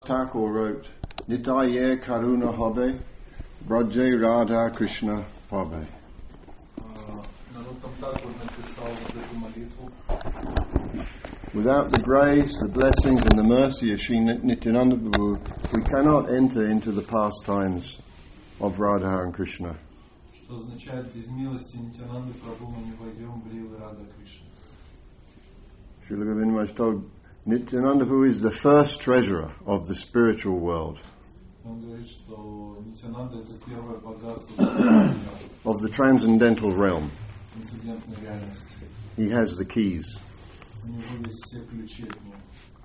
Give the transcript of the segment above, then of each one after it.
Thakur wrote, Nitaye Karuna Habe, Braje Radha Krishna Pabe. Without the grace, the blessings and the mercy of Sri Nityananda Prabhu, we cannot enter into the pastimes of Radha and Krishna. Что означает, без милости Нитянанды Прабху мы не войдем в лилы Рада Кришны. Srila Govinda Maharaj told Nityananda Prabhu is the first treasurer of the spiritual world. Он говорит, что Нитянанда это первое богатство of the transcendental realm. трансцендентной реальности. He has the keys. У него есть все ключи от него.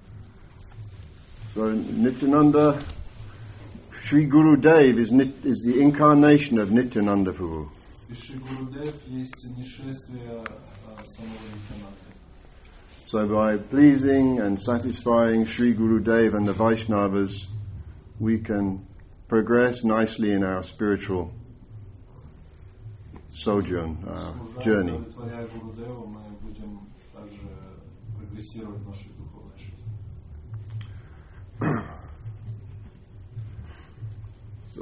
So Nityananda, Sri Guru Dev is the incarnation of Nityananda Prabhu. И Шри Гурудев есть нешествие самого Нитянанды. So by pleasing and satisfying Sri Guru Dev and the Vaishnavas, we can progress nicely in our spiritual sojourn, our journey. Удовлетворяя Гурудеву, мы будем также прогрессировать в нашей духовной жизни. So,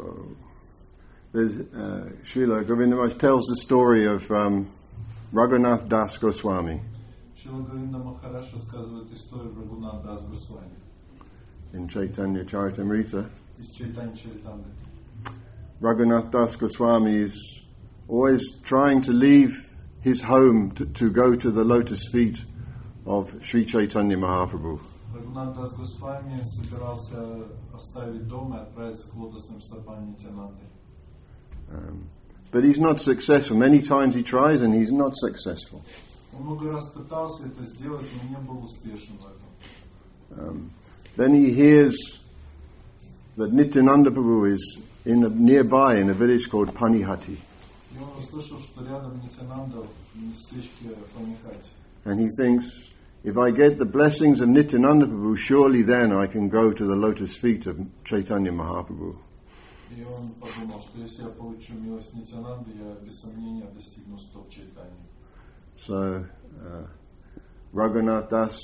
Srila Govinda Maharaj tells the story of Raghunath Das Goswami. Шрила Говинда Махарадж рассказывает историю Рагунат Дас Госвами In Chaitanya Charitamrita. из Чайтанья Чаритамриты. Raghunath Das Goswami is always trying to leave his home to go to the lotus feet of Sri Chaitanya Mahaprabhu. Рагунат Дас Госвами собирался оставить дом и отправиться к лотосным стопам Нитянанды. But he's not successful. Many times he tries and he's not successful. Он много раз пытался это сделать, но не был успешен в этом. Then he hears that Nityananda Prabhu is nearby in a village called Panihati. И он услышал, что рядом Нитянанда в местечке Панихати. And he thinks, if I get the blessings of Nityananda Prabhu, surely then I can go to the lotus feet of Chaitanya Mahaprabhu. И он подумал, что если я получу милость Нитянанды, я без сомнения достигну стоп Чайтаньи. So Raghunath Das,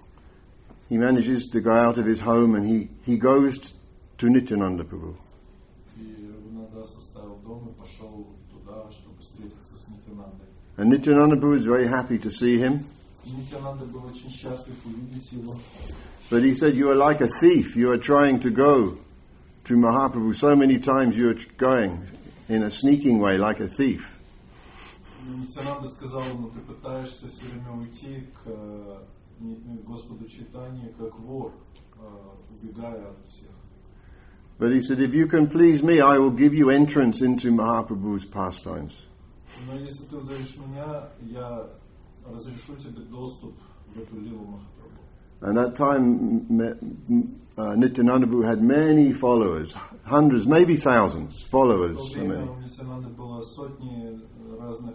he manages to go out of his home and he goes to Nityananda Prabhu. И Рагунат Дас оставил дом и пошел туда, чтобы встретиться с Нитянандой. And Nityananda Prabhu is very happy to see him. Нитянанда был очень счастлив увидеть его. But he said, you are like a thief. You are trying to go to Mahaprabhu. So many times you are going in a sneaking way like a thief. Нитянанда сказал ему, ты пытаешься все время уйти к Господу Чайтанье как вор, убегая от всех. But he said, if you can please me, I will give you entrance into Mahaprabhu's pastimes. Но если ты ударишь меня, я разрешу тебе доступ в эту лилу Махапрабху. And that time, Nityananda Prabhu had many followers, hundreds, maybe thousands followers. В то время у Нитянанды было сотни разных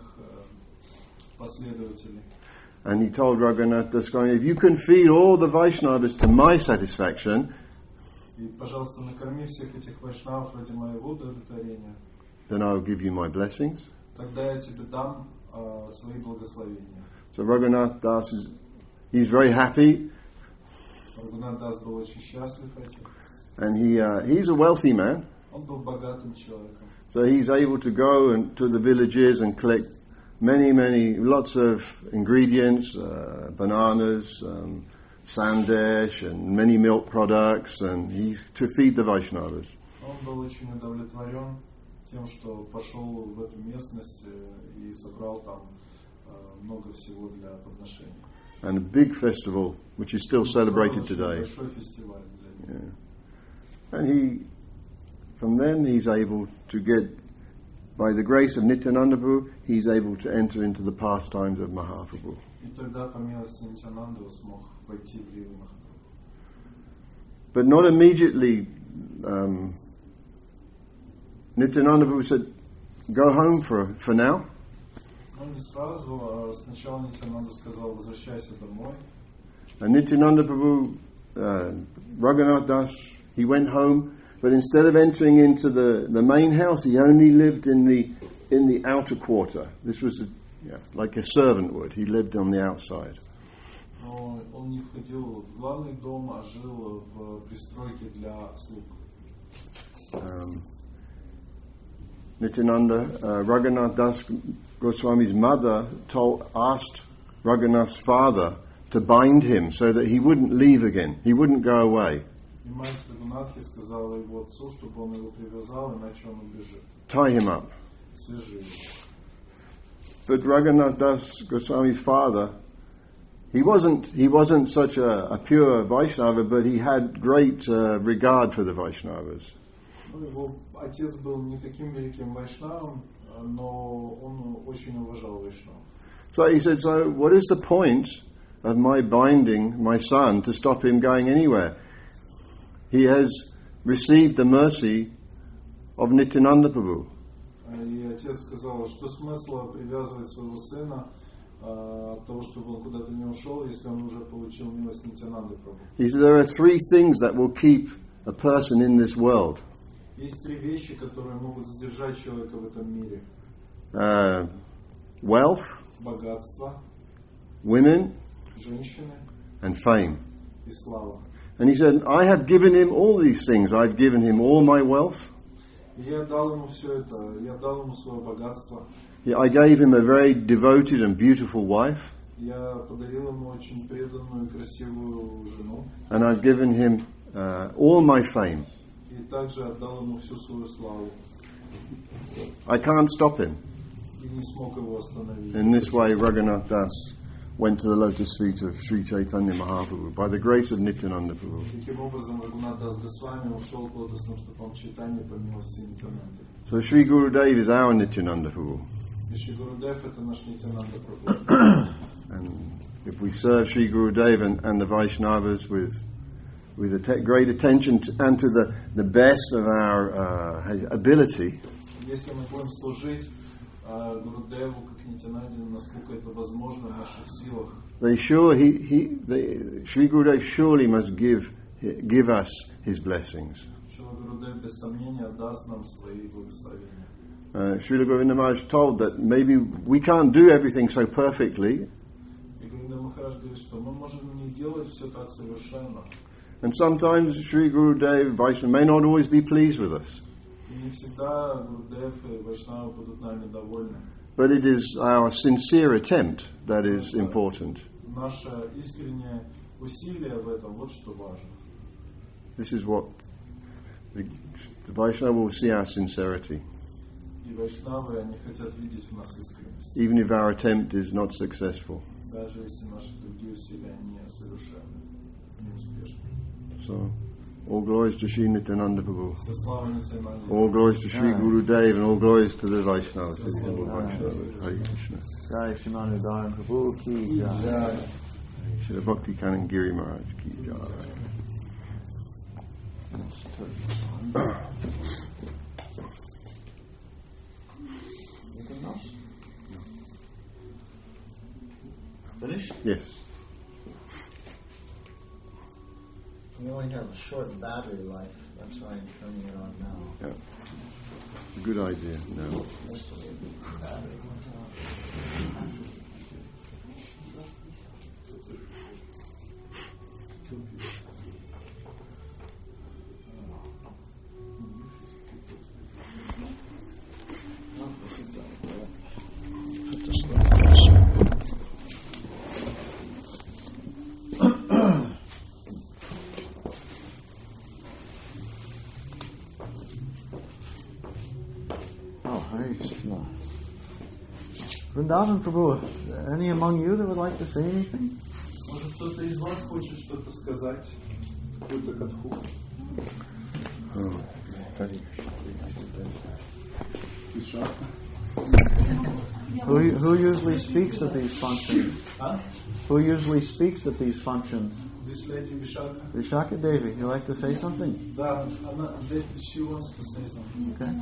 последователей. And he told Raghunath Das Goswami, if you can feed all the Vaishnavas to my satisfaction, И, пожалуйста, накорми всех этих вайшнавов ради моего удовлетворения. then I will give you my blessings. Тогда я тебе дам свои благословения. So Raghunath Das he's very happy, Рагунат Дас был очень счастлив этим. and he's a wealthy man. Он был богатым человеком. So he's able to go to the villages and collect lots of ingredients, bananas, sandesh, and many milk products, and to feed the Vaishnavas. Он был очень удовлетворен тем, что пошел в эту местность и собрал там много всего для подношения. And a big festival, which is still celebrated today. Большой фестиваль для него. And from then he's able to get, by the grace of Nityananda Prabhu, he's able to enter into the pastimes of Mahaprabhu. И тогда, по милости Нитянанды, он смог войти в лилу Махапрабху. But not immediately. Nityananda Prabhu said, go home for now. Но не сразу, а сначала Нитянанда сказал, возвращайся домой. And Nityananda Prabhu, Raghunath Das, he went home, but instead of entering into the main house, he only lived in the outer quarter. This was like a servant would. He lived on the outside. Но он не входил в главный дом, а жил в пристройке для слуг. Nityananda, Raghunath Das Goswami's mother asked Raghunath's father to bind him so that he wouldn't leave again, he wouldn't go away. И мать Рагунатхи сказала его отцу, чтобы он его привязал, иначе он убежит. Tie him up. Свяжи его. But Raghunath Das Goswami's father, he wasn't such a pure Vaishnava, but he had great regard for the Vaishnavas. Ну, его отец был не таким великим вайшнавом, но он очень уважал вайшнавов. So he said, so what is the point of my binding my son to stop him going anywhere? He has received the mercy of Nityananda Prabhu. И отец сказал, что смысла привязывать своего сына от того, чтобы он куда-то не ушел, если он уже получил милость Нитянанды Прабху. He said, there are three things that will keep a person in this world. Есть три вещи, которые могут сдержать человека в этом мире. Wealth, Богатство, women, женщины and fame. и слава. And he said, I have given him all these things. I've given him all my wealth. И я дал ему все это, я дал ему свое богатство. I gave him a very devoted and beautiful wife. Я подарил ему очень преданную и красивую жену. And I've given him all my fame. И также отдал ему всю свою славу. I can't stop him. И не смог его остановить. In this way, Raghunath Das went to the lotus feet of Sri Chaitanya Mahaprabhu by the grace of Nityananda Prabhu. Таким образом, Рагунат Дас Госвами ушел к лотосным стопам Чайтаньи по милости Нитянанды. So Sri Gurudev is our Nityananda Prabhu. И Шри Гурудев это наш Нитянанда Прабху. And if we serve Sri Gurudev and the Vaishnavas with great attention and to the best of our ability, если мы будем служить Гурудеву как Нитянанде, насколько это возможно в наших силах, Sri Gurudev surely must give us his blessings. Шрила Гурудев без сомнения даст нам свои благословения. Srila Govinda Maharaj told that maybe we can't do everything so perfectly. И Говинда Махарадж говорит, что мы можем не делать все так совершенно. And sometimes Sri Gurudev Vaishnava may not always be pleased with us. И не всегда Гурудев и Вайшнавы будут нами довольны. But it is our sincere attempt that is important. Наше искреннее усилие в этом, вот что важно. This is what the Vaishnava will see our sincerity. И Вайшнавы, они хотят видеть в нас искренность. Even if our attempt is not successful. Даже если наши другие усилия не совершенны, не успешны. So, all glories to Sri Nityananda Prabhu. Все слава Нитянанде. All glories to Sri Gurudev and all glories to the Vaishnavas. Hare Krishna. Jai Shrimad Udaran Prabhu ki jai. Srila Bhakti Kannan Giri Maharaj ki jai. Anything else? Finished? Yes. We only have a short battery life. That's why I'm turning it on now. Yeah. Good idea. No. This will be a good battery. Vrindavan Prabhu, any among you that would like to say anything? Может, кто-то из вас хочет что-то сказать? Какую-то катху? Who usually speaks at these functions? Who usually speaks at these functions? This lady Vishaka. Vishaka Devi, you like to say something? Да, она, she wants to say something. Okay.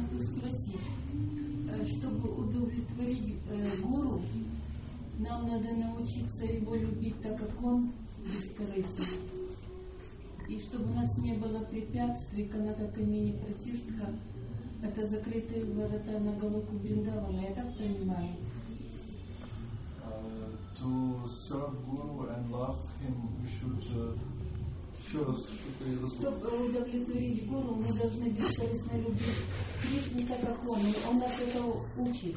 Чтобы удовлетворить гуру, нам надо научиться его любить так, как он, бескорыстно. И чтобы у нас не было препятствий, Канака Камини Пратиштха, это закрытые ворота на Галоку Вриндавана, я так понимаю. To serve Guru and love him, we should еще раз что-то из Чтобы удовлетворить Гуру, мы должны бескорыстно любить Кришну так, как Он нас этого учит.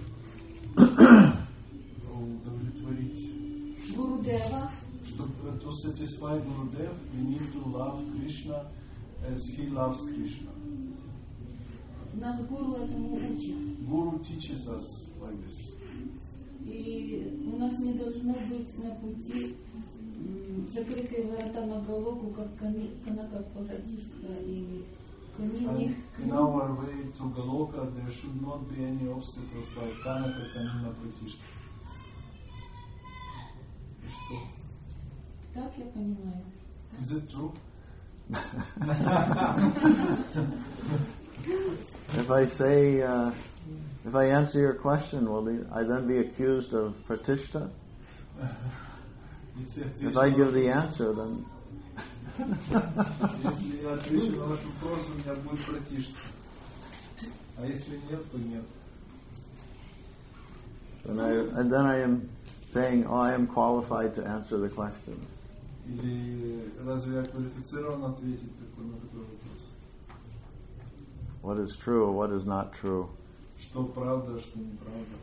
удовлетворить. Гурудева. Чтобы to satisfy Gurudev, we need to love Krishna as he loves Krishna. Нас Гуру этому учит. Guru teaches us like this. И у нас не должно быть на пути закрытые ворота на Галоку, как Канака Парадишка или Канини. In our way to Galoka, there should not be any obstacles like Kanaka, Kanina, Pratishta. Так я понимаю. Is it true? If I say, if I answer your question, will I then be accused of pratishta? If I give the answer, then... Если я отвечу на ваш вопрос, у меня будет пратишта. А если нет, то нет. And then I am saying, oh, I am qualified to answer the question. Или разве я квалифицирован ответить на такой вопрос? What is true, what is not true? Что правда, что неправда?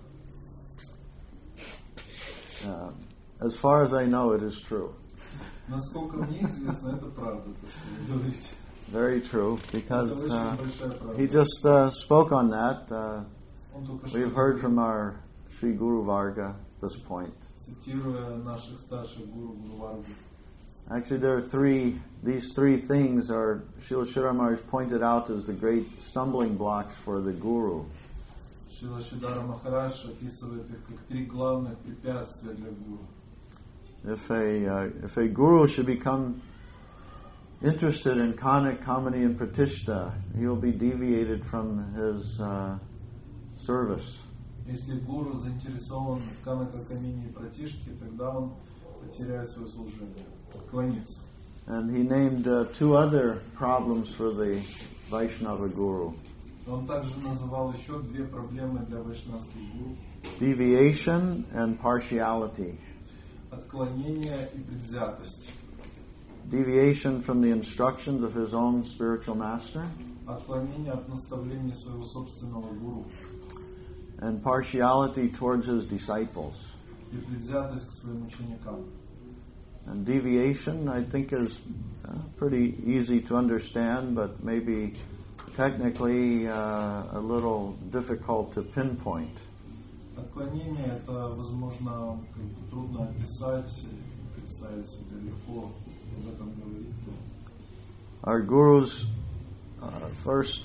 As far as I know, it is true. Насколько мне известно, это правда, то, что вы говорите. Very true, because Это очень большая правда. he just spoke on that. Он только что We've heard from our Sri Guru Varga this point. цитируя наших старших гуру, Гуру Варгу. Actually, there are these three things are, Srila Sridhar Maharaj pointed out as the great stumbling blocks for the Guru. Шрила Шридхара Махарадж описывает их как три главных препятствия для гуру. If a Guru should become interested in Kanak, Kamani, and Pratishta, he will be deviated from his service. Если гуру заинтересован в Канака, Камине и Пратишке, тогда он потеряет свое служение, клонится. And he named two other problems for the Vaishnava Guru. Он также называл еще две проблемы для вайшнавских гуру. Deviation and partiality. Отклонение и предвзятость. Deviation from the instructions of his own spiritual master. Отклонение от наставлений своего собственного гуру. And partiality towards his disciples. И предвзятость к своим ученикам. And deviation, I think, is pretty easy to understand, but maybe technically a little difficult to pinpoint. Отклонение это, возможно, трудно описать, представить себе легко об этом говорить. Our gurus, first,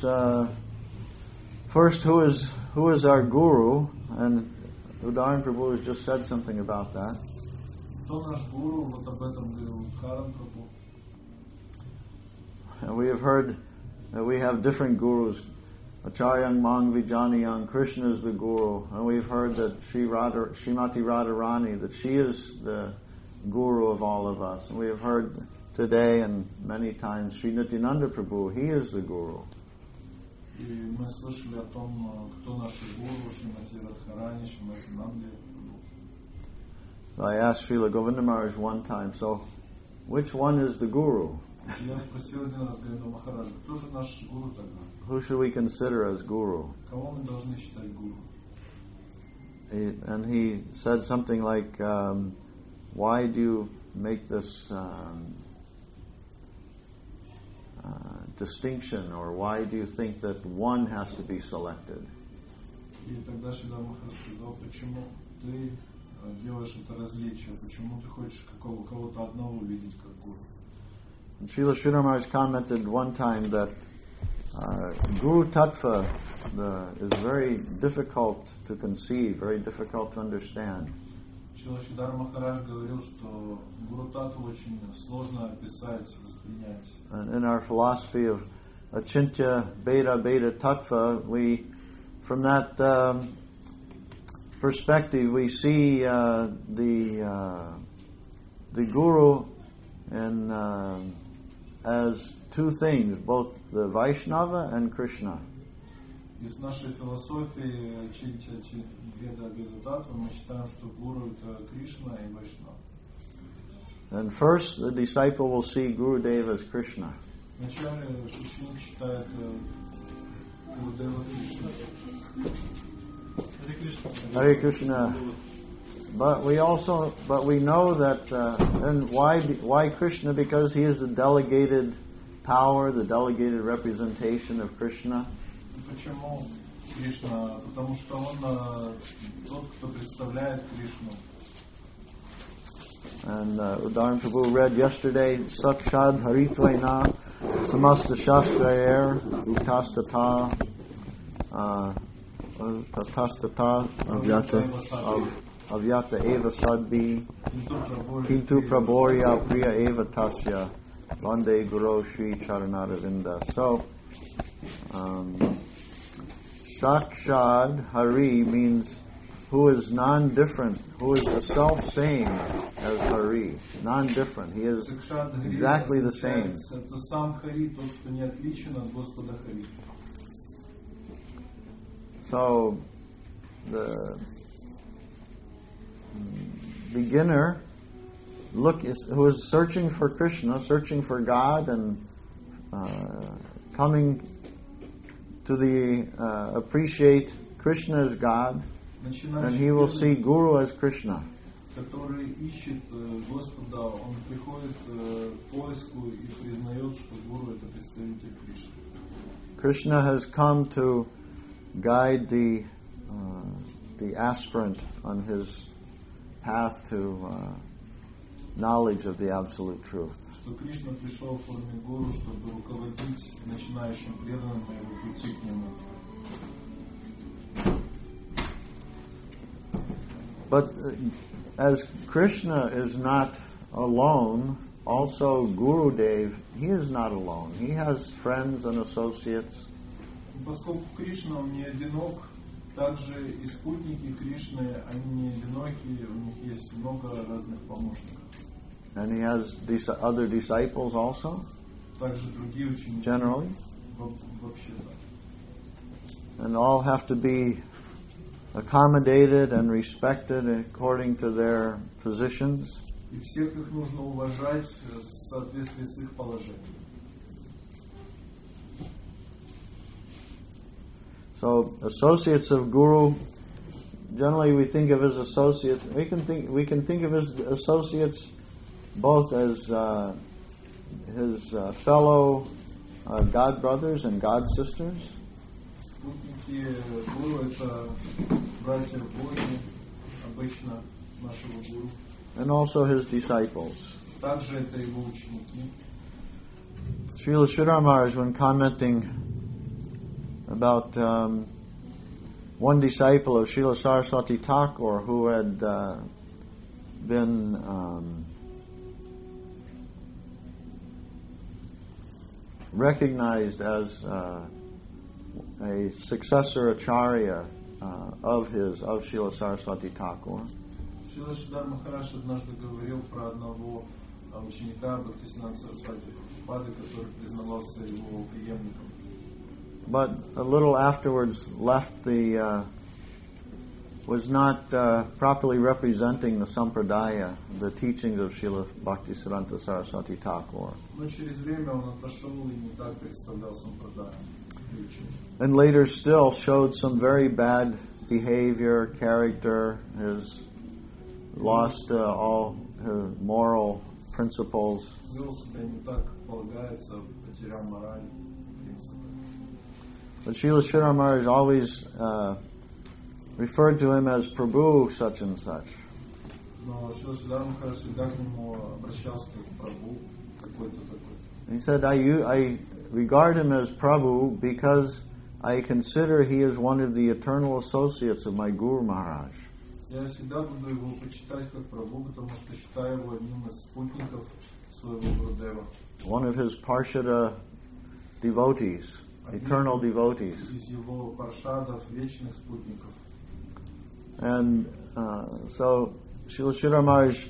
who is our guru? And Udaran Prabhu has just said something about that. Кто наш гуру? Вот об этом говорил Удхаран Прабhu. And we have heard that we have different gurus. Acharyang Mang Vijaniyang, Krishna is the guru. And we've heard that Srimati Radharani, that she is the guru of all of us. And we have heard today and many times Sri Nityananda Prabhu, he is the guru. И мы слышали о том, кто наши гуру, Шримати Радхарани, Шримати Нанди. I asked Srila Govinda Maharaj one time, so which one is the guru? Я спросил один раз Говинда Махараджа, кто же наш гуру тогда? Who should we consider as guru? Кого мы должны считать гуру? And he said something like, why do you make this distinction, or why do you think that one has to be selected? И тогда Шрила Махарадж сказал, почему ты делаешь это различие, почему ты хочешь кого-то одного видеть как гуру? And Srila Sridhar Maharaj commented one time that Guru Tattva is very difficult to conceive, very difficult to understand. Шрила Шридхар Махарадж говорил, что Гуру Таттву очень сложно описать, воспринять. And in our philosophy of Achintya Beta Beta Tattva, from that perspective, we see the Guru as two things, both the Vaishnava and Krishna. Из нашей философии Веда Ведататва мы считаем, что гуру это Кришна и Вайшнава. And first, the disciple will see Gurudev as Krishna. Вначале ученик считает Гурудева Кришна. Hare Krishna. But we know that, and why Krishna? Because he is the delegated power, the delegated representation of Krishna. Почему Кришна? Потому что он тот, кто представляет Кришну. And Udaran Prabhu read yesterday, Sakshad Haritvaina Samasta Shastrayer Utastata Tatastata Avyata Eva Sadbi Kintu Prabhorya Priya Eva Tasya Vande Guru Shri Charanada Vinda. So Sakshad Hari means who is non-different, who is the self-same as Hari. Non-different. He is exactly the same. Это сам Хари, тот, кто не отличен от Господа Хари. So, the beginner who is searching for Krishna, searching for God, and coming to appreciate Krishna as God, and he will see Guru as Krishna. Который ищет Господа, он приходит к поиску и признает, что Гуру это представитель Кришны. Krishna has come to guide the aspirant on his path to knowledge of the absolute truth. Что Кришна пришел в форме Гуру, чтобы руководить начинающим преданным на его пути к нему. But as Krishna is not alone, also Gurudev, he is not alone. He has friends and associates. Поскольку Кришна, он не одинок, также и спутники Кришны, они не одиноки, у них есть много разных помощников. And he has other disciples also, Также другие ученики. generally. Вообще, да. And all have to be accommodated and respected according to their positions. И всех их нужно уважать в соответствии с их положением. So associates of Guru, generally we think of as associates. We can think of his associates both as his fellow God brothers and God sisters. Спутники Гуру это братья в Боге, обычно нашего Гуру. And also his disciples. Также это его ученики. Srila Sridhar Maharaj, when commenting about one disciple of Srila Saraswati Thakur who had been recognized as a successor acharya of Srila Saraswati Thakur. Шрила Шридар Махарадж однажды говорил про одного ученика Бхактисинанда Сарасвати Пады, который признавался его преемником. But a little afterwards was not properly representing the sampradaya, the teachings of Srila Bhaktisiddhanta Saraswati Thakur. Но через время он отошел и не так представлял сампрадаю. And later still showed some very bad behavior, character, has lost all his moral principles. Вел себя не так, как полагается, потерял мораль, принципы. But Srila Sridhar Maharaj always referred to him as Prabhu such and such. Но Шрила Шридар Махарадж всегда к нему обращался как Прабху, какой-то такой. He said, I regard him as Prabhu because I consider he is one of the eternal associates of my Guru Maharaj. Я всегда буду его почитать как Прабху, потому что считаю его одним из спутников своего Гурудева. One of his Parshada devotees, eternal devotees. Из его паршадов, вечных спутников. And so Srila Sridhar Maharaj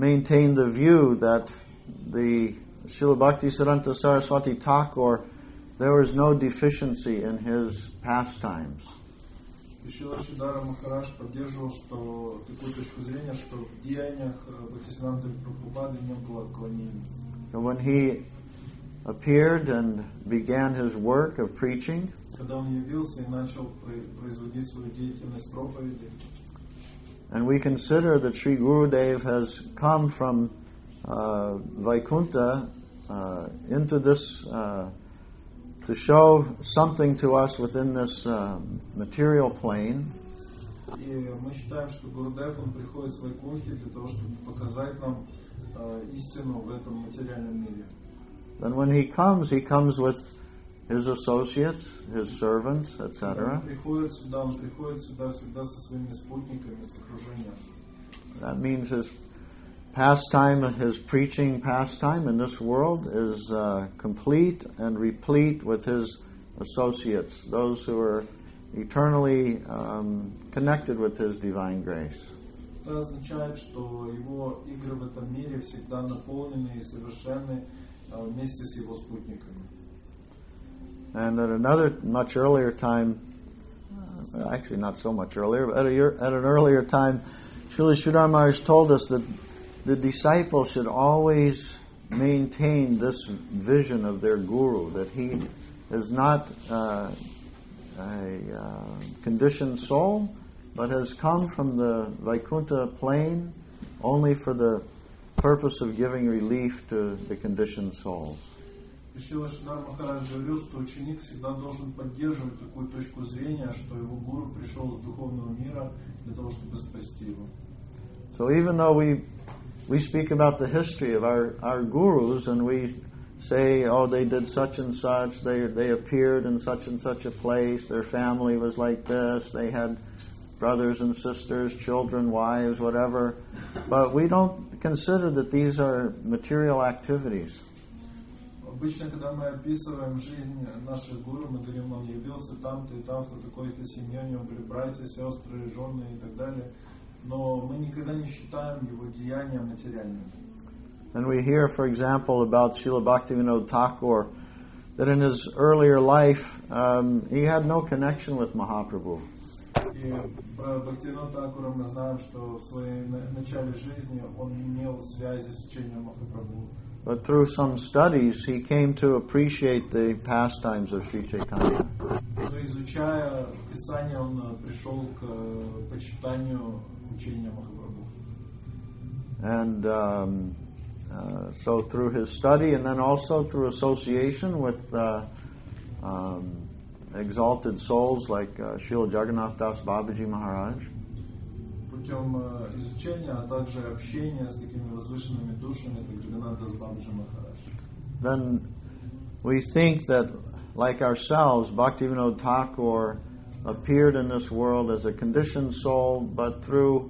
maintained the view that the Srila Bhaktisiddhanta Saraswati Thakur there was no deficiency in his pastimes. Шрила Шридхара Махарадж поддерживал, что такую точку зрения, что в деяниях Бхактисиданты Прабхупады не было отклонений. So when he appeared and began his work of preaching, Когда он явился и начал производить свою деятельность проповеди, and we consider that Sri Gurudev has come from Vaikuntha into this to show something to us within this material plane. и мы считаем, что Гурудев, он приходит с Вайкунхи для того, чтобы показать нам истину в этом материальном мире. Then when he comes with his associates, his servants, etc. Он приходит сюда всегда со своими спутниками, с окружением. That means his pastime, his preaching pastime in this world is complete and replete with his associates, those who are eternally connected with his divine grace. Это означает, что его игры в этом мире всегда наполнены и совершенны вместе с его спутниками. And at another much earlier time, actually not so much earlier, but at an earlier time, Srila Sridhar Maharaj told us that the disciple should always maintain this vision of their guru, that he is not a conditioned soul, but has come from the Vaikuntha plane only for the purpose of giving relief to the conditioned souls. Шрила Шридхар Махарадж говорил, что ученик всегда должен поддерживать такую точку зрения, что его гуру пришел из духовного мира для того, чтобы спасти его. So even though we speak about the history of our gurus and we say, oh, they did such and such, they appeared in such and such a place, their family was like this, they had brothers and sisters, children, wives, whatever, but we don't consider that these are material activities. Обычно, когда мы описываем жизнь наших гуру, мы говорим, он явился там-то и там-то, такой-то семьей, у него были братья, сестры, жены и так далее. Но мы никогда не считаем его деяния материальными. And we hear, for example, about Srila Bhaktivinoda Thakur, that in his earlier life, he had no connection with Mahaprabhu. И про Бхактивинода Thakura мы знаем, что в своей начале жизни он не имел связи с учением Махапрабху. But through some studies, he came to appreciate the pastimes of Sri Chaitanya. Но изучая Писание, он пришел к почитанию учения Махапрабху. And so through his study and then also through association with exalted souls like Srila Jagannath Das Babaji Maharaj, Путем изучения, а также общения с такими возвышенными душами, как Джаганнат Дас Бабаджи Махарадж. then we think that, like ourselves, Bhaktivinoda Thakur appeared in this world as a conditioned soul, but through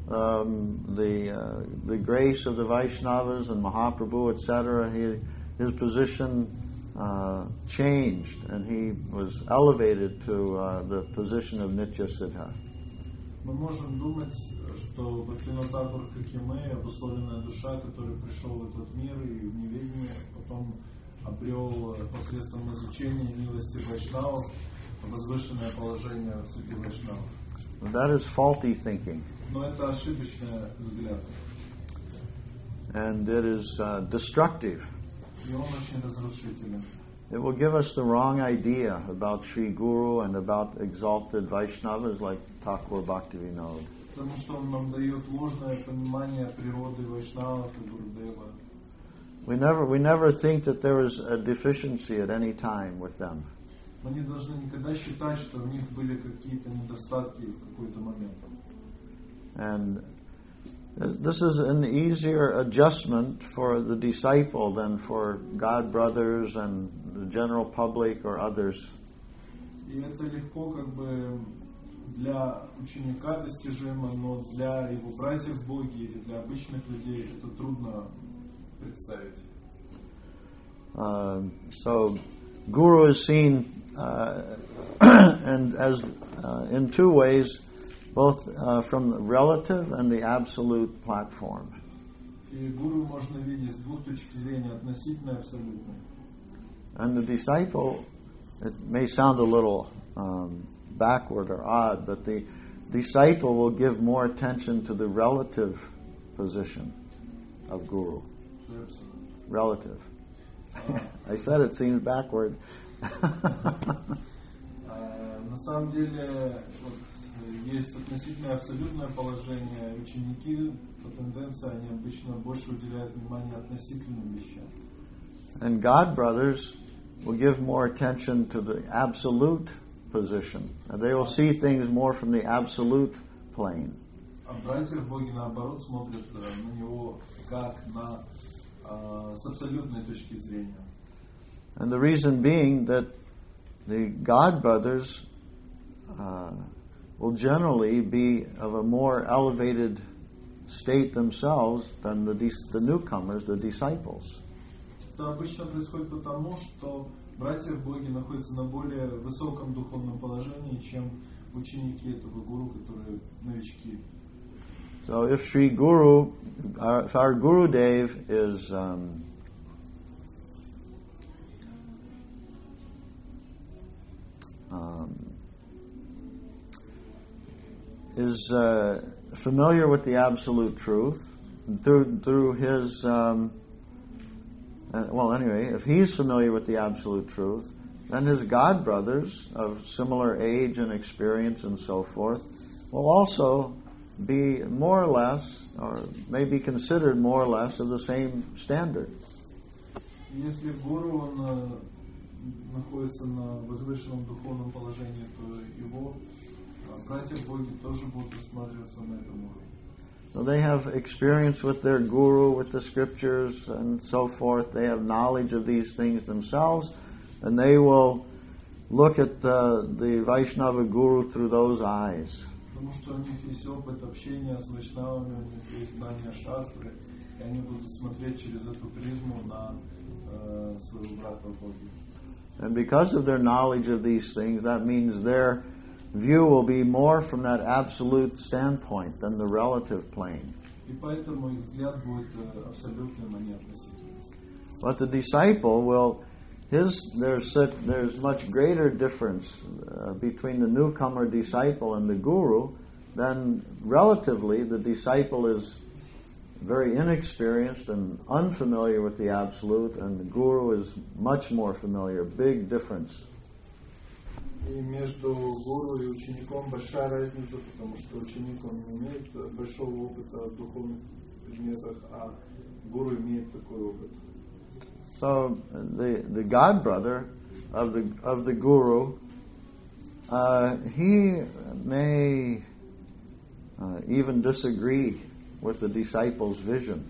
the grace of the Vaishnavas and Mahaprabhu, etc., his position changed, and he was elevated to the position of Nitya Siddha. Мы можем думать, что Бхактивинод Thakura, как и мы, обусловленная душа, который пришел в этот мир и в неведении, потом обрел посредством изучения милости Вайшнавов возвышенное положение среди Вайшнавов. That is faulty thinking. Но это ошибочный взгляд. And it is destructive. И он очень разрушителен. It will give us the wrong idea about Sri Guru and about exalted Vaishnavas like Thakur Bhaktivinoda. Потому что он нам дает ложное понимание природы Вайшнавов и Гурудева. We never think that there is a deficiency at any time with them. Мы не должны никогда считать, что у них были какие-то недостатки в какой-то момент. And this is an easier adjustment for the disciple than for God brothers and the general public or others. И это легко как бы для ученика достижимо, но для его братьев в Боге или для обычных людей это трудно представить. So Guru is seen and as in two ways, both from the relative and the absolute platform. И гуру можно видеть с двух точек зрения, относительной и абсолютной. And the disciple it may sound a little backward or odd, but the disciple will give more attention to the relative position of guru. Relative. I said it seems backward. На самом деле вот, есть относительно абсолютное положение. Ученики по тенденции они обычно больше уделяют внимание относительным вещам. And God brothers will give more attention to the absolute position. And they will see things more from the absolute plane. А братья в Боге наоборот смотрят на него как на с абсолютной точки зрения. And the reason being that the God brothers will generally be of a more elevated state themselves than the newcomers, the disciples. Это обычно происходит потому, что братья в Боге находятся на более высоком духовном положении, чем ученики этого гуру, которые новички. So if Sri Guru, if our Guru Dev is familiar with the absolute truth through his if he's familiar with the absolute truth, then his God brothers of similar age and experience and so forth will also be more or less, or may be considered more or less, of the same standard. Если гуру он находится на возвышенном духовном положении, то его братья в Боге тоже будут рассматриваться на этом уровне. So they have experience with their guru, with the scriptures and so forth. They have knowledge of these things themselves, and they will look at the Vaishnava guru through those eyes. Потому что у них есть опыт общения с вайшнавами, у них есть знания шастры, и они будут смотреть через эту призму на своего брата в Боге. And because of their knowledge of these things, that means their view will be more from that absolute standpoint than the relative plane. И поэтому их взгляд будет абсолютным, а не относительным. But the disciple will, there's much greater difference between the newcomer disciple and the guru than relatively the disciple is very inexperienced and unfamiliar with the absolute, and the guru is much more familiar. Big difference. И между гуру и учеником большая разница, потому что ученик он не имеет большого опыта в духовных предметах, а гуру имеет такой опыт. So the God brother of the guru, he may even disagree with the disciple's vision.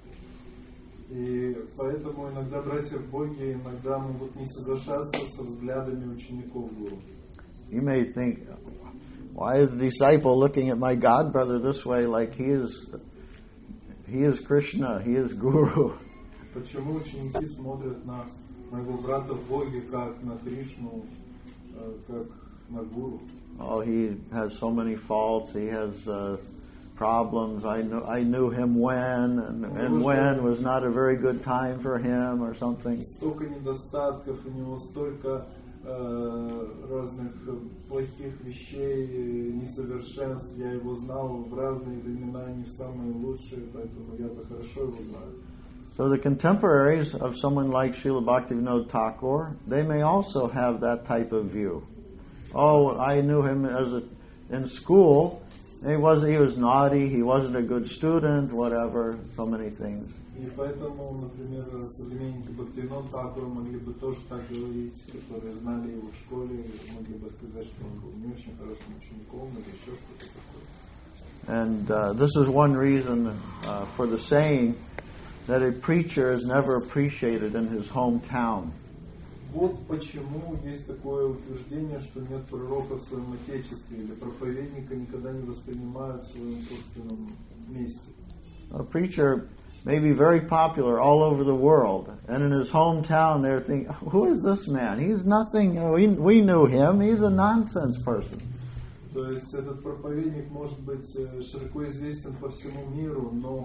И поэтому иногда братья в Боге иногда могут не соглашаться со взглядами учеников гуру. You may think, why is the disciple looking at my God brother this way, like he is Krishna, he is Guru? Почему ученики смотрят на моего брата в Боге как на Кришну, как на гуру? Oh, he has so many faults. He has problems. I knew him when, and when was not a very good time for him, or something. Столько недостатков, у него столько разных плохих вещей, несовершенств. Я его знал в разные времена, не в самые лучшие, поэтому я-то хорошо его знаю. So the contemporaries of someone like Srila Bhaktivinoda Thakur, they may also have that type of view. Oh, I knew him in school. He was naughty. He wasn't a good student. Whatever, so many things. И поэтому, например, современники Бхактивинода Thakura могли бы тоже так говорить, которые знали его в школе, могли бы сказать, что он был не очень хорошим учеником или еще что-то такое. And this is one reason for the saying that a preacher is never appreciated in his hometown. Вот почему есть такое утверждение, что нет пророка в своем отечестве, или проповедника никогда не воспринимают в своем собственном месте. A preacher may be very popular all over the world, and in his hometown they're thinking, who is this man? He's nothing, we knew him, he's a nonsense person. То есть этот проповедник может быть широко известен по всему миру, но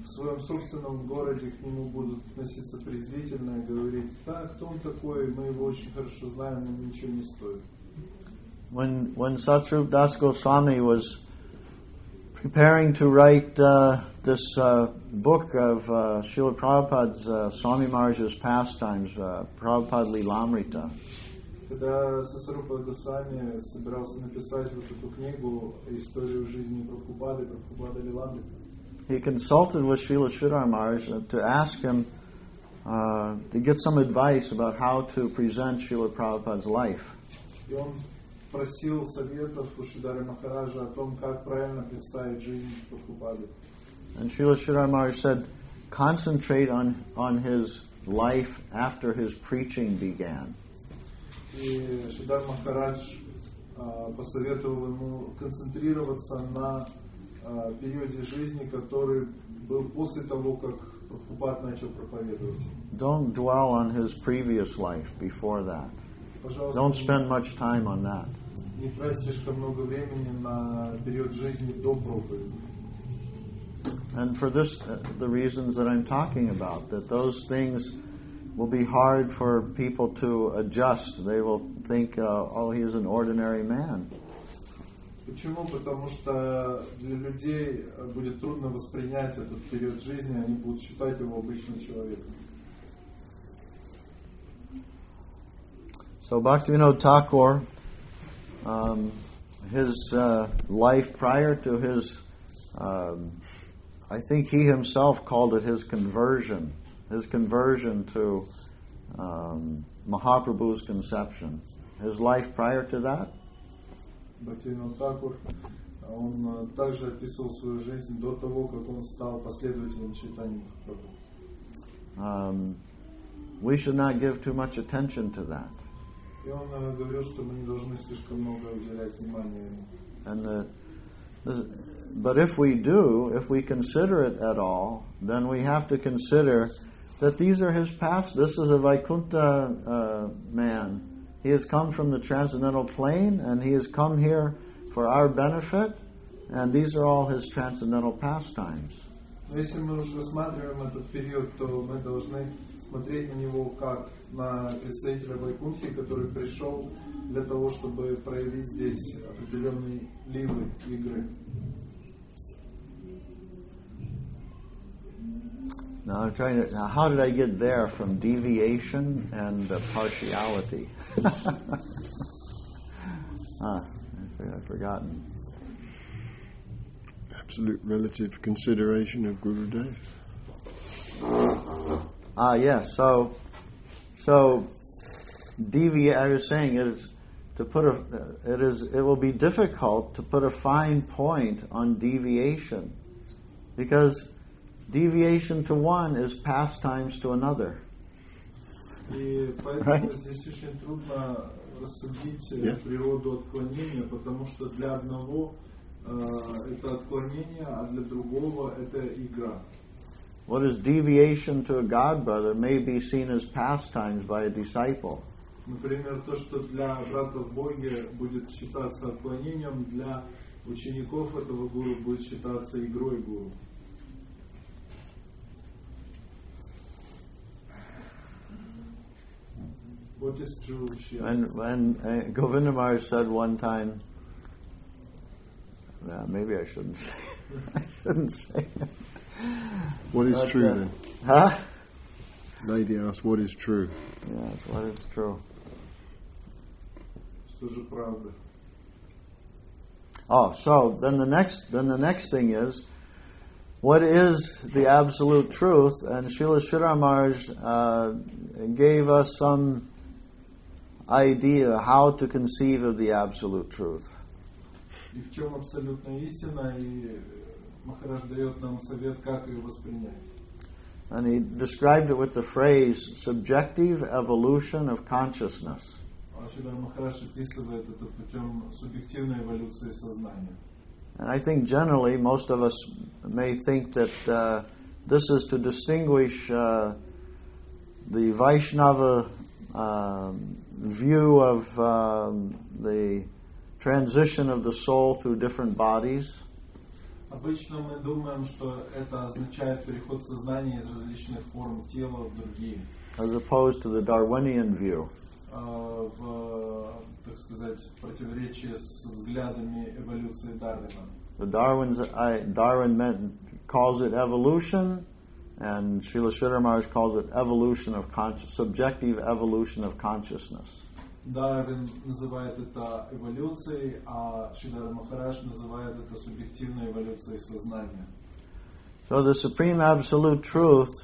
в своем собственном городе к нему будут относиться презрительно и говорить: да, кто он такой, мы его очень хорошо знаем, он ничего не стоит. When Satsvarup Das Goswami was preparing to write this book of Srila Prabhupada's Swami Maharaj's pastimes, Prabhupada Lilamrita, Когда Сасарупа Госвами собирался написать вот эту книгу «Историю жизни Прабхупады», Прабхупада Лиламрита, he consulted with Srila Sridhar Maharaj to ask him to get some advice about how to present Srila Prabhupada's life. и он просил советов у Шридхара Махараджа о том, как правильно представить жизнь Прабхупады. And Srila Sridhar Maharaj said, concentrate on his life after his preaching began. И Шридар Махарадж посоветовал ему концентрироваться на периоде жизни, который был после того, как Прабхупад начал проповедовать. Don't dwell on his previous life before that. Пожалуйста, Don't spend much time on that. не трать слишком много времени на период жизни до проповеди. And for this, the reasons that I'm talking about, that those things will be hard for people to adjust. They will think, oh, he is an ordinary man. Почему? Потому что для людей будет трудно воспринять этот период жизни, они будут считать его обычным человеком. So Bhaktivinoda Thakur, his life prior to his, I think he himself called it his conversion to Mahaprabhu's conception. His life prior to that? Бхактивинода Тхакур, он также описывал свою жизнь до того, как он стал последователем Чайтаньи Махапрабху. We should not give too much attention to that. И он говорил, что мы не должны слишком много уделять внимания ему. But if we do, if we consider it at all, then we have to consider that these are his past. This is a Vaikuntha man. He has come from the transcendental plane, and he has come here for our benefit, and these are all his transcendental pastimes. Но если мы уже рассматриваем этот период, то мы должны смотреть на него как на представителя Вайкунтхи, который пришел для того, чтобы проявить здесь определенные лилы, игры. Now I'm trying to. Now, how did I get there from deviation and partiality? I've forgotten. Absolute relative consideration of Gurudev. Yes. So deviate. I was saying it is to put it will be difficult to put a fine point on deviation, because deviation to one is pastimes to another. И поэтому здесь очень трудно рассудить природу отклонения, потому что для одного это отклонение, а для другого это игра. What is deviation to a godbrother may be seen as pastimes by a disciple. Например, то, что для брата в Боге будет считаться отклонением, для учеников этого гуру будет считаться игрой гуру. What is true? When Govinda Maharaj said one time, maybe I shouldn't say I shouldn't say it. What is true then? Huh? Lady asked, what is true? Yes, what is true? Что же правда? Oh, so then the next thing is, what is the absolute truth? And Srila Sridhar Maharaj gave us some idea how to conceive of the absolute truth. И в чем абсолютная истина, и Махарадж дает нам совет, как ее воспринять. And he described it with the phrase subjective evolution of consciousness. Шридар Махарадж описывает это путем субъективной эволюции сознания. And I think generally most of us may think that this is to distinguish the Vaishnava view of the transition of the soul through different bodies. Обычно мы думаем, что это означает переход сознания из различных форм тела в другие. As opposed to the Darwinian view. В, так сказать, противоречии с взглядами эволюции Дарвина. The Darwin calls it evolution, and Srila Sridhar Maharaj calls it evolution of subjective evolution of consciousness. Дарвин называет это эволюцией, а Шридхар Махарадж называет это субъективной эволюцией сознания. So the Supreme Absolute Truth,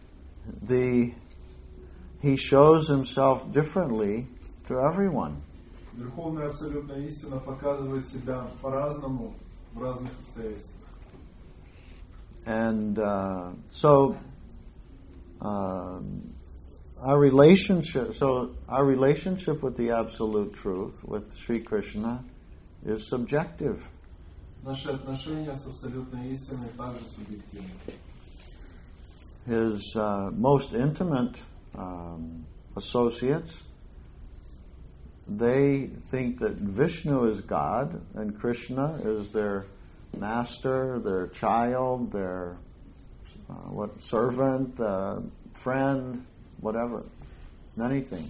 he shows himself differently to everyone. Верховная абсолютная истина показывает себя по-разному в разных обстоятельствах. And so our relationship with the Absolute Truth, with Sri Krishna, is subjective. Наши отношения с абсолютной истиной также субъективны. His most intimate associates, they think that Vishnu is God and Krishna is their master, their child, their servant, friend, whatever, many things.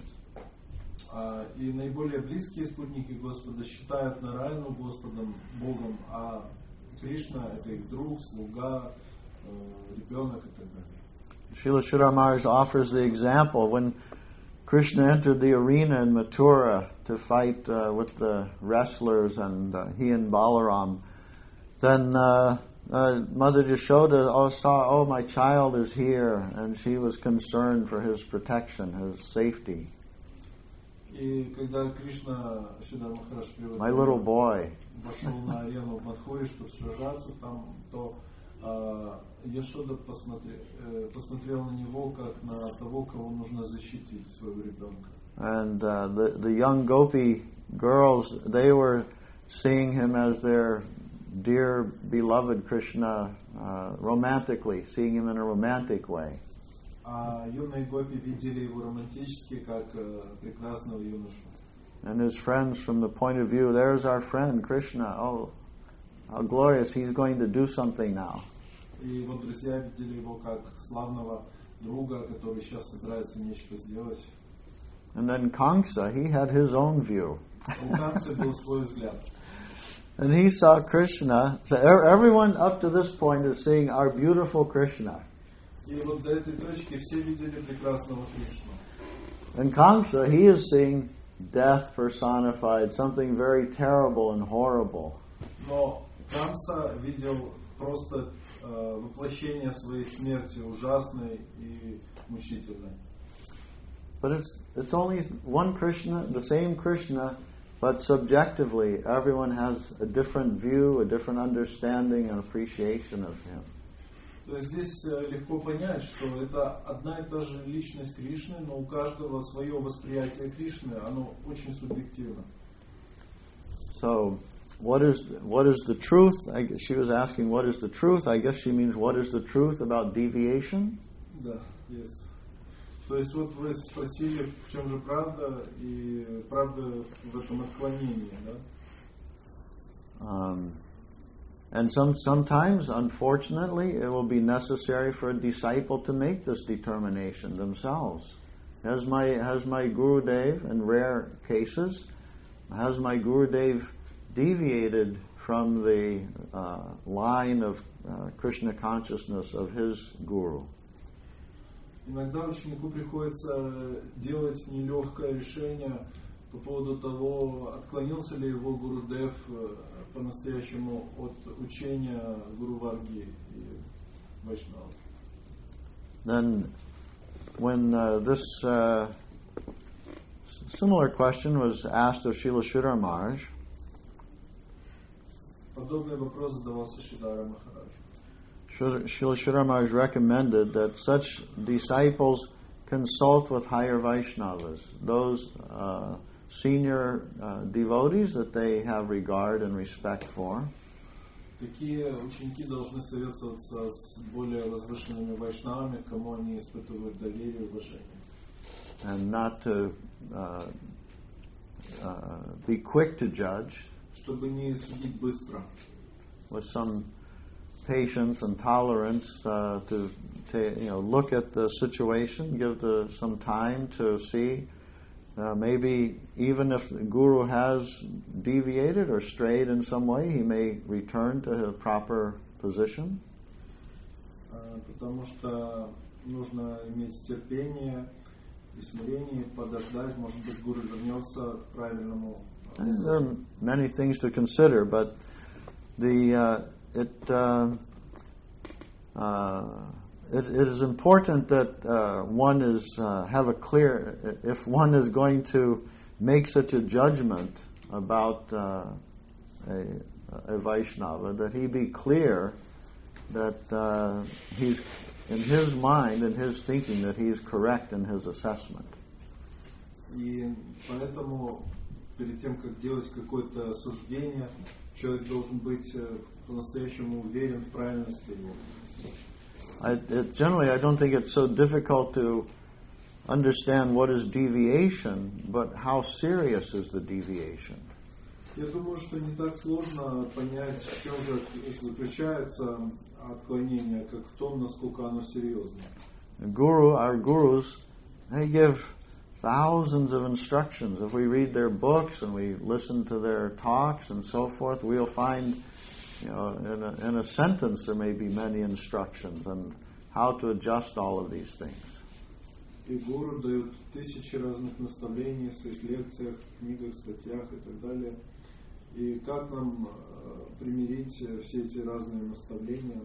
И наиболее близкие спутники Господа считают Нараяну Господом, Богом, а Кришна — это их друг, слуга, ребенок и так далее. Srila Sridhar Maharaj offers the example when Krishna entered the arena in Mathura to fight with the wrestlers and he and Balaram. Then Mother Yashoda saw, my child is here, and she was concerned for his protection, his safety. И когда Кришна, Шридхар Махарадж приводит, my little boy. Вошел на арену в Мадхуре, чтобы сражаться там, то Яшода посмотрел на него как на того, кого нужно защитить, своего ребенка. And the young gopi girls, they were seeing him as their dear beloved Krishna romantically, seeing him in a romantic way. А юные гопи видели его романтически, как прекрасного юношу. And his friends, from the point of view, there's our friend Krishna. Oh, how glorious! He's going to do something now. И его друзья видели его как славного друга, который сейчас собирается нечто сделать. And then Kamsa, he had his own view. У Камсы был свой взгляд. And he saw Krishna. So everyone up to this point is seeing our beautiful Krishna. И вот до этой точки все видели прекрасного Кришну. And Kamsa, he is seeing death personified, something very terrible and horrible. Но Камса видел просто воплощение своей смерти, ужасной и мучительной. But it's only one Krishna, the same Krishna, but subjectively everyone has a different view, a different understanding and appreciation of him. То есть здесь легко понять, что это одна и та же личность Кришны, но у каждого свое восприятие Кришны, оно очень субъективно. So, what is the truth? She was asking, what is the truth? I guess she means, what is the truth about deviation? Да, есть. То есть вот вы спросили, в чем же правда, и правда в этом отклонении, да? And sometimes, unfortunately, it will be necessary for a disciple to make this determination themselves. Has my Gurudev, in rare cases, has my Gurudev deviated from the line of Krishna consciousness of his Guru? Иногда ученику приходится делать нелегкое решение по поводу того, отклонился ли его Гурудев по-настоящему от учения Гуру Варги и Вайшнава. Then, when this similar question was asked of Srila Sridhar Maharaj, подобный вопрос задавался Шридхару Махараджу. Srila Sridhar Maharaj recommended that such disciples consult with higher Vaishnavas, those senior devotees that they have regard and respect for. Такие ученики должны советоваться с более возвышенными вайшнавами, к кому они испытывают доверие и уважение. And not to be quick to judge Чтобы не судить быстро. with some patience and tolerance to look at the situation, give some time to see. Maybe even if the guru has deviated or strayed in some way, he may return to his proper position. Потому что нужно иметь терпение и смирение, подождать, может быть, гуру вернется к правильному. There are many things to consider, but it is important that one is have a clear. If one is going to make such a judgment about a Vaishnava, that he be clear that he's in his mind and his thinking that he is correct in his assessment. И поэтому перед тем, как делать какое-то суждение, человек должен быть по-настоящему уверен в правильности его. Generally, I don't think it's so difficult to understand what is deviation, but how serious is the deviation. Я думаю, что не так сложно понять, в чем же заключается отклонение, как в том, насколько оно серьезно. Our gurus, they give thousands of instructions. If we read their books and we listen to their talks and so forth, we'll find, in a sentence there may be many instructions on how to adjust all of these things. И гуру дают тысячи разных наставлений в своих лекциях, книгах, статьях и так далее. И как нам примирить все эти разные наставления?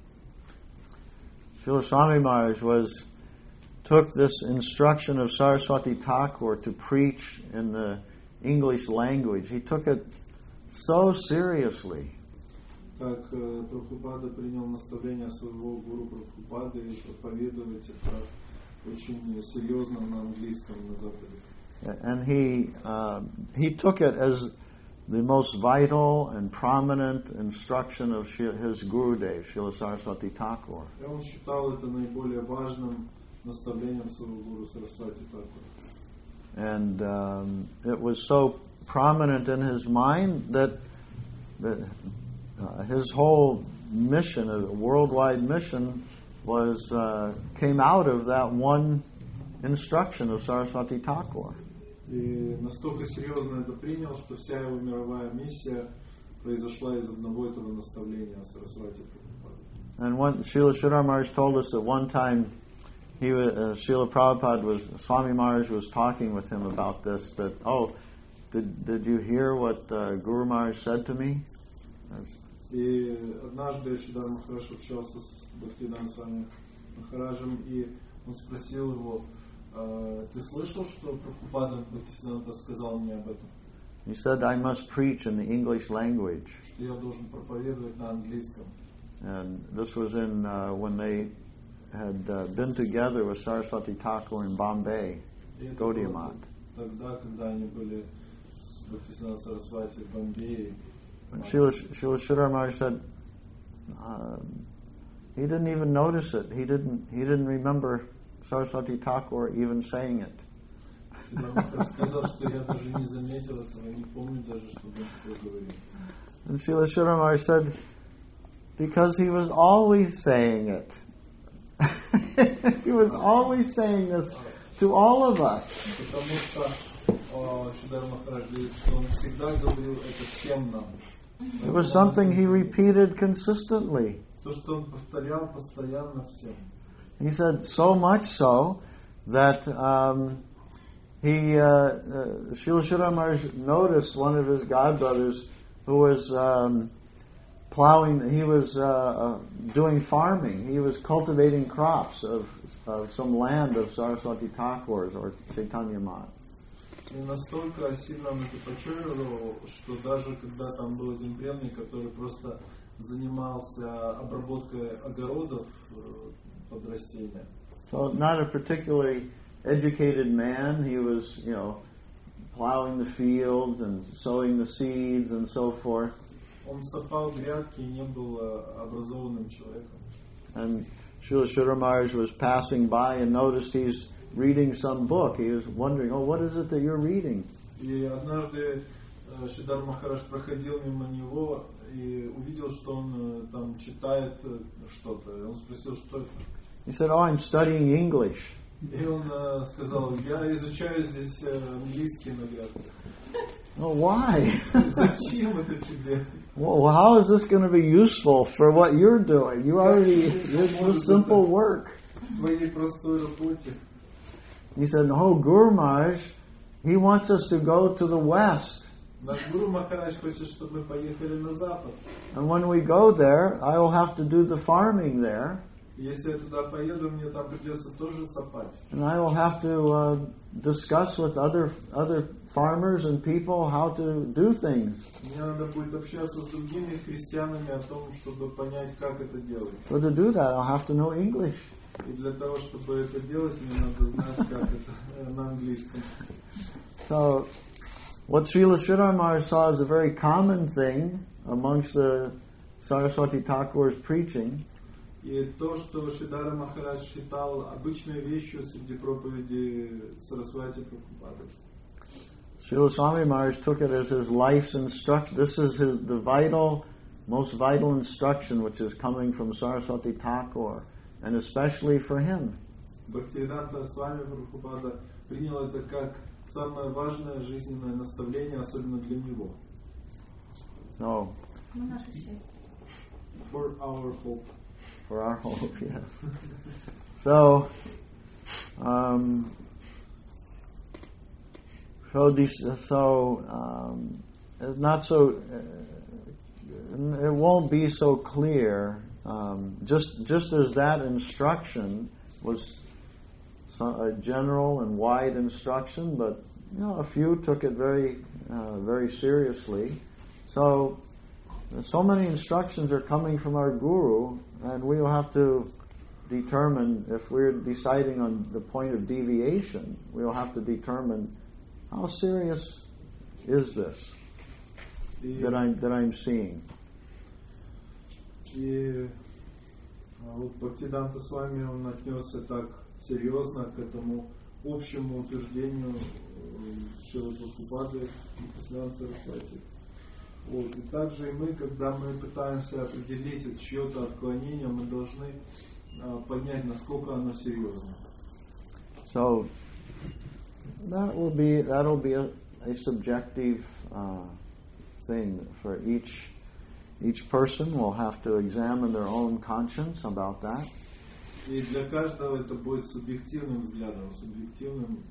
Srila Swami Maharaj took this instruction of Saraswati Thakur to preach in the English language. He took it so seriously. Как Прабхупада принял наставление своего гуру Прабхупады и проповедовать это очень серьезно на английском на Западе. And he took it as the most vital and prominent instruction of his Gurudev, Srila Saraswati Thakur. И он считал это наиболее важным наставлением своего гуру Сарасвати Тхакура. And it was so prominent in his mind that his whole mission, a worldwide mission, came out of that one instruction of Saraswati Thakur. И настолько серьезно это принял, что вся его мировая миссия произошла из одного этого наставления Сарасвати Прабхупады. And Srila Sridhar Maharaj told us that one time Srila Prabhupada Swami Maharaj was talking with him about this, that, did you hear what Guru Maharaj said to me? И однажды Шридар Махарадж общался с Бхактивиданта Свами Махараджем, и он спросил его, ты слышал, что Прабхупада Бхактисиданта сказал мне об этом? He said, I must preach in the English language. Что я должен проповедовать на английском. And this was when they had been together with Saraswati Thakur in Bombay, Gaudiya Math. Тогда, когда они были с Бхактисиданта Сарасвати в Бомбее. And Srila Sridhar Maharaj said, he didn't even notice it. He didn't remember Saraswati Thakur even saying it. And Srila Sridhar Maharaj said, because he was always saying it. He was always saying this to all of us. It was something he repeated consistently. He said so much so that Srila Sridhar Maharaj noticed one of his godbrothers who was plowing. He was doing farming. He was cultivating crops of some land of Saraswati Thakur's or Chaitanya Math. И настолько сильно он это почувствовал, что даже когда там был один преданный, который просто занимался обработкой огородов под растения. So not a particularly educated man, he was, plowing the fields and sowing the seeds and so forth. Он сапал грядки и не был образованным человеком. And Srila Sridhar Maharaj was passing by and noticed he's reading some book. He was wondering, what is it that you're reading? И однажды Шридар Махарадж проходил мимо него и увидел, что он там читает что-то. И он спросил, что это. He said, "Oh, I'm studying English." И он сказал, я изучаю здесь английский иногда. Well, why? Зачем это тебе? Well, how is this going to be useful for what you're doing? You're just simple work. В твоей простой работе. He said, "Oh, Guru Maharaj, he wants us to go to the west. Наш Гуру Махарадж хочет, чтобы мы поехали на запад. And when we go there, I will have to do the farming there. Если я туда поеду, мне там придется тоже сапать. And I will have to discuss with other farmers and people how to do things. Мне надо будет общаться с другими христианами о том, чтобы понять, как это делать. So to do that, I'll have to know English." И для того, чтобы это делать, мне надо знать, как это на английском. So, what Srila Sridhar Maharaj saw as a very common thing amongst the Saraswati Thakur's preaching, И то, что Шридара Махарадж считал обычной вещью среди проповеди Сарасвати Прабхупады. Srila Swami Maharaj took it as his life's instruction. This is the most vital instruction which is coming from Saraswati Thakur, and especially for him. Бхактивиданта Свами Прабхупада принял это как самое важное жизненное наставление, особенно для него. So, For our hope. for our hope, yes. So, it's not so. It won't be so clear. Just as that instruction was a general and wide instruction, but a few took it very, very seriously. So many instructions are coming from our Guru, and we will have to determine, if we're deciding on the point of deviation, we will have to determine how serious is this that I'm seeing. И вот Бхактивиданта Свами, он отнесся так серьезно к этому общему утверждению Шрилы Прабхупады и Бхактивиданта Сарасвати. Вот. И также и мы, когда мы пытаемся определить чье-то отклонение, мы должны понять, насколько оно серьезно. So that'll be a subjective thing for each person. Will have to examine their own conscience about that. И для каждого это будет субъективным взглядом, субъективным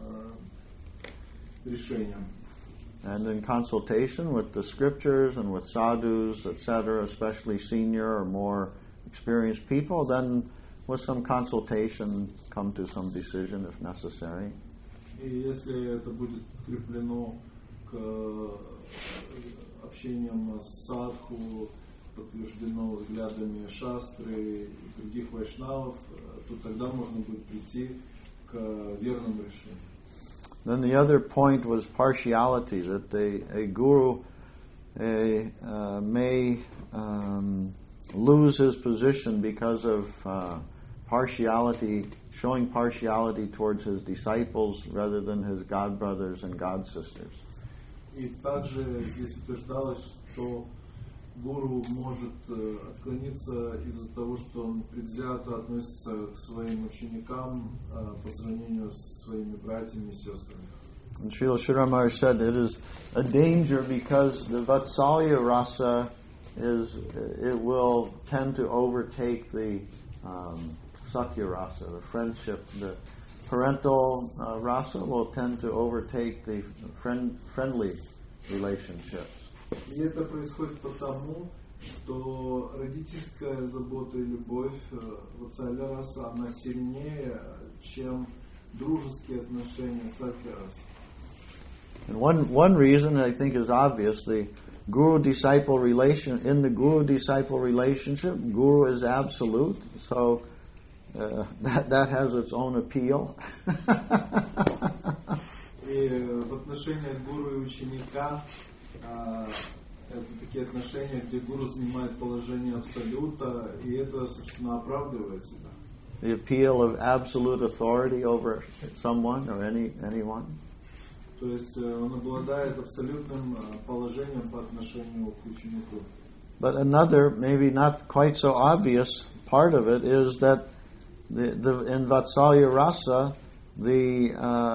решением. And in consultation with the scriptures and with sadhus, etc., especially senior or more experienced people, then with some consultation come to some decision if necessary. И если это будет скреплено к общениям с садху, подтверждено взглядами шастры и других вайшнавов, то тогда можно будет прийти к верному решению. Then the other point was partiality, that a guru may lose his position because of partiality, showing partiality towards his disciples rather than his god brothers and god sisters. И также здесь утверждалось, что гуру может отклониться из-за того, что он предвзято относится к своим ученикам по сравнению с своими братьями и сестрами. And Srila Sridhar Maharaj said it is a danger because the Vatsalya rasa it will tend to overtake the Sakya rasa, the friendship, the parental rasa will tend to overtake the friendly relationships. И это происходит потому, что родительская забота и любовь Ватсалья раса, она сильнее, чем дружеские отношения Сакья раса. And one reason I think is obvious: the guru-disciple relation. In the guru-disciple relationship, guru is absolute, so that has its own appeal. И в отношениях гуру и ученика это такие отношения, где гуру занимает положение абсолюта, и это, собственно, оправдывает себя. The appeal of absolute authority over someone or anyone. То есть он обладает абсолютным положением по отношению к ученику. But another, maybe not quite so obvious part of it is that in Vatsalya Rasa, the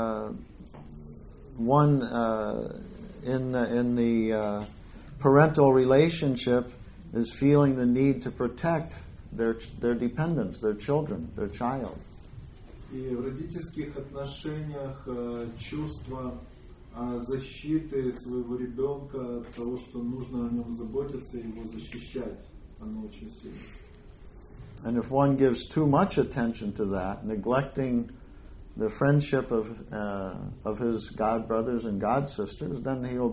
one in the parental relationship is feeling the need to protect their dependents, their children, their child. И в родительских отношениях чувство защиты своего ребенка, от того, что нужно о нем заботиться и его защищать, оно очень сильно. And if one gives too much attention to that, neglecting the friendship of his god brothers and god sisters, then he'll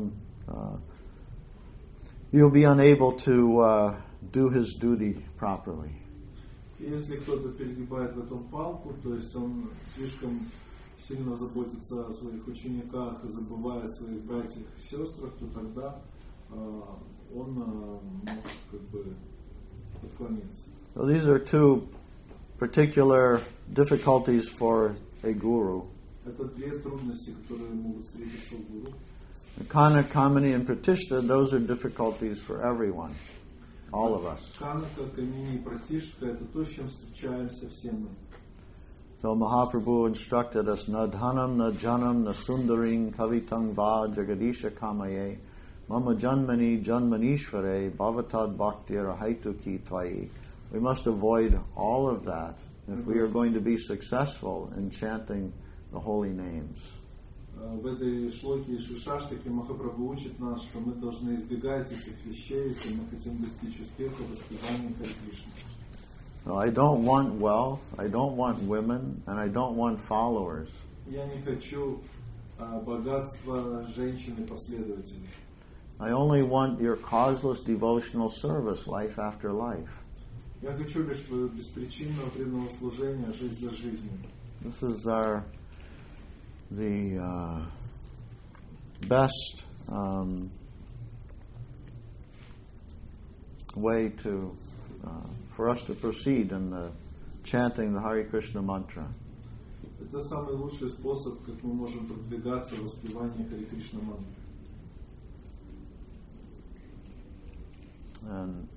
be unable to do his duty properly. И если кто-то перегибает в этом палку, то есть он слишком сильно заботится о своих учениках и забывая о своих братьях и сестрах, то тогда он может как бы отклониться. So these are two particular difficulties for a guru. Это две трудности, которые могут встретиться у гуру. Kana, Kamini, and Pratishta, those are difficulties for everyone, all of us. Канака, Камини и Пратишка — это то, с чем встречаемся все мы. So Mahaprabhu instructed us, na dhanam, na janam, na sundaring, kavitang va, jagadisha kamaye, mama janmani, janmanishvare, bhavatad bhaktir, haituki tvai. We must avoid all of that if we are going to be successful in chanting the holy names. В этой шлоке Шишаштаки Махапрабху учит нас, что мы должны избегать этих вещей, если мы хотим достичь успеха в воспевании Хари Кришны. No, I don't want wealth, I don't want women, and I don't want followers. Я не хочу богатства, женщин и последователей. I only want your causeless devotional service, life after life. Я хочу лишь твоего беспричинного преданного служения, жизнь за жизнью. This is the best way for us to proceed in the chanting the Hare Krishna mantra. Это самый лучший способ, как мы можем продвигаться в воспевании Хари Кришна мантры. And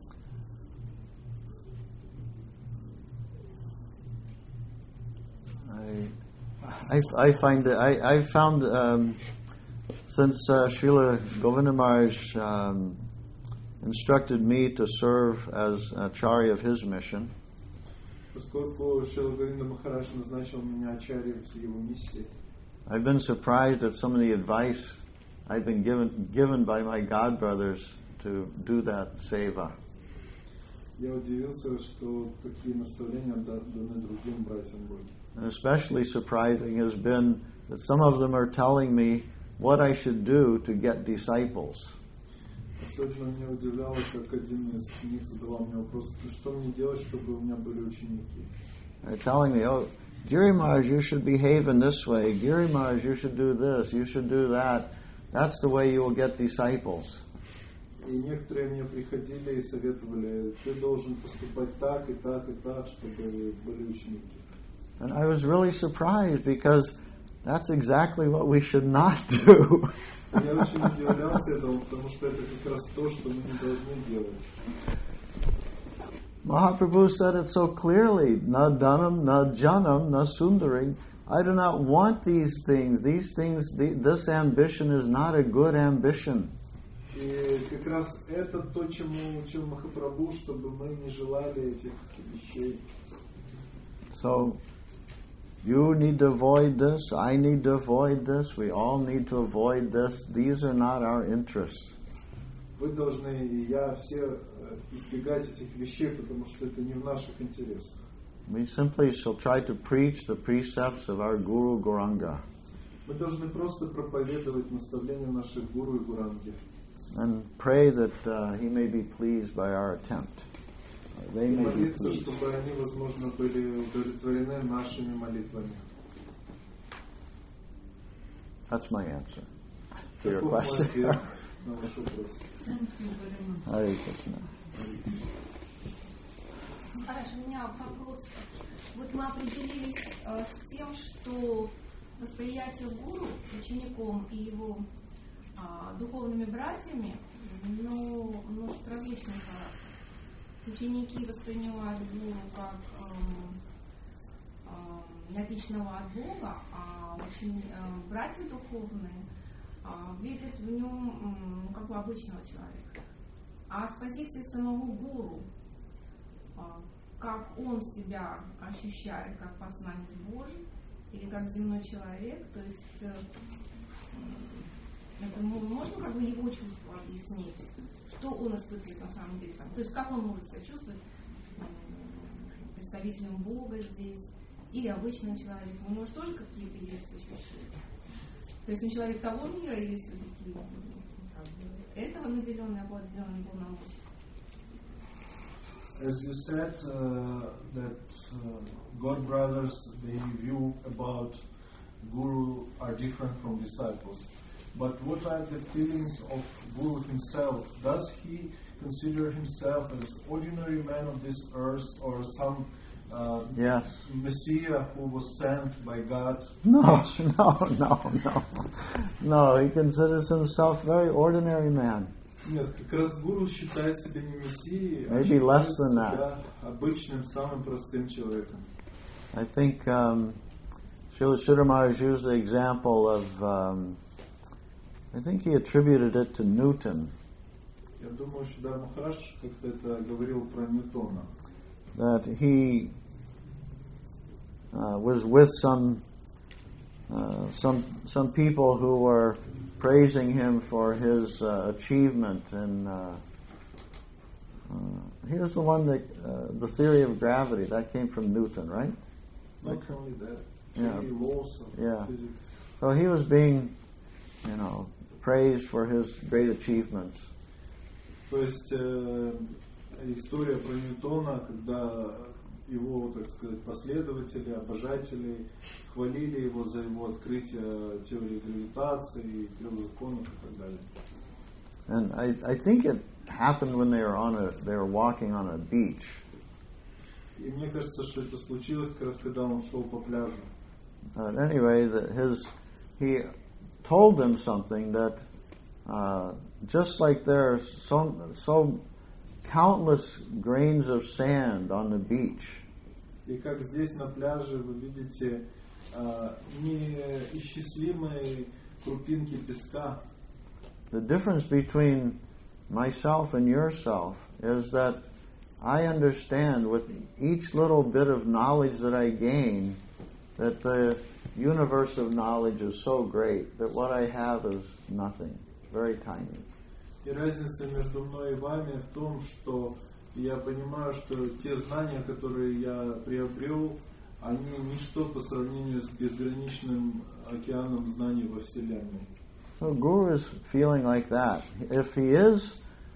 I find that I found since Srila Govinda Maharaj instructed me to serve as Acharya of his mission, Поскольку Шрила Говинда Махарадж назначил меня ачарьей в его миссии, I've been surprised at some of the advice I've been given by my god brothers to do that seva. я удивился, что такие наставления даны другим братьям Боги. And especially surprising has been that some of them are telling me what I should do to get disciples. Особенно меня удивляло, как один из них задавал мне вопрос, что мне делать, чтобы у меня были ученики. They're telling me, oh, Giri Maharaj, you should behave in this way. Giri Maharaj, you should do this. You should do that. That's the way you will get disciples. И некоторые мне приходили и советовали, ты должен поступать так и так и так, чтобы были ученики. And I was really surprised because that's exactly what we should not do. Я очень удивлялся этому, потому что это как раз то, что мы не должны делать. Mahaprabhu said it so clearly, na dhanam, na janam, na sundaring. I do not want these things. These things, this ambition is not a good ambition. И как раз это то, чему учил Махапрабху, чтобы мы не желали этих вещей. So, you need to avoid this, I need to avoid this, we all need to avoid this. These are not our interests. Вы должны, и я, все избегать этих вещей, потому что это не в наших интересах. We simply shall try to preach the precepts of our Guru Gauranga. Мы должны просто проповедовать наставления наших гуру и гуранги. And pray that he may be pleased by our attempt. They И may be молиться, pleased. чтобы они, возможно, были удовлетворены нашими молитвами. That's my answer to your Таков мой question. ответ на ваш вопрос. Hare Krishna. Хорошо, у меня вопрос. Вот мы определились с тем, что восприятие гуру учеником и его духовными братьями, носит различный характер. Ученики воспринимают гуру как отличного от Бога, а братья духовные видят в нем как бы обычного человека. А с позиции самого гуру, как он себя ощущает как посланец Божий или как земной человек, то есть это можно как бы его чувство объяснить, что он испытывает на самом деле сам. То есть как он может себя чувствовать представителем Бога здесь или обычным человеком. У него же тоже какие-то есть ощущения. То есть он человек того мира или все-таки этого наделенный, определенным полномочиями. As you said, that God brothers, they view about Guru are different from disciples. But what are the feelings of Guru himself? Does he consider himself as ordinary man of this earth or some yes. Messiah who was sent by God? No. No, he considers himself very ordinary man. Нет, как раз Гуру считает себя не мессией, а Maybe less считает than себя that. обычным, самым простым человеком. I think Srila Sridhar Maharaj used the example of, I think he attributed it to Newton. Я думаю, что Шридар Махарадж как-то это говорил про Ньютона. That he was with some people who were praising him for his achievement, and he was the one that the theory of gravity that came from Newton, right? Not only that, Yeah. three laws of Yeah. physics. So he was being, praised for his great achievements. То есть история про Ньютона, когда его, так сказать, последователи, обожатели хвалили его за его открытие теории гравитации, трех законов и так далее. And I think it happened when they were walking on a beach. И мне кажется, что это случилось как раз, когда он шел по пляжу. Anyway, he told them something that just like there's so countless grains of sand on the beach. И как здесь на пляже вы видите неисчислимые крупинки песка. The difference between myself and yourself is that I understand with each little bit of knowledge that I gain that the universe of knowledge is so great that what I have is nothing, very tiny. И разница между мной и вами в том, что я понимаю, что те знания, которые я приобрел, они ничто по сравнению с безграничным океаном знаний во Вселенной. So Guru is feeling like that. If he is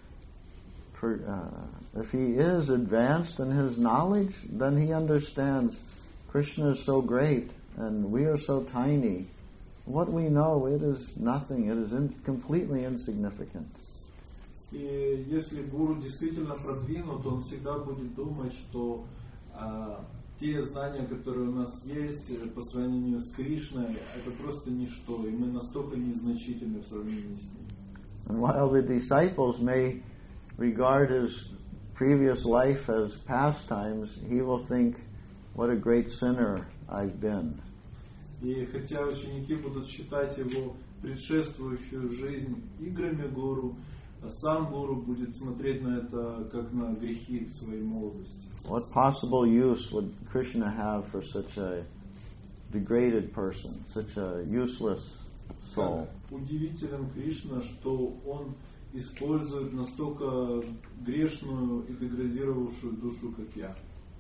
advanced in his knowledge, then he understands Krishna is so great and we are so tiny. What we know, it is nothing. It is completely insignificant. И если гуру действительно продвинут, он всегда будет думать, что те знания, которые у нас есть по сравнению с Кришной, это просто ничто, и мы настолько незначительны в сравнении с ним. And while the disciples may regard his previous life as pastimes, he will think, what a great sinner I've been. И хотя ученики будут считать его предшествующую жизнь играми гуру, сам гуру будет смотреть на это как на грехи своей молодости. What possible use would Krishna have for such a degraded person, such a useless soul? Как удивителен Кришна, что он использует настолько грешную и деградировавшую душу, как я.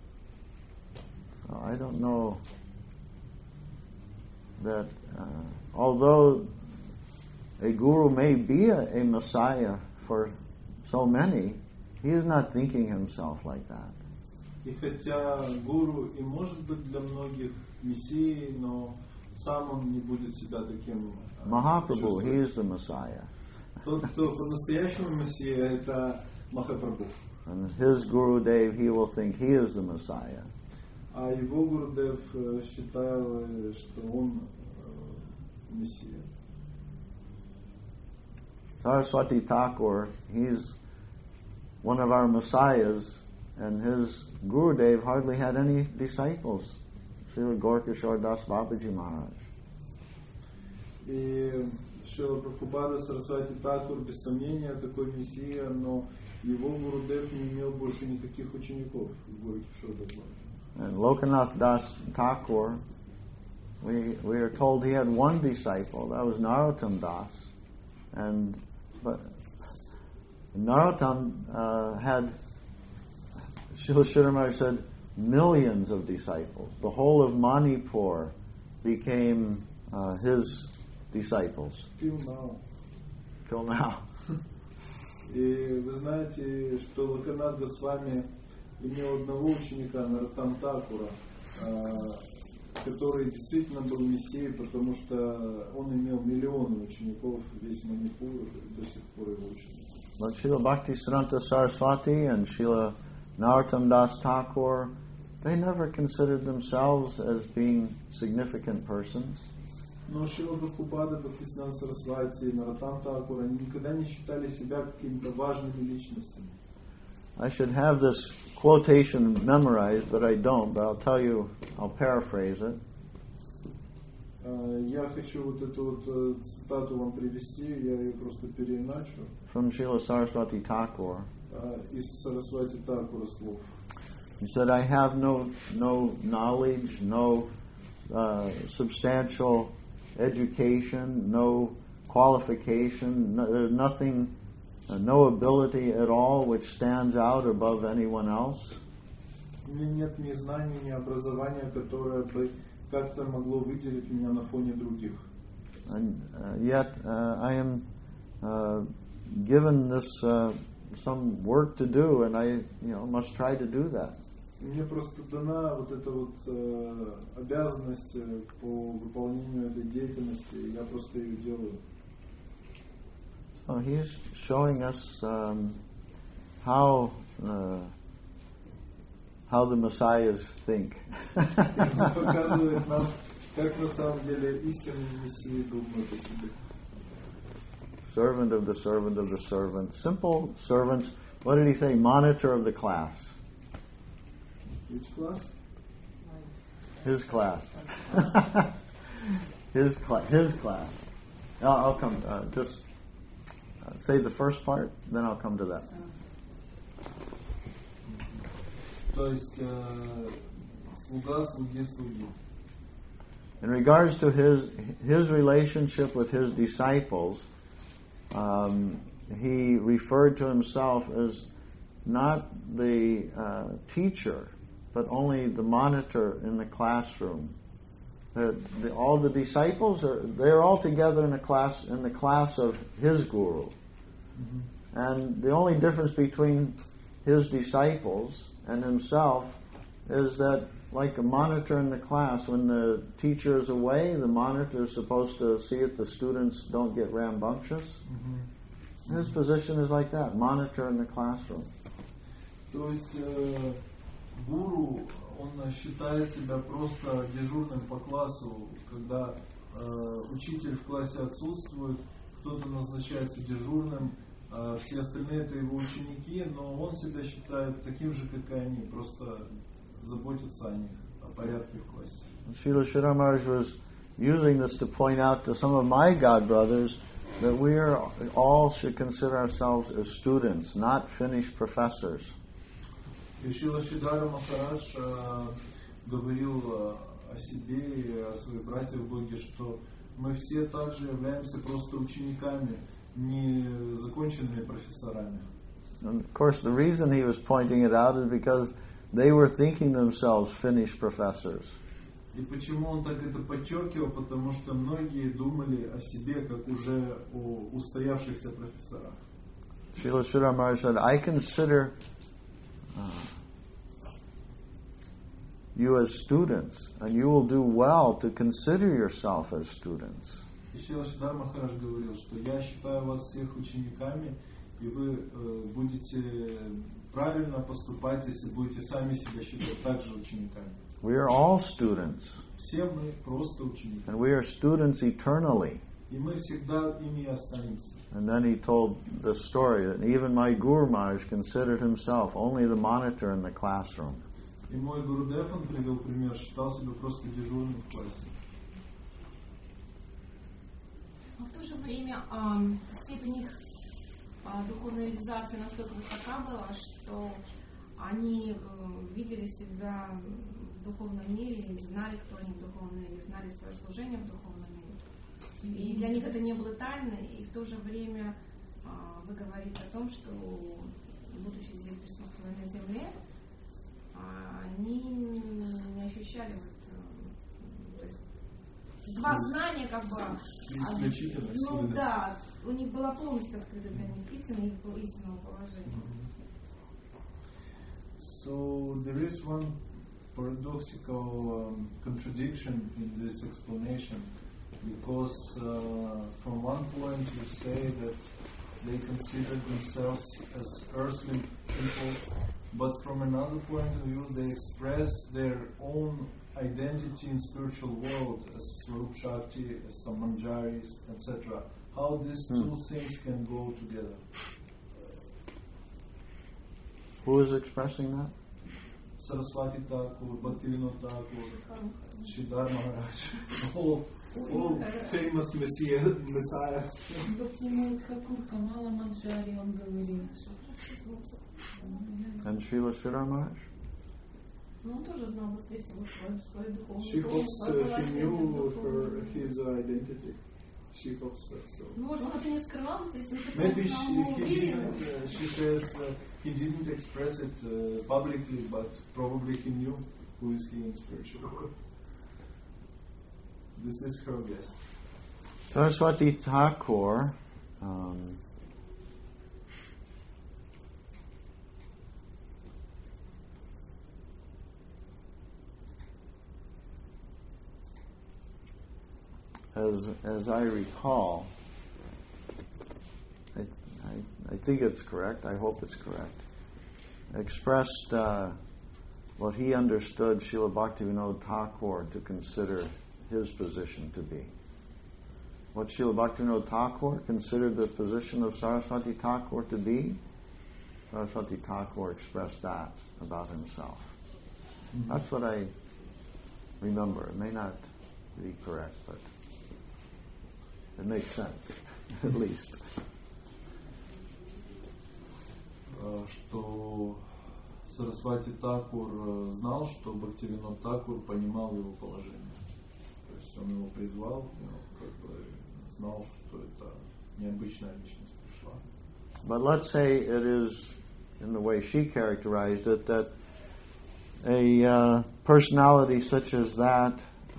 So I don't know that although a guru may be a messiah for so many, he is not thinking himself like that. И хотя гуру и может быть для многих мессией, но сам он не будет себя таким Mahaprabhu, he чувствовать. is the Messiah. Тот, кто по-настоящему мессия, это Махапрабху. And his Guru Dev, he will think he is the Messiah. А его Гурудев считал, что он Мессия. Saraswati Thakur, he's one of our messiahs, and his Gurudev hardly had any disciples. Srila Gaurkishore Das Babaji Maharaj. И Шрила Прабхупада Сарасвати Такур, без сомнения, такой мессия, но его Гурудев не имел больше никаких учеников в Gaurkishore Das Babaji. And Lokanath Das Thakur, we are told he had one disciple, that was Narottam Das. But Narottam had, Srila Sridhar Maharaj said, millions of disciples. The whole of Manipur became his disciples. Till now. И вы знаете, что Локанат Госвами имел одного ученика, Нароттам Такура, который действительно был мессией, потому что он имел миллионы учеников, весь Манипур до сих пор его ученик. But Srila Bhaktisiddhanta Saraswati and Srila Narottam Das Thakur, they never considered themselves as being significant persons. Но Шрила Прабхупада, Бхактисиддханта Сарасвати и Нароттам Такур, они никогда не считали себя какими-то важными личностями. I should have this quotation memorized, but I don't, but I'll tell you, I'll paraphrase it. Я хочу вот эту вот цитату вам привести, я ее просто переиначу. From Srila Saraswati Thakur. Из Сарасвати Такура слов. He said, I have no knowledge, no substantial education, no qualification, nothing, no ability at all which stands out above anyone else. У меня нет ни знаний, ни образования, которое бы как-то могло выделить меня на фоне других. And yet I am given this some work to do, and I must try to do that. Мне просто дана вот эта вот обязанность по выполнению этой деятельности, и я просто ее делаю. So he's showing us how the messiahs think. Показывает нам, как на самом деле истинные мессии думают о себе. Servant of the servant of the servant. Simple servants. What did he say? Monitor of the class. Which class? His class. His class. I'll come. Just say the first part, then I'll come to that. То есть слуга слуги слуги. In regards to his relationship with his disciples, he referred to himself as not the teacher, but only the monitor in the classroom. All the disciples they're all together in the class of his guru, and the only difference between his disciples and himself is that, like a monitor in the class, when the teacher is away, the monitor is supposed to see if the students don't get rambunctious. His position is like that, monitor in the classroom. То есть гуру, он считает себя просто дежурным по классу, когда учитель в классе отсутствует, кто-то назначается дежурным, все остальные это его ученики, но он себя считает таким же, как и они, просто заботится о них, о порядке в классе. Srila Sridhar Maharaj was using this to point out to some of my god brothers that we all should consider ourselves as students, not finished professors. И Шрила Шридхара Махарадж говорил о себе и о своих братьях в Боге, что мы все также являемся просто учениками, не законченными профессорами. And of course, the reason he was pointing it out is because they were thinking themselves finished professors. И почему он так это подчеркивал? Потому что многие думали о себе как уже о устоявшихся профессорах. Srila Sridhar Maharaj said, I consider you as students, and you will do well to consider yourself as students. И Шрила Шридхар Махарадж говорил, что я считаю вас всех учениками, и вы будете правильно поступать, если будете сами себя считать также учениками. We are all students. Все мы просто ученики. And we are students eternally. И мы всегда ими останемся. And then he told the story that even my Guru Maharaj considered himself only the monitor in the classroom. И мой Гурудев, он привел пример, считал себя просто дежурным в классе. Но в то же время степень их духовной реализации настолько высока была, что они видели себя в духовном мире, знали, кто они в духовном мире, знали свое служение в духовном мире. И для них это не было тайной, и в то же время вы говорите о том, что, будучи здесь, присутствуя на земле, они не ощущали то есть два знания как бы да, у них была полностью открыта для них истина, их было истинного положения. So there is one paradoxical contradiction in this explanation, because from one point you say that they consider themselves as earthly people, but from another point of view they express their own identity in spiritual world as Swarup Shakti, as Samanjaris, etc. How these two things can go together? Who is expressing that? Saraswati Thakur, Bhaktivinoda Thakur, Sridhar Maharaj, all famous messiahs. Бхактивинод Тхакур, Камала Манджари, он говорил. And Srila Sridhar Maharaj? Ну, он тоже знал быстрее всего свою духовную. She hopes he knew his identity. She hopes that so. Может, он это не скрывал, если Maybe she says he didn't express it publicly, but probably he knew who is he in spiritual world. This is her guess. Saraswati Thakur as I recall, I think it's correct, I hope it's correct, expressed what he understood Srila Bhaktivinoda Thakur to consider his position to be. What Srila Bhaktivinoda Thakur considered the position of Saraswati Thakur to be, Saraswati Thakur expressed that about himself. That's what I remember. It may not be correct, but it makes sense, at least. Что Сарасвати Такур знал, что Бхактивинод Такур понимал его положение. То есть он его призвал, как бы знал, что это необычная личность пришла. But let's say it is, in the way she characterized it, that a personality such as that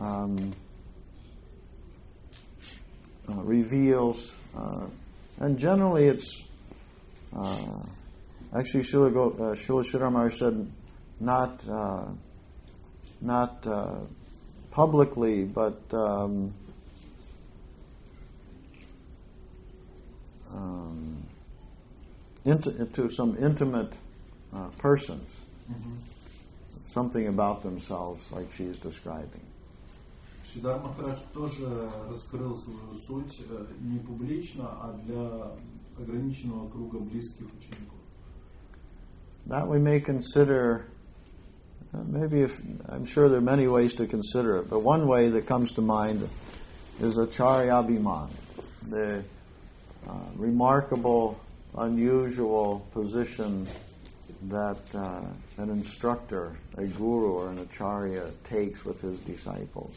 reveals, and generally it's actually Srila Sridhar Maharaj said not publicly, but to some intimate persons, something about themselves, like she is describing. Шридар Махарадж тоже раскрыл свою суть не публично, а для ограниченного круга близких учеников. That we may consider, I'm sure there are many ways to consider it, but one way that comes to mind is Acharyabhiman, the remarkable, unusual position that an instructor, a guru or an acharya takes with his disciples.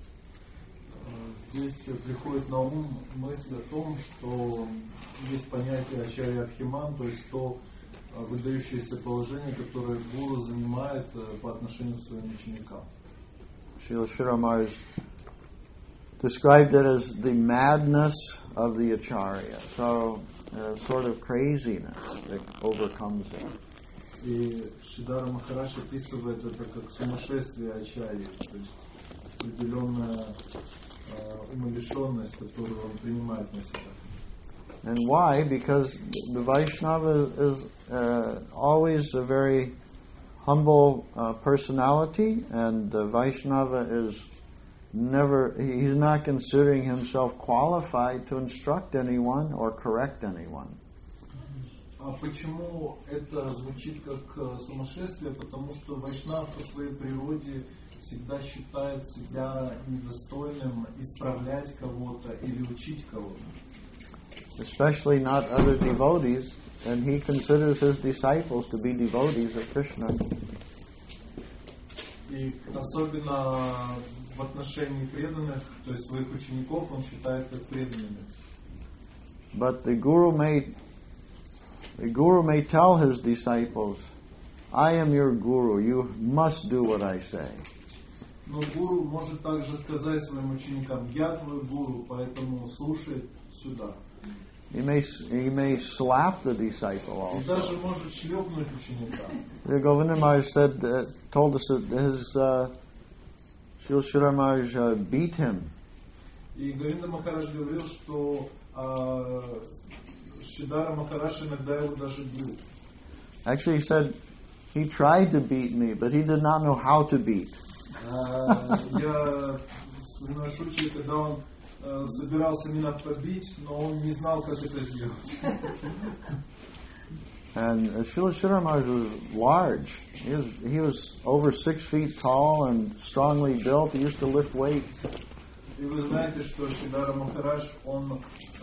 Здесь приходит на ум мысль о том, что есть понятие Ачарья Абхиман, то есть то выдающееся положение, которое гуру занимает по отношению к своим ученикам. Srila Sridhar Maharaj described it as the madness of the acharya, so a sort of craziness that overcomes it. И Шридара Махарадж описывает это как сумасшествие Ачарьи, то есть определенная умалишенность, которую он принимает на себя. And why? Because the Vaishnava is always a very humble personality, and Vaishnava is he's not considering himself qualified to instruct anyone or correct anyone. А почему это звучит как сумасшествие? Потому что вайшнав по своей природе всегда считает себя недостойным исправлять кого-то или учить кого-то. Especially not other devotees, and he considers his disciples to be devotees of Krishna. И особенно в отношении преданных, то есть своих учеников, он считает как преданными. But the guru may tell his disciples, I am your guru, you must do what I say. Но гуру может также сказать своим ученикам: я твой гуру, поэтому слушай сюда. He may slap the disciple also. И даже может шлепнуть ученика. The Govinda Maharaj told us that his Srila Sridhar Maharaj beat him. И Говинда Махарадж говорил, что Шридхара Махарадж иногда его даже бил. Actually, he said he tried to beat me, but he did not know how to beat. Я вспоминаю случай, когда он собирался меня побить, но он не знал, как это сделать. And Srila Sridhar Maharaj was large. He was over 6 feet tall and strongly built. He used to lift weights. И вы знаете, что Шридхара Махарадж, он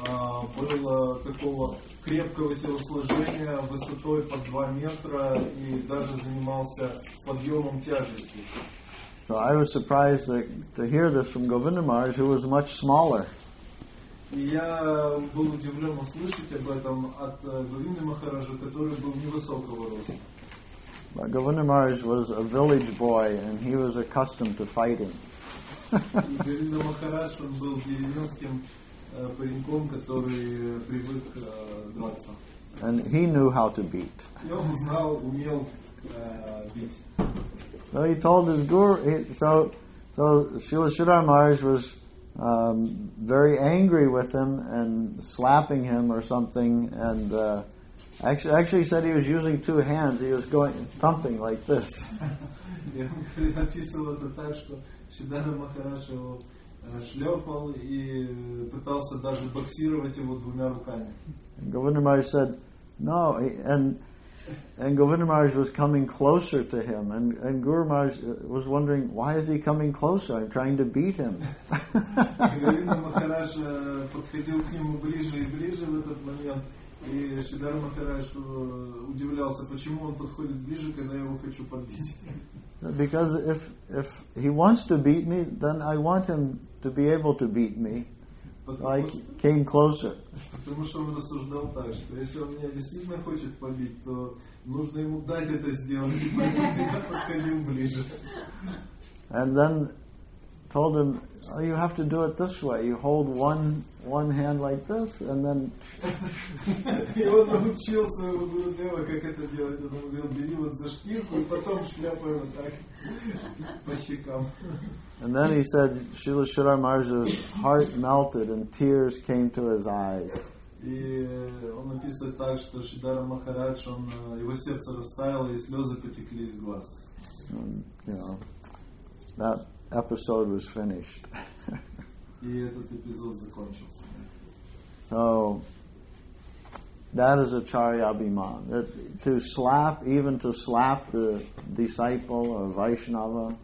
был такого крепкого телосложения, высотой под 2 метра и даже занимался подъемом тяжести. So I was surprised to hear this from Govinda Maharaj, who was much smaller. И я был удивлен услышать об этом от Говинды Махараджа, который был невысокого роста. But Govinda Maharaj was a village boy, and he was accustomed to fighting. И Говинда Махарадж, он был деревенским пареньком, который привык драться. And he knew how to beat. И он знал, умел бить. So he told his guru. So Srila Sridhar Maharaj was very angry with him and slapping him or something. And actually said he was using 2 hands. He was thumping like this. Я описывал это так, что Шридхара Махарадж его шлепал и пытался даже боксировать его 2 руками. And Govinda Maharaj said, no, and Govinda Maharaj was coming closer to him, and Guru Maharaj was wondering, why is he coming closer? I'm trying to beat him. Говинда Махарадж подходил к нему ближе и ближе в этот момент, и Шридхара Махарадж удивлялся, почему он подходит ближе, когда я его хочу побить. Because if he wants to beat me, then I want him to be able to beat me. So I came closer. Потому что он рассуждал так, что если он меня действительно хочет побить, то нужно ему дать это сделать, и поэтому я подходил ближе. And then told him, oh, you have to do it this way. You hold one hand like this, and then... И он научил своего Гурудева, как это делать. Он говорил, бери вот за шкирку, и потом шляпай вот так по щекам. And then he said, Srila Sridhar Maharaj's heart melted and tears came to his eyes. И он описывает так, что Шридхара Махарадж, его сердце растаяло, и слезы потекли из глаз. You know, that episode was finished. И этот эпизод закончился. So, that is Acharya Abhiman. To slap the disciple or Vaishnava.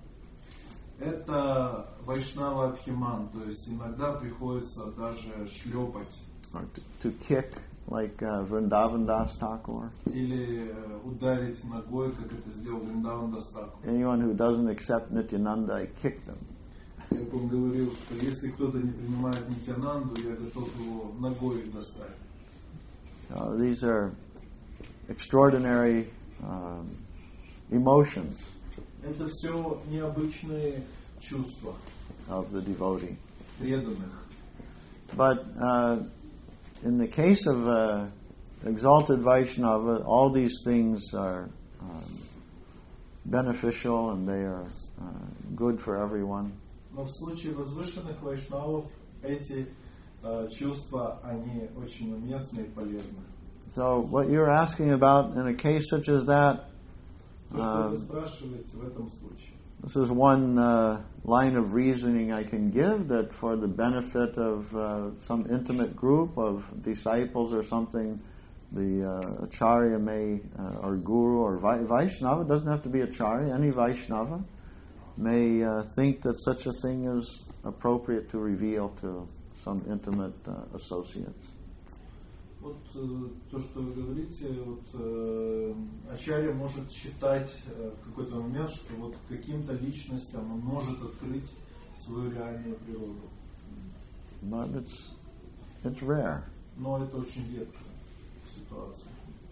Это Вайшнава Абхиман, то есть иногда приходится даже шлепать. Or to kick, like Vrindavan Das Thakur. Или ударить ногой, как это сделал Вриндаван Дас Тхакур. Anyone who doesn't accept Nityananda, I kick them. Как он говорил, что если кто-то не принимает Нитянанду, я готов его ногой достать. These are extraordinary emotions Это все необычные чувства of the devotee. преданных. But in the case of exalted Vaishnava, all these things are beneficial and they are good for everyone. Но в случае возвышенных вайшнавов эти чувства, они очень уместны и полезны. So what you're asking about in a case such as that, То, что вы спрашиваете в этом случае. This is one line of reasoning I can give, that for the benefit of some intimate group of disciples or something, the Acharya may, or Guru or Vaishnava, doesn't have to be Acharya, any Vaishnava, may think that such a thing is appropriate to reveal to some intimate associates. Вот то, что вы говорите, Ачарья может считать в какой-то момент, что вот каким-то личностям он может открыть свою реальную природу. But it's rare. Но это очень редкая ситуация.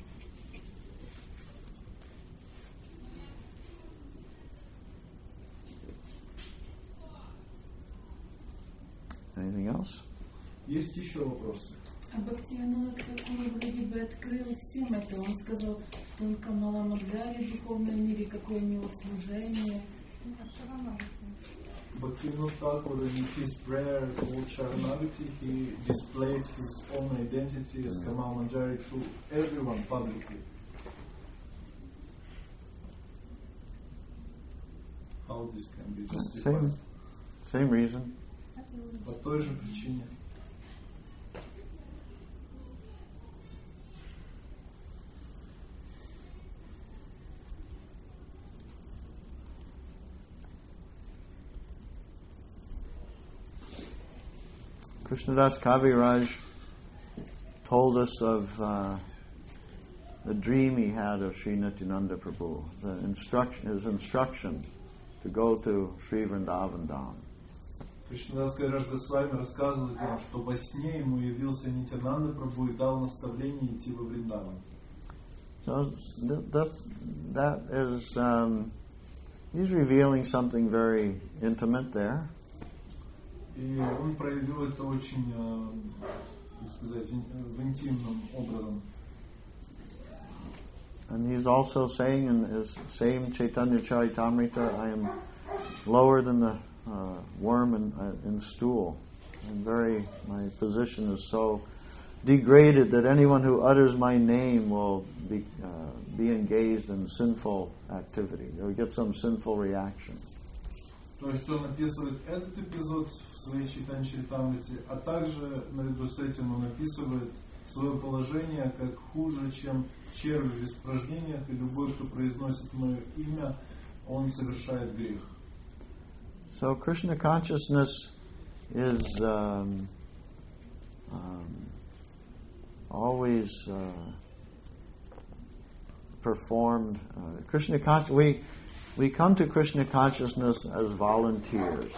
Anything else? Есть еще вопросы? А Бхактивинода Тхакур вроде бы открыл всем это. Он сказал, что он Камала Маджари в духовном мире, какое у него служение. Bhaktivinoda Thakur, in his prayer called Sharanagati, he displayed his own identity as Kamal Manjari to everyone publicly. How this can be justified? Same reason. По той же причине. Krishnadas Kaviraj told us of the dream he had of Sri Nityananda Prabhu, his instruction to go to Sri Vrindavan Dham. Кришнадас Кавирадж Госвами рассказывает нам, что во сне ему явился Нитянанда Прабху и дал наставление идти во Вриндаван. So that is, he's revealing something very intimate there. И он проявил это очень, как сказать, в интимном образом. And he's also saying in his same Chaitanya Charitamrita, I am lower than the worm in stool. My position is so degraded that anyone who utters my name will be engaged in sinful activity. They'll get some sinful reaction. То есть он описывает этот эпизод в своей Чайтанья Чаритамрите, а также наряду с этим он описывает свое положение как хуже, чем червь в испражнениях, и любой, кто произносит мое имя, он совершает грех. So Krishna consciousness is always performed. We come to Krishna consciousness as volunteers.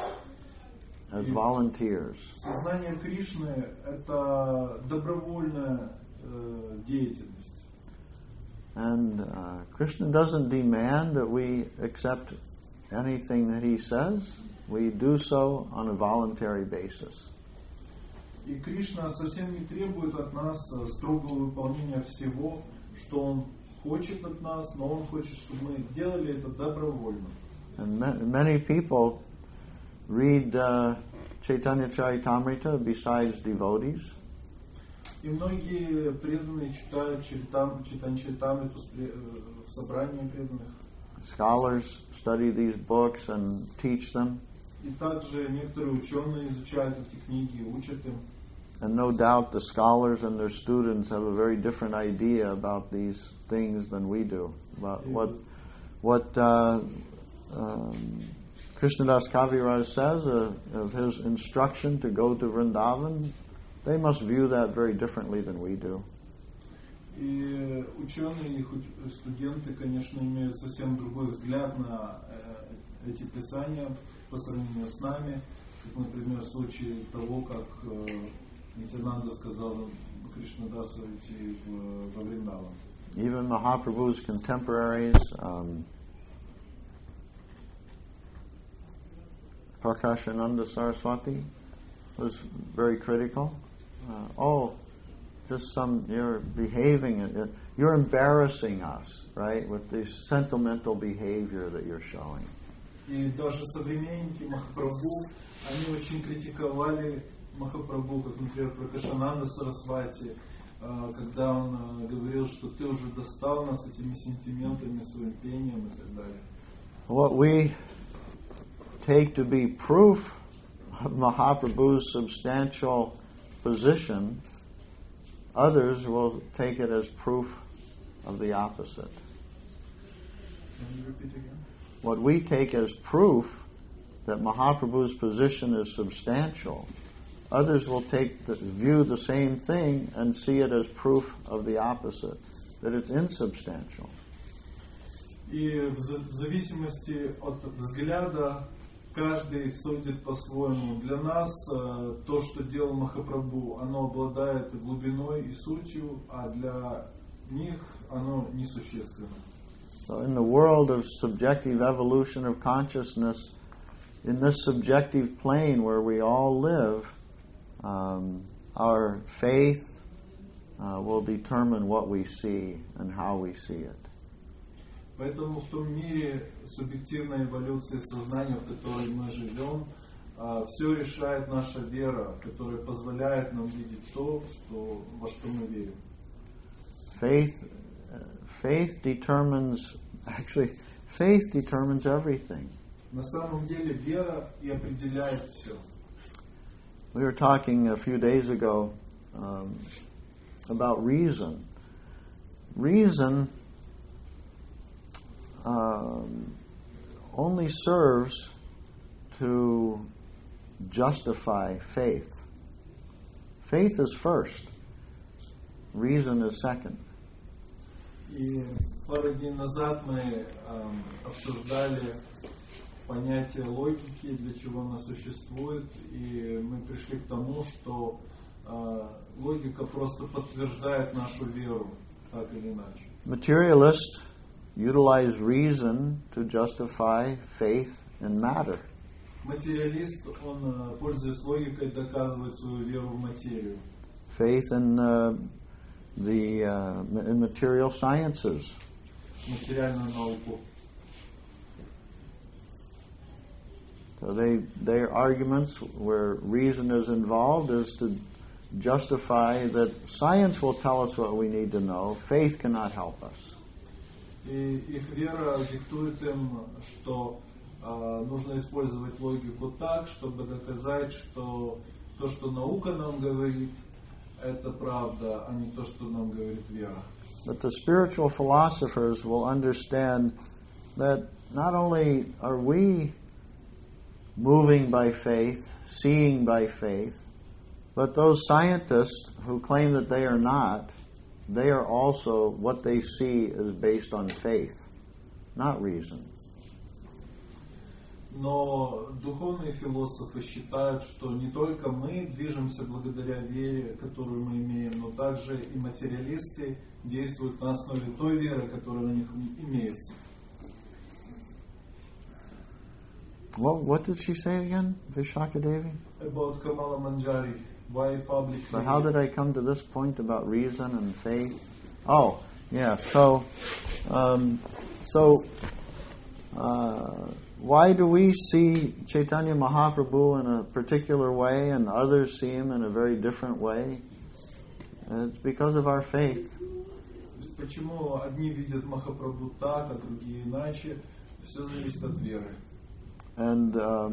Сознание Кришны – это добровольная деятельность. And Krishna doesn't demand that we accept anything that he says. We do so on a voluntary basis. И Кришна совсем не требует от нас строгого выполнения всего, что он хочет от нас, но он хочет, чтобы мы делали это добровольно. And many people read Chaitanya Charitamrita besides devotees. И многие преданные читают Чайтанья Чаритамриту в собрании преданных. Scholars study these books and teach them. И также некоторые ученые изучают эти книги и учат им. And no doubt the scholars and their students have a very different idea about these things than we do. About what Krishnadas Kaviraj says of his instruction to go to Vrindavan, they must view that very differently than we do. И ученые и студенты, конечно, имеют совсем другой взгляд на эти писания по сравнению с нами, как, например, в случае того, как Нитянанда сказал Кришнадасу идти во Вриндаван. Even Mahaprabhu's contemporaries, Prakashananda Saraswati was very critical. You're behaving, you're embarrassing us, right, with this sentimental behavior that you're showing. И даже современники Махапрабху, они очень критиковали Махапрабху, как, например, Пракашананда Сарасвати, когда он говорил, что ты уже достал нас этими сентиментами, своим пением и так далее. What we take to be proof of Mahaprabhu's substantial position, others will take it as proof of the opposite. Can you repeat again? What we take as proof that Mahaprabhu's position is substantial, others will view the same thing and see it as proof of the opposite, that it's insubstantial. И в зависимости от взгляда каждый судит по-своему. Для нас то, что делал Махапрабху, оно обладает глубиной и сутью, а для них оно несущественно. So in the world of subjective evolution of consciousness, in this subjective plane where we all live, our faith will determine what we see and how we see it. Поэтому в том мире субъективной эволюции сознания, в которой мы живем, все решает наша вера, которая позволяет нам видеть то, во что мы верим. Faith determines everything. На самом деле вера и определяет все. We were talking a few days ago about reason. Reason only serves to justify faith. Faith is first. Reason is second. И пару дней назад мы обсуждали понятие логики, для чего она существует, и мы пришли к тому, что логика просто подтверждает нашу веру, так или иначе. Materialists utilize reason to justify faith in matter. Материалист, он, пользуясь логикой, доказывает свою веру в материю. Faith in in material sciences. Материальную науку. So their arguments where reason is involved is to justify that science will tell us what we need to know. Faith cannot help us. И их вера диктует им, что нужно использовать логику так, чтобы доказать, что то, что наука нам говорит, это правда, а не то, что нам говорит вера. But the spiritual philosophers will understand that not only are we moving by faith, seeing by faith, but those scientists who claim that they are not, they are also, what they see is based on faith, not reason. Но духовные философы считают, что не только мы движемся благодаря вере, которую мы имеем, но также и материалисты действуют на основе той веры, которая у них имеется. What did she say again, Vishaka Devi? About Kamala Manjari, why public? But how did I come to this point about reason and faith? Oh, yeah. So, why do we see Chaitanya Mahaprabhu in a particular way and others see him in a very different way? It's because of our faith. Почему одни видят Махапрабху так, а другие иначе? Все зависит от веры. And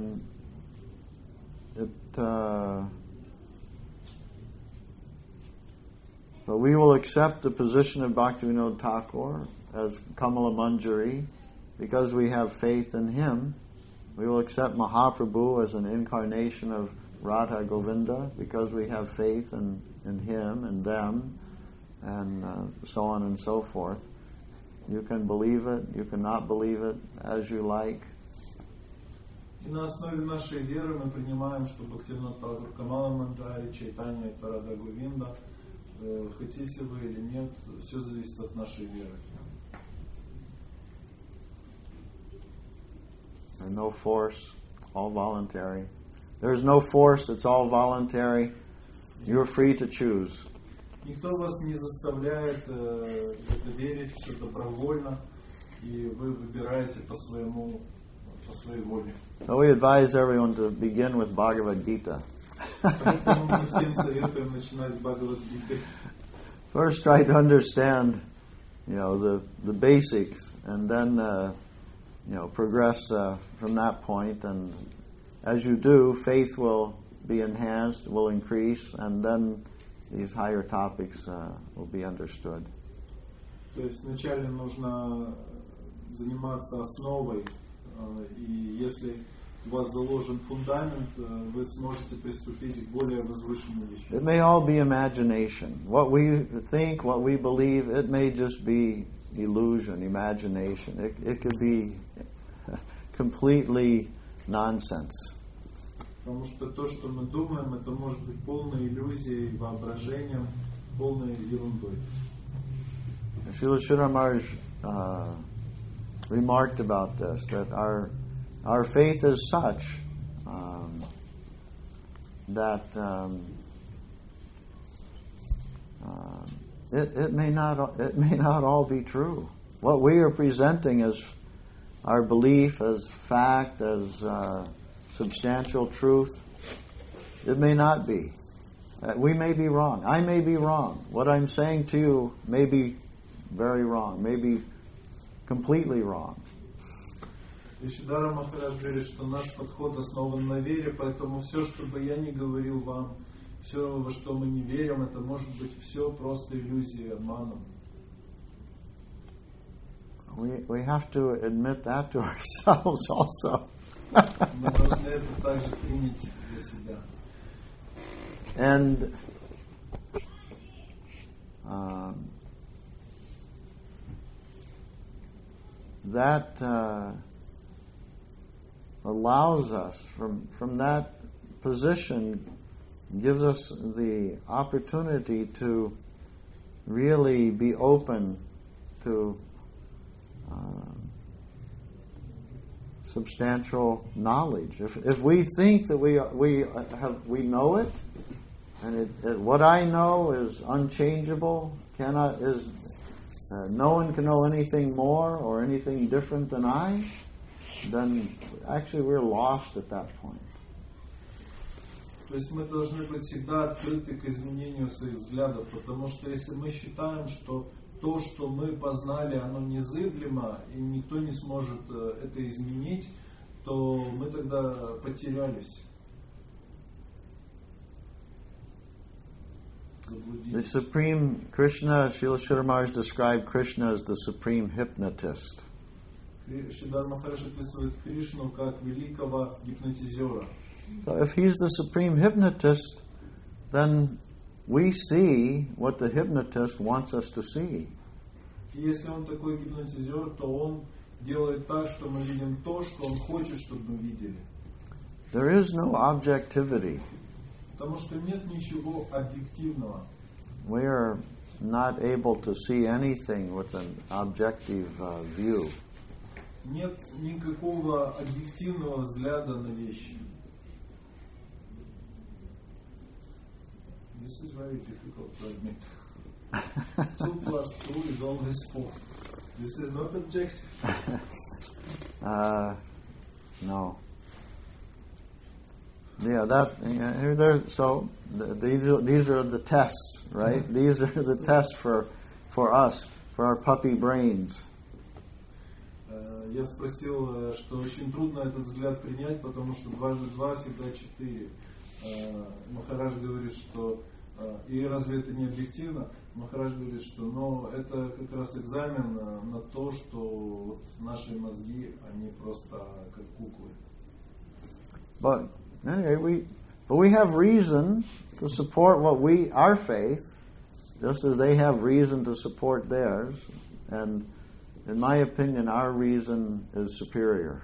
so we will accept the position of Bhaktivinoda Thakur as Kamala Manjari because we have faith in him. We will accept Mahaprabhu as an incarnation of Radha Govinda because we have faith in him and them, and so on and so forth. You can believe it, you cannot believe it, as you like. И на основе нашей веры мы принимаем, что Бхактивинода Тхакур, Камала Манджари, Чайтанья и Рада Говинда, хотите вы или нет, все зависит от нашей веры. And no force, all voluntary. There's no force, it's all voluntary. You're free to choose. Никто вас не заставляет это верить, все добровольно, и вы выбираете по своей воле. So we advise everyone to begin with Bhagavad Gita. Поэтому мы всем советуем начинать с Бхагавад-гиты. first try to understand, the basics, and then, progress from that point. And as you do, faith will be enhanced, will increase, and then these higher topics will be understood. То есть вначале нужно заниматься основой, и если у вас заложен фундамент, вы сможете приступить к более возвышенным вещам. It may all be imagination. What we think, what we believe, it may just be illusion, imagination. It could be completely nonsense. Потому что то, что мы думаем, это может быть полной иллюзией, воображением, полной ерундой. Srila Sridhar Maharaj remarked about this, that our faith is such that it may not all be true. What we are presenting as our belief, as fact, as substantial truth, it may not be. We may be wrong. I may be wrong. What I'm saying to you may be very wrong, may be completely wrong. И Шридхар Махарадж говорит, что наш подход основан на вере, поэтому все, что бы я ни говорил вам, все, во что мы не верим, это может быть все просто иллюзией, обманом. We have to admit that to ourselves also. Мы должны это также принять для себя. And that allows us, from that position, gives us the opportunity to really be open to substantial knowledge. If we think that we know it, and what I know is unchangeable, no one can know anything more or anything different than I, then actually we're lost at that point. То есть мы должны быть всегда открыты к изменению своих взглядов, потому что если мы считаем, что то, что мы познали, оно незыблемо, и никто не сможет это изменить, то мы тогда потерялись. The Supreme Krishna, Srila Sridhar Maharaj described Krishna as the supreme hypnotist. Шридхар Махарадж описывает Кришну как великого гипнотизера. So if he's the supreme hypnotist, then we see what the hypnotist wants us to see. И если он такой гипнотизер, то он делает так, что мы видим то, что он хочет, чтобы мы видели. There is no objectivity. Потому что нет ничего объективного. We are not able to see anything with an objective view. Нет никакого объективного взгляда на вещи. This is very difficult to admit. 2 plus 2 is always 4. This is not objective. No. Yeah, so these are the tests, right? These are the tests for us, for our puppy brains. Я спросил, что очень трудно этот взгляд принять, потому что 2 × 2 всегда 4. Махарадж говорит, что и разве это не объективно? Махарадж говорит, что это как раз экзамен на то, что вот наши мозги, они просто как куклы. But anyway, we have reason to support our faith, just as they have reason to support theirs, and in my opinion, our reason is superior.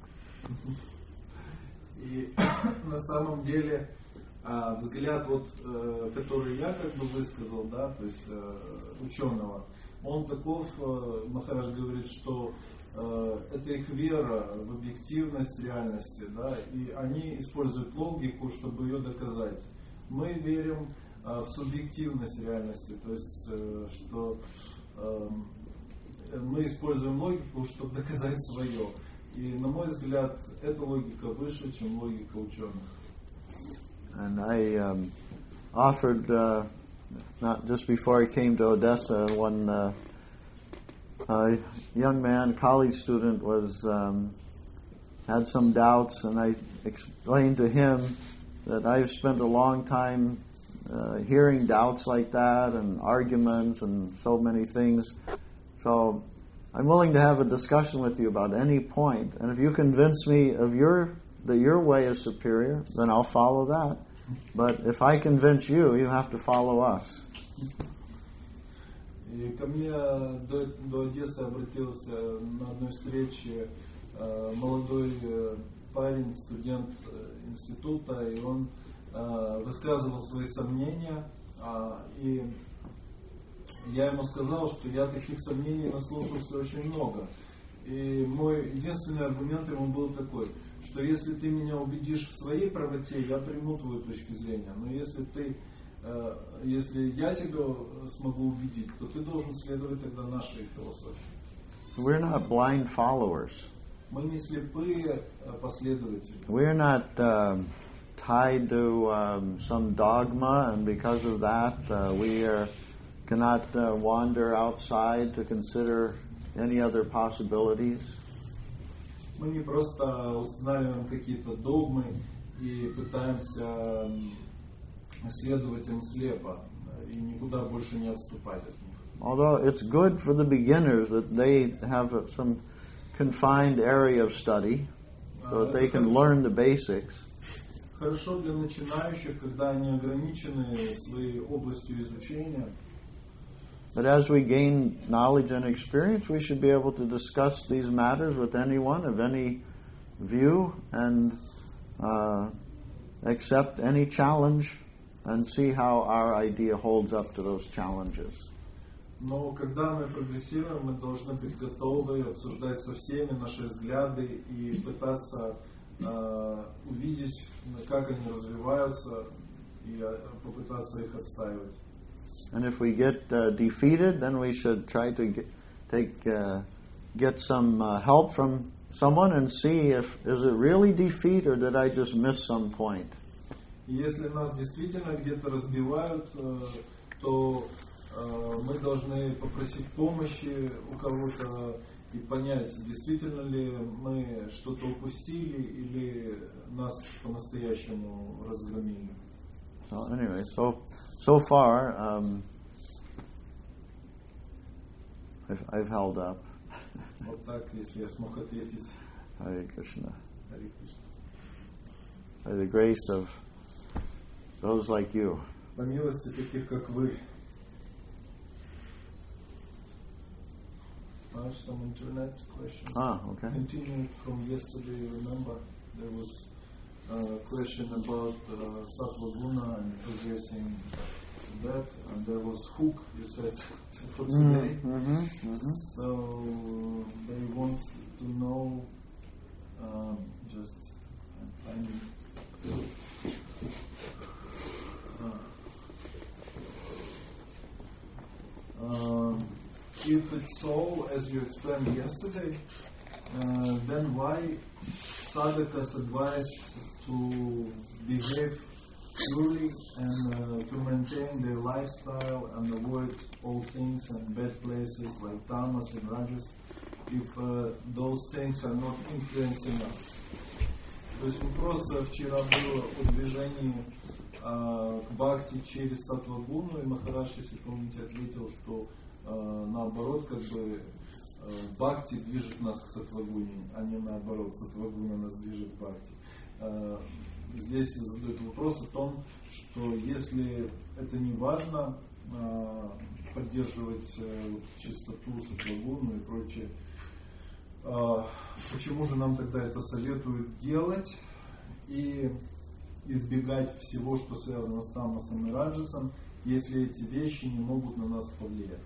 И на самом деле взгляд, который я как бы высказал, да, то есть ученого, он таков, Махарадж говорит, что это их вера в объективность реальности, да, и они используют логику, чтобы ее доказать. Мы верим в субъективность реальности, то есть что мы используем логику, чтобы доказать свое. И, на мой взгляд, эта логика выше, чем логика ученых. And I offered not just before I came to Odessa, one young man, college student, was had some doubts, and I explained to him that I've spent a long time hearing doubts like that and arguments and so many things. So I'm willing to have a discussion with you about any point, and if you convince me of that your way is superior, then I'll follow that. But if I convince you, you have to follow us. И ко мне до Одессы обратился на одной встрече молодой парень, студент института, и он высказывал свои сомнения, и я ему сказал, что я таких сомнений наслушался очень много. И мой единственный аргумент ему был такой, что если ты меня убедишь в своей правоте, я приму твою точку зрения, но если я тебя смогу убедить, то ты должен следовать тогда нашей философии. We're not blind followers. Мы не слепые последователи. We're not tied to some dogma, and because of that, we cannot wander outside to consider any other possibilities. Мы не просто устанавливаем какие-то догмы и пытаемся следовать им слепо и никуда больше не отступать от них. Although it's good for the beginners that they have some confined area of study, so that they can learn the basics. Хорошо для начинающих, когда они ограничены своей областью изучения. But as we gain knowledge and experience, we should be able to discuss these matters with anyone of any view and accept any challenge and see how our idea holds up to those challenges. Но когда мы прогрессируем, мы должны быть готовы обсуждать со всеми наши взгляды и пытаться увидеть, как они развиваются, и попытаться их отстаивать. And if we get defeated, then we should try to get some help from someone and see is it really defeat or did I just miss some point. И если нас действительно где-то разбивают, то мы должны попросить помощи у кого-то и понять, действительно ли мы что-то упустили или нас по-настоящему разгромили. So anyway, so far, I've held up. Вот так, если я смог ответить. Hare Krishna. Харе Кришна. By the grace of those like you. По милости таких, как вы. Some internet questions. Okay. Continuing from yesterday, you remember there was a question about Sattva Guna and progressing that, and there was hook, you said, for today. So they want to know, just I'm finding. If it's so, as you explained yesterday, then why sadhakas advised to behave purely and to maintain their lifestyle and avoid all things and bad places like tamas and rajas, if those things are not influencing us? То есть вопрос вчера был о движении к бхакти через саттвагуну, и Махарадж, если помните, ответил, что наоборот, как бы бхакти движет нас к саттвагуне, а не наоборот, саттвагуна нас движет к бхакти. Здесь задают вопрос о том, что если это не важно, поддерживать чистоту, саттвагуну и прочее, почему же нам тогда это советуют делать и избегать всего, что связано с тамасом и раджасом, если эти вещи не могут на нас повлиять?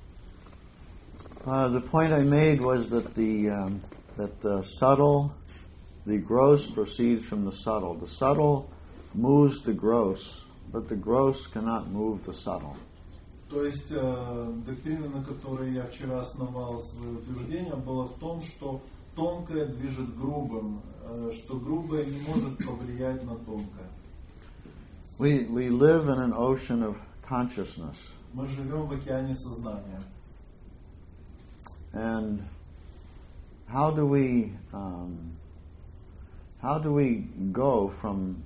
The point I made was that the subtle, the gross proceeds from the subtle. The subtle moves the gross, but the gross cannot move the subtle. То есть доктрина, на которой я вчера основал свое утверждение, была в том, что тонкое движет грубым, что грубое не может повлиять на тонкое. We live in an ocean of consciousness. Мы живем в океане сознания. And how do we go from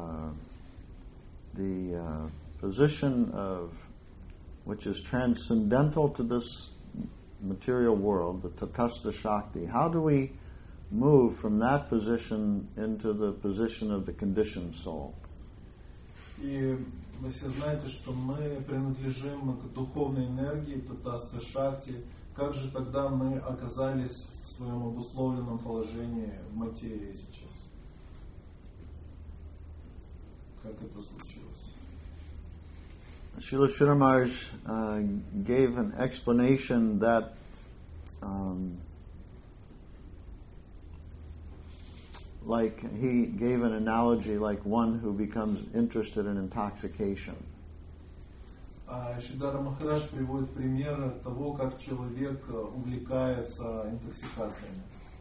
the position of which is transcendental to this material world, the Tatastha Shakti? How do we move from that position into the position of the conditioned soul? И вы все знаете, что мы принадлежим к духовной энергии, Татастха Шакти. Как же тогда мы оказались в своем обусловленном положении в материи сейчас? Как это случилось? Srila Sridhar Maharaj gave an explanation that like he gave an analogy like one who becomes interested in intoxication. Шридхар Махарадж приводит пример того, как человек увлекается интоксикациями.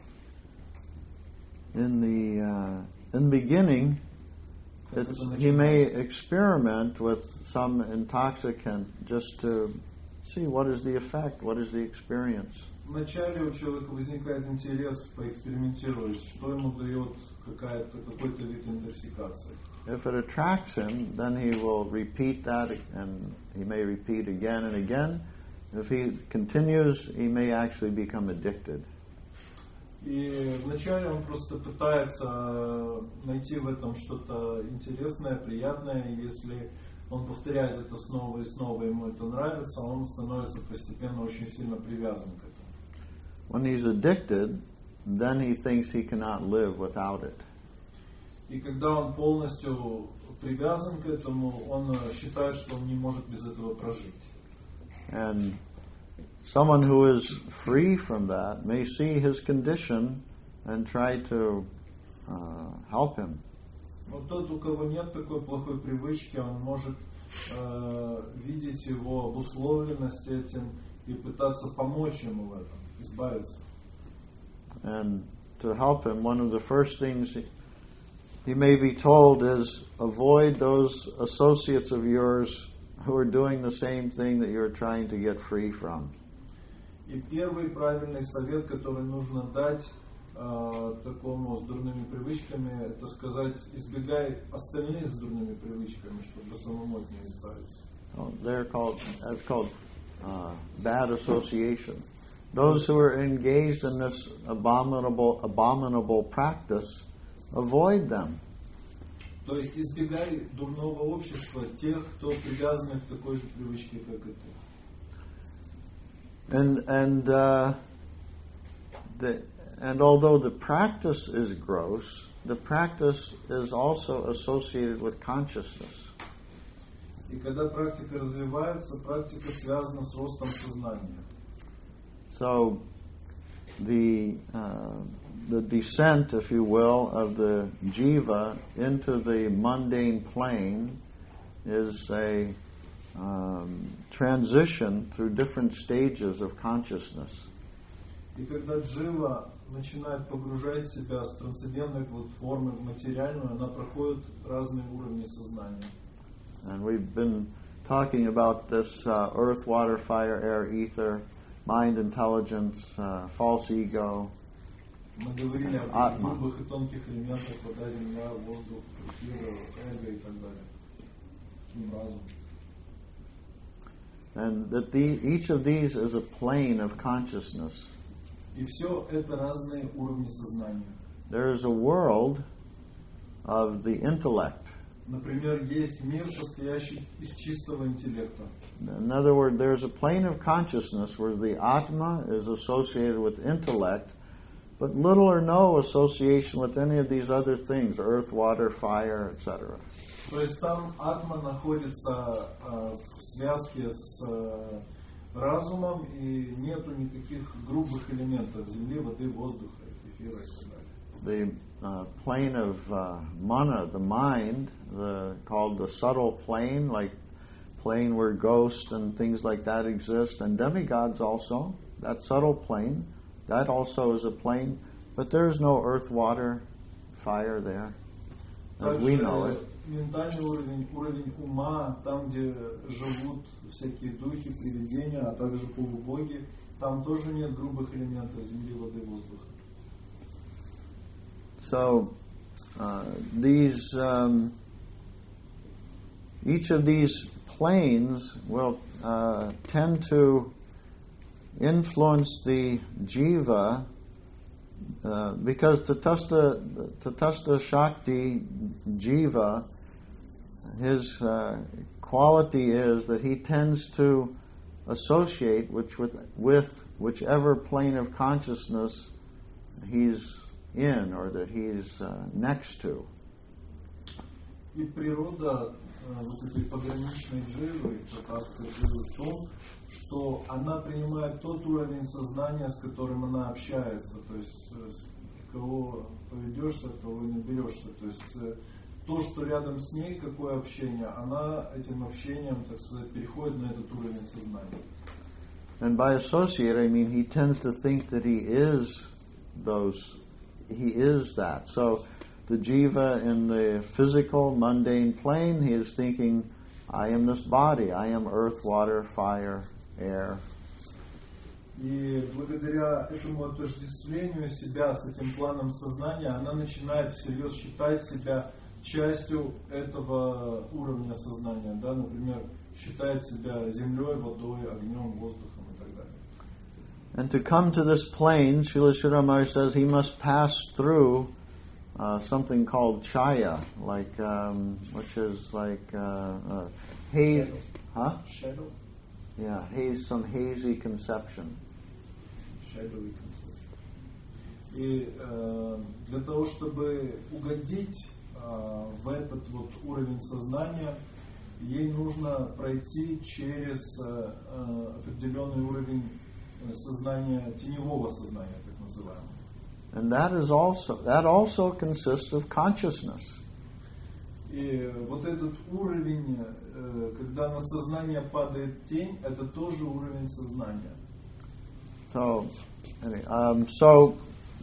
In the beginning, he may experiment with some intoxicant just to see what is the effect, what is the experience. Вначале у человека возникает интерес поэкспериментировать, что ему дает какой-то вид интоксикации. If it attracts him, then he will repeat that, and he may repeat again and again. If he continues, he may actually become addicted. И вначале он просто пытается найти в этом что-то интересное, приятное. Если он повторяет это снова и снова, ему это нравится, он становится постепенно очень сильно привязан к этому. When he's addicted, then he thinks he cannot live without it. И когда он полностью привязан к этому, он считает, что он не может без этого прожить. And someone who is free from that may see his condition and try to help him. Но тот, у кого нет такой плохой привычки, он может видеть его обусловленность этим и пытаться помочь ему в этом, избавиться. And to help him, one of the first things he may be told is avoid those associates of yours who are doing the same thing that you're trying to get free from. И первый правильный совет, который нужно дать такому с дурными привычками, это сказать, избегай остальных с дурными привычками, чтобы самому от них избавиться. That's called bad association. Those who are engaged in this abominable practice, avoid them. То есть избегай дурного общества тех, кто привязаны к такой же привычке, как и ты. And although the practice is gross, the practice is also associated with consciousness. И когда практика развивается, практика связана с ростом сознания. So the descent, if you will, of the jiva into the mundane plane is a transition through different stages of consciousness. И когда джива начинает погружать себя с трансцендентной платформы в материальную, она проходит разные уровни сознания. And we've been talking about this earth, water, fire, air, ether, mind, intelligence, false ego, Мы говорили о грубых и тонких элементах: вода, земля, воздух, эфир, эго и так далее. Разум. And that each of these is a plane of consciousness. И все это разные уровни сознания. There is a world of the intellect. Например, есть мир, состоящий из чистого интеллекта. In other words, there's a plane of consciousness where the Atma is associated with intellect, but little or no association with any of these other things, earth, water, fire, etc. То есть там атма находится в связке с разумом, и нету никаких грубых элементов земли, воды, воздуха, эфира и так далее. The plane of mana, the mind, called the subtle plane, like plane where ghosts and things like that exist, and demigods also, that subtle plane, that also is a plane, but there is no earth, water, fire there, as we know it. ментальный уровень, уровень ума, там, где живут всякие духи, привидения, а также полубоги, там тоже нет грубых элементов земли, воды, воздуха. So, each of these planes will tend to influence the jiva because Tatastha Shakti jiva, his quality is that he tends to associate with whichever plane of consciousness he's in or that he's next to. И природа вот этой пограничной дживы, татастхи дживы, в том, что она принимает тот уровень сознания, с которым она общается. То есть с кого поведешься, того и наберешься. То есть то, что рядом с ней, какое общение, она этим общением, так сказать, переходит на этот уровень сознания. And by associate, I mean he tends to think that he is that. So the jiva in the physical, mundane plane, he is thinking, I am this body, I am earth, water, fire, air. И благодаря этому отождествлению себя с этим планом сознания, она начинает всерьез считать себя частью этого уровня сознания. Да? Например, считает себя землей, водой, огнем, воздухом и так далее. And to come to this plane, Srila Sridhar Maharaj says he must pass through something called chaya, like which is like haze, huh? Shadow? Yeah, some hazy conception. Shadowy conception. И для того, чтобы угодить в этот вот уровень сознания, ей нужно пройти через определенный уровень сознания, теневого сознания, так называемого. And that also consists of consciousness. И вот этот уровень, когда на сознание падает тень, это тоже уровень сознания. So, so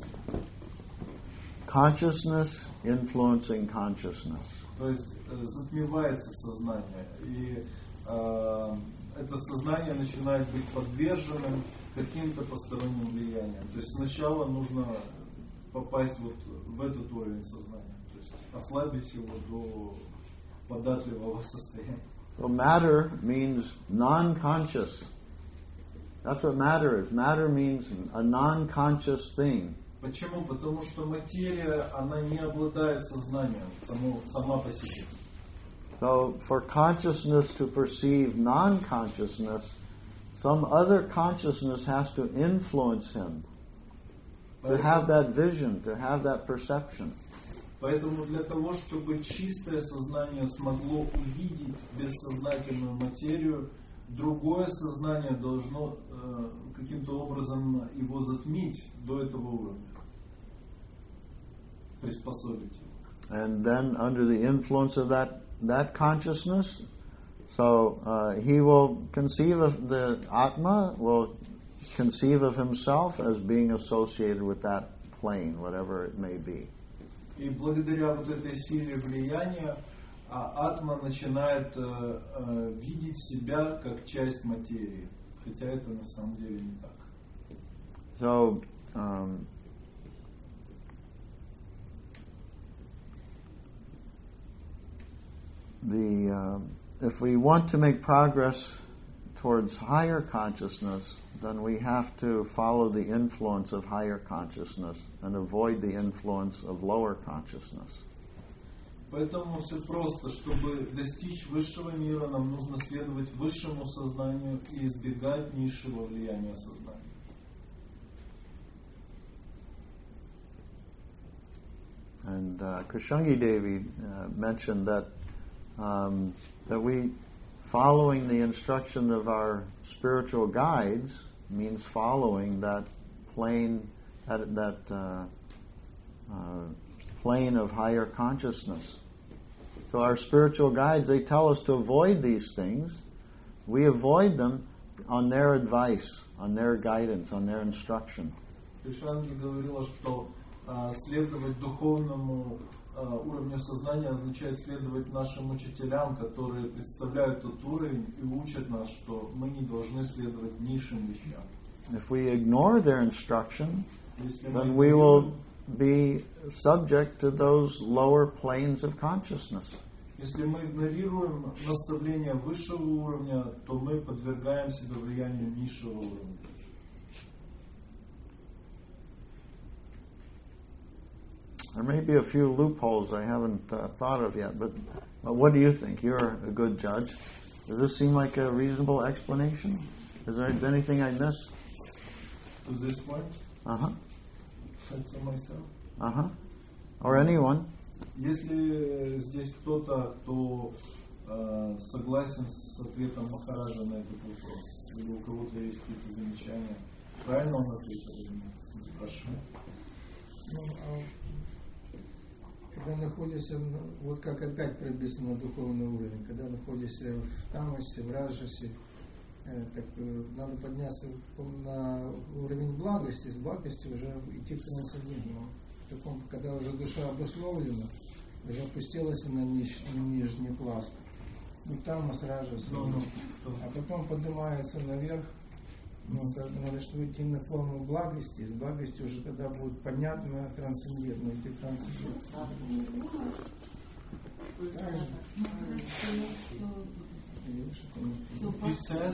consciousness influencing consciousness. То есть затмевается сознание, и это сознание начинает быть подверженным каким-то посторонним влияниям. То есть сначала нужно попасть вот в этот уровень сознания, то есть ослабить его до податливого состояния. So matter means non-conscious. That's what matter is. Matter means a non-conscious thing. Почему? Потому что материя, она не обладает сознанием сама по себе. So for consciousness to perceive non-consciousness, some other consciousness has to influence him to have that vision, to have that perception. Поэтому для того, чтобы чистое сознание смогло увидеть бессознательную материю, другое сознание должно каким-то образом его затмить до этого уровня, приспособить его. And then under the influence of that consciousness, so he will conceive of the Atma, will conceive of himself as being associated with that plane, whatever it may be. И благодаря вот этой силе влияния Атма начинает видеть себя как часть материи, хотя это на самом деле не так. So, if we want to make progress towards higher consciousness, then we have to follow the influence of higher consciousness and avoid the influence of lower consciousness. Поэтому все просто. Чтобы достичь высшего мира, нам нужно следовать высшему сознанию и избегать низшего влияния сознания. And Krishangi Devi mentioned that we, following the instruction of our spiritual guides, means following that plane, plane of higher consciousness. So our spiritual guides, they tell us to avoid these things. We avoid them on their advice, on their guidance, on their instruction. Кришанги говорила, что следовать духовному уровню сознания означает следовать нашим учителям, которые представляют тот уровень и учат нас, что мы не должны следовать низшим вещам. If we ignore their instruction, Если мы then we will be subject to those lower planes of consciousness. Если мы игнорируем наставления высшего уровня, то мы подвергаем себя влиянию низшего уровня. There may be a few loopholes I haven't thought of yet, but what do you think? You're a good judge. Does this seem like a reasonable explanation? Is there anything I missed? To this point, Uh-huh. that's myself. Uh-huh. Or anyone. Если здесь кто-то, кто согласен с ответом Махараджа на этот вопрос, или у кого-то есть какие-то замечания, правильно он ответил или нет? Спрашиваю. Когда находишься, вот как опять прописано духовный уровень, когда находишься в тамасе, в раджасе, так надо подняться на уровень благости, с благости уже идти к трансцендентному. В таком, когда уже душа обусловлена, уже опустилась на нижний пласт. Ну, тамас, раджас. А потом поднимается наверх. Ну, надо, чтобы идти на форму благости, с благости уже тогда будет понятно трансцендентно, идти трансцендентно. He says,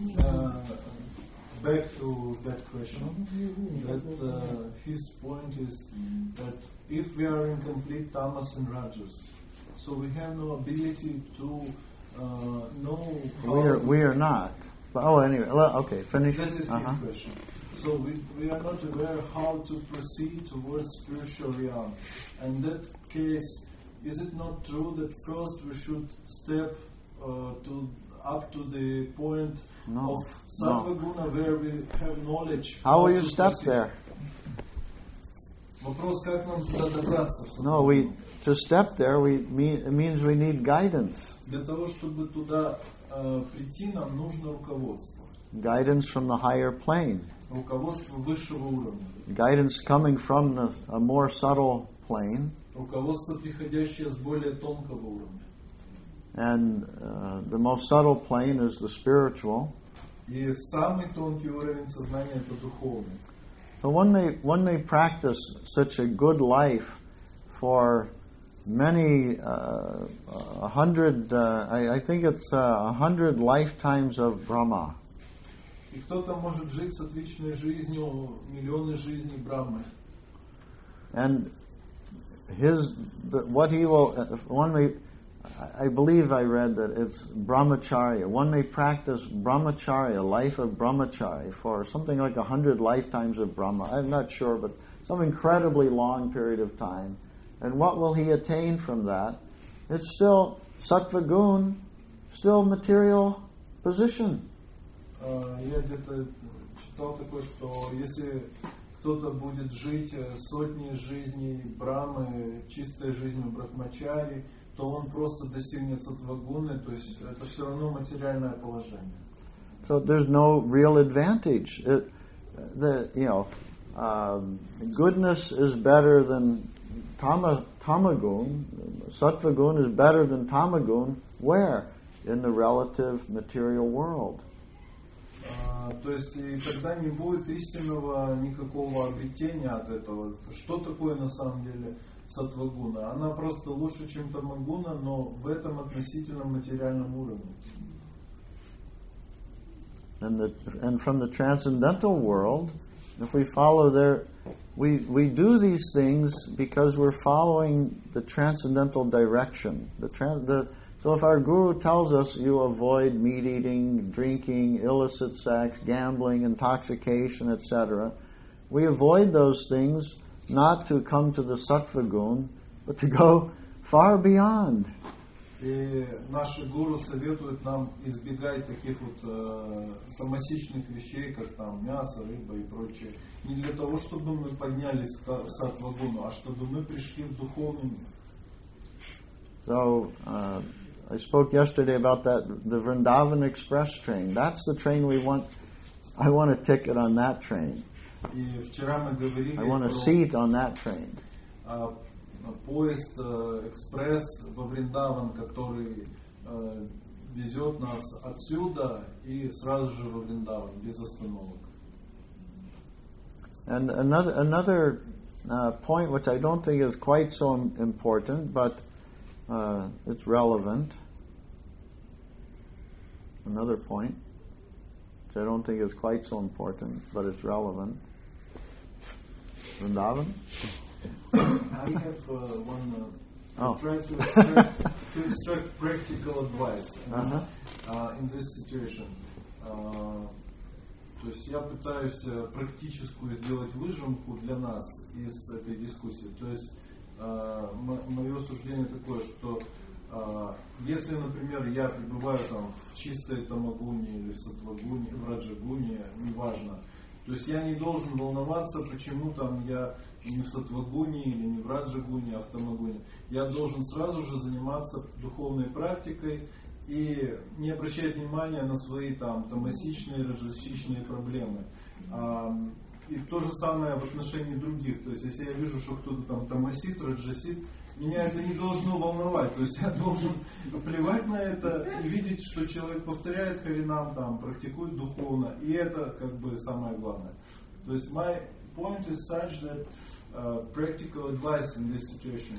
back to that question, that his point is that if we are in complete tamas and rajas, so we have no ability to know how... We are not. Oh, anyway, okay, finish. This is his question. So we are not aware how to proceed towards spiritual realm. And in that case, is it not true that first we should step up to the point of Sattva Guna where we have knowledge? How will you step there? Вопрос, как нам туда добраться? No, to step there, it means we need guidance. Для того, чтобы туда прийти, нам нужно руководство. Guidance from the higher plane. Руководство высшего уровня. Guidance coming from a more subtle plane. Руководство, приходящее с более тонкого уровня. And the most subtle plane is the spiritual. И самый тонкий уровень сознания — это духовный. So one may practice such a good life for many 100. I think it's 100 lifetimes of Brahma. И кто-то может жить с отличной жизнью, миллионы жизней Брахмы. And I believe I read that it's brahmacharya. One may practice brahmacharya, life of brahmacharya, for something like 100 lifetimes of Brahma. I'm not sure, but some incredibly long period of time. And what will he attain from that? It's still sattva gun, still material position. Я где-то читал такое, что если кто-то будет жить сотни жизней Брамы, чистой жизнью Брахмачари, то он просто достигнет саттвагуны, то есть это все равно материальное положение. So there's no real advantage. Goodness is better than tamagun. Sattvagun is better than tamagun. Where? In the relative material world. То есть и тогда не будет истинного никакого обретения от этого. Что такое на самом деле саттвагуна? Она просто лучше, чем тамагуна, но в этом относительном материальном уровне. And from the transcendental world, if we follow we do these things because we're following the transcendental direction. So if our guru tells us you avoid meat eating, drinking, illicit sex, gambling, intoxication, etc., we avoid those things not to come to the sattva gun, but to go far beyond. И наши гуру советуют нам избегать таких вот тамасичных вещей, как там мясо, рыба и прочее. Не для того, чтобы мы поднялись в саттвагуну, а чтобы мы пришли в духовный мир. So, I spoke yesterday about the Vrindavan Express train. That's the train we want. I want a ticket on that train. И вчера мы говорили I want a seat on that train. поезд экспресс во Вриндаван, который везет нас отсюда и сразу же во Вриндаван, без остановок. And another point which I don't think is quite so important, but it's relevant. Another point which I don't think is quite so important, but it's relevant. Vrindavan? I have one. Try to extract practical advice in this situation. То есть я пытаюсь практическую сделать выжимку для нас из этой дискуссии. То есть мое суждение такое, что если, например, я пребываю там в чистой тамагуне или в сатвагуне, в раджагуне, неважно, то есть я не должен волноваться, почему там я не в сатвагуне или не в раджагуне, а в тамагуне. Я должен сразу же заниматься духовной практикой и не обращать внимания на свои там тамасичные, раджасичные проблемы. И то же самое в отношении других. То есть если я вижу, что кто-то там тамасит, раджасит, меня это не должно волновать. То есть я должен плевать на это и видеть, что человек повторяет харинам, там, практикует духовно. И это как бы самое главное. То есть my point is such that practical advice in this situation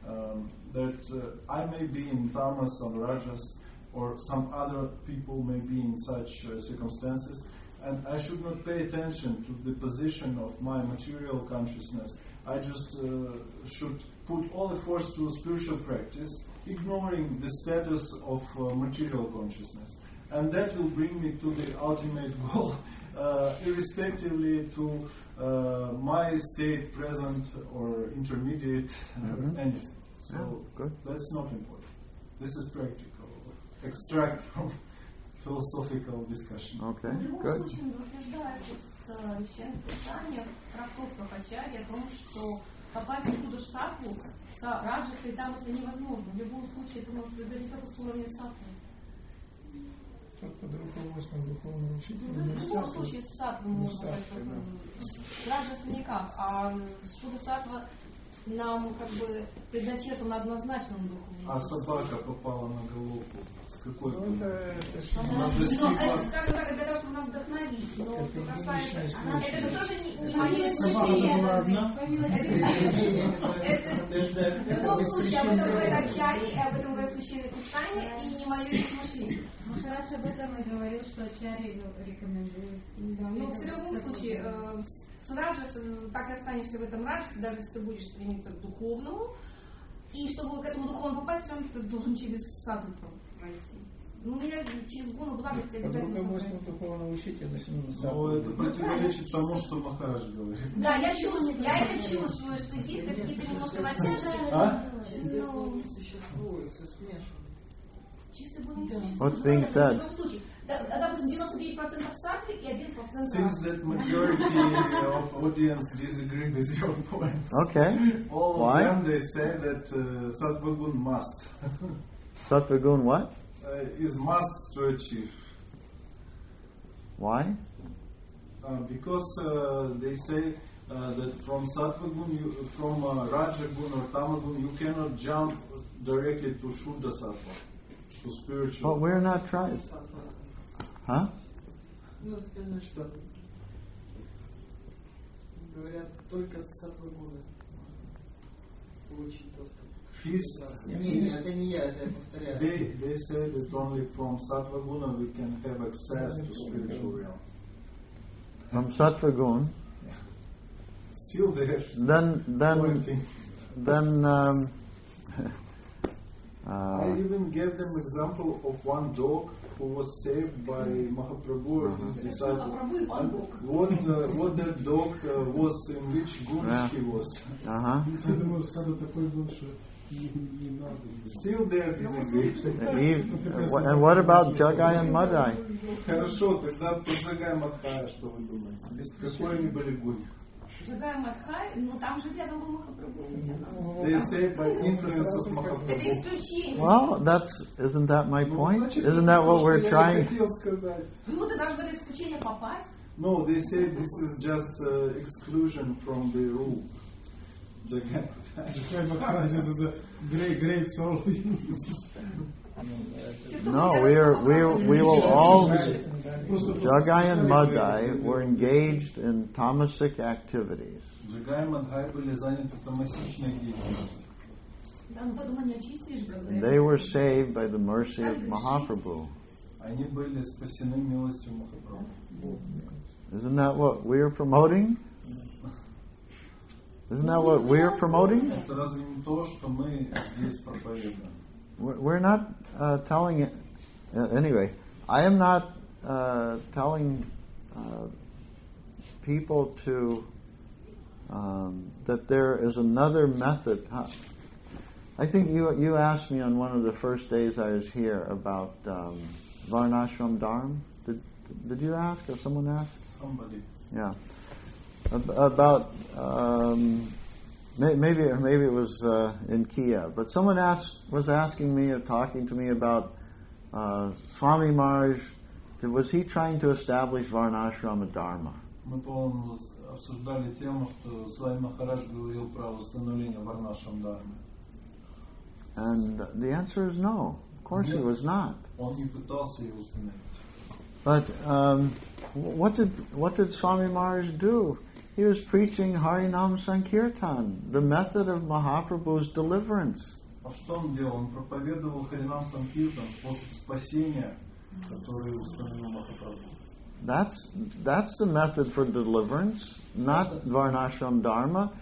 that I may be in tamas or rajas, or some other people may be in such circumstances, and I should not pay attention to the position of my material consciousness. I just should put all efforts to spiritual practice, ignoring the status of material consciousness. And that will bring me to the ultimate goal, irrespectively to my state, present or intermediate, anything. So that's not important. This is practical. Extract from philosophical discussion. Okay, В любом good. случае утверждается в Священном Писании, в трактовках Ачарьи о том, что попасть в Буддха-саттву с раджаса и тамаса невозможно. В любом случае это может произойти только с уровня саттвы. Под руководством духовного учителя. В любом случае с саттвы можно пойти. С раджаса никак. А шуда-саттва нам как бы предначертано однозначным духовным. А собака попала на головку. С какой Ну, это это, скажем так, для того, чтобы нас вдохновить. Но что касается... Это же тоже не мое исключение. В любом случае об этом говорит Ачарьи, и об этом говорит Священное Писание, и не мое измышление. Махарадж об этом и говорил, что Ачарьи рекомендует. Но в любом случае, с раджаса так и останешься в этом раджасе, даже если ты будешь стремиться к духовному. И чтобы к этому духовному попасть, ты должен через саду пройти. Ну, я через гуну благости под обязательно. руководством духовного учителя начнем на Но это противоречит тому, что Махарадж говорит. Да, я это чувствую, что есть какие-то немножко натяжки. Ну, чистый гуна не существует. What's being said? В любом случае. Допустим, 99% сатвы и 1% Seems that majority of audience disagree with your points. Okay. All Why? of them, they say that Sattvagun must. Sattvagun what? Is must to achieve. Why? Because they say that from Sattvagun, from Rajagun or Tamagun, you cannot jump directly to Shuddha Sattva, to spiritual. But we're not trying. Huh? Ну, скажи, что говорят, только с сатвагуны получить доступ. Это не я, это я повторяю. They say that only from Sattva-guna we can have access to spiritual realm. From Sattvagun. Still there. Then I even gave them example of one dog who was saved by Mahaprabhu or his disciples. What that dog was, in which guna he was. Я думаю, саду такой был, что не надо. Still there disagree. And what about Jagai and Madai? Хорошо, тогда по Джагай Мадхая, что вы думаете? Какой они были гуни? Джагай Мадхай, но там же рядом был Махапрабху. They say by influence of Mahaprabhu. Это исключение. Well, isn't that my point? Isn't that what we're trying? Ну, ты должен в это исключение попасть. No, they say this is just exclusion from the rule. Джагай Махарадж is a great soul. No, we will all, Jagai and Madhai were engaged in tamasic activities. Джагай и Мадхай были заняты тамасичной деятельностью. They were saved by the mercy of Mahaprabhu. Они были спасены милостью Махапрабху. Isn't that what we're promoting? Isn't that what we're promoting? Это разве не то, что мы здесь проповедуем? We're not telling it. Anyway, I am not telling people to that there is another method. I think you asked me on one of the first days I was here about Varnashram Dharma. Did you ask, or someone asked? Somebody. Yeah. About maybe it was in Kiev, but someone was asking me or talking to me about Swami Maharaj. Was he trying to establish Varnashrama Dharma? Мы, по-моему, обсуждали тему, что Свами Махарадж говорил про установление Варнашрам Дхармы. And the answer is no. Of course he was not. Он не пытался ее установить. But what did Swami Maharaj do? He was preaching Harinam Sankirtan, the method of Mahaprabhu's deliverance. А что он делал? Он проповедовал Харинам Санкиртан, способ спасения, который установил Махапрабху. That's the method for deliverance, not Varnashram Dharma.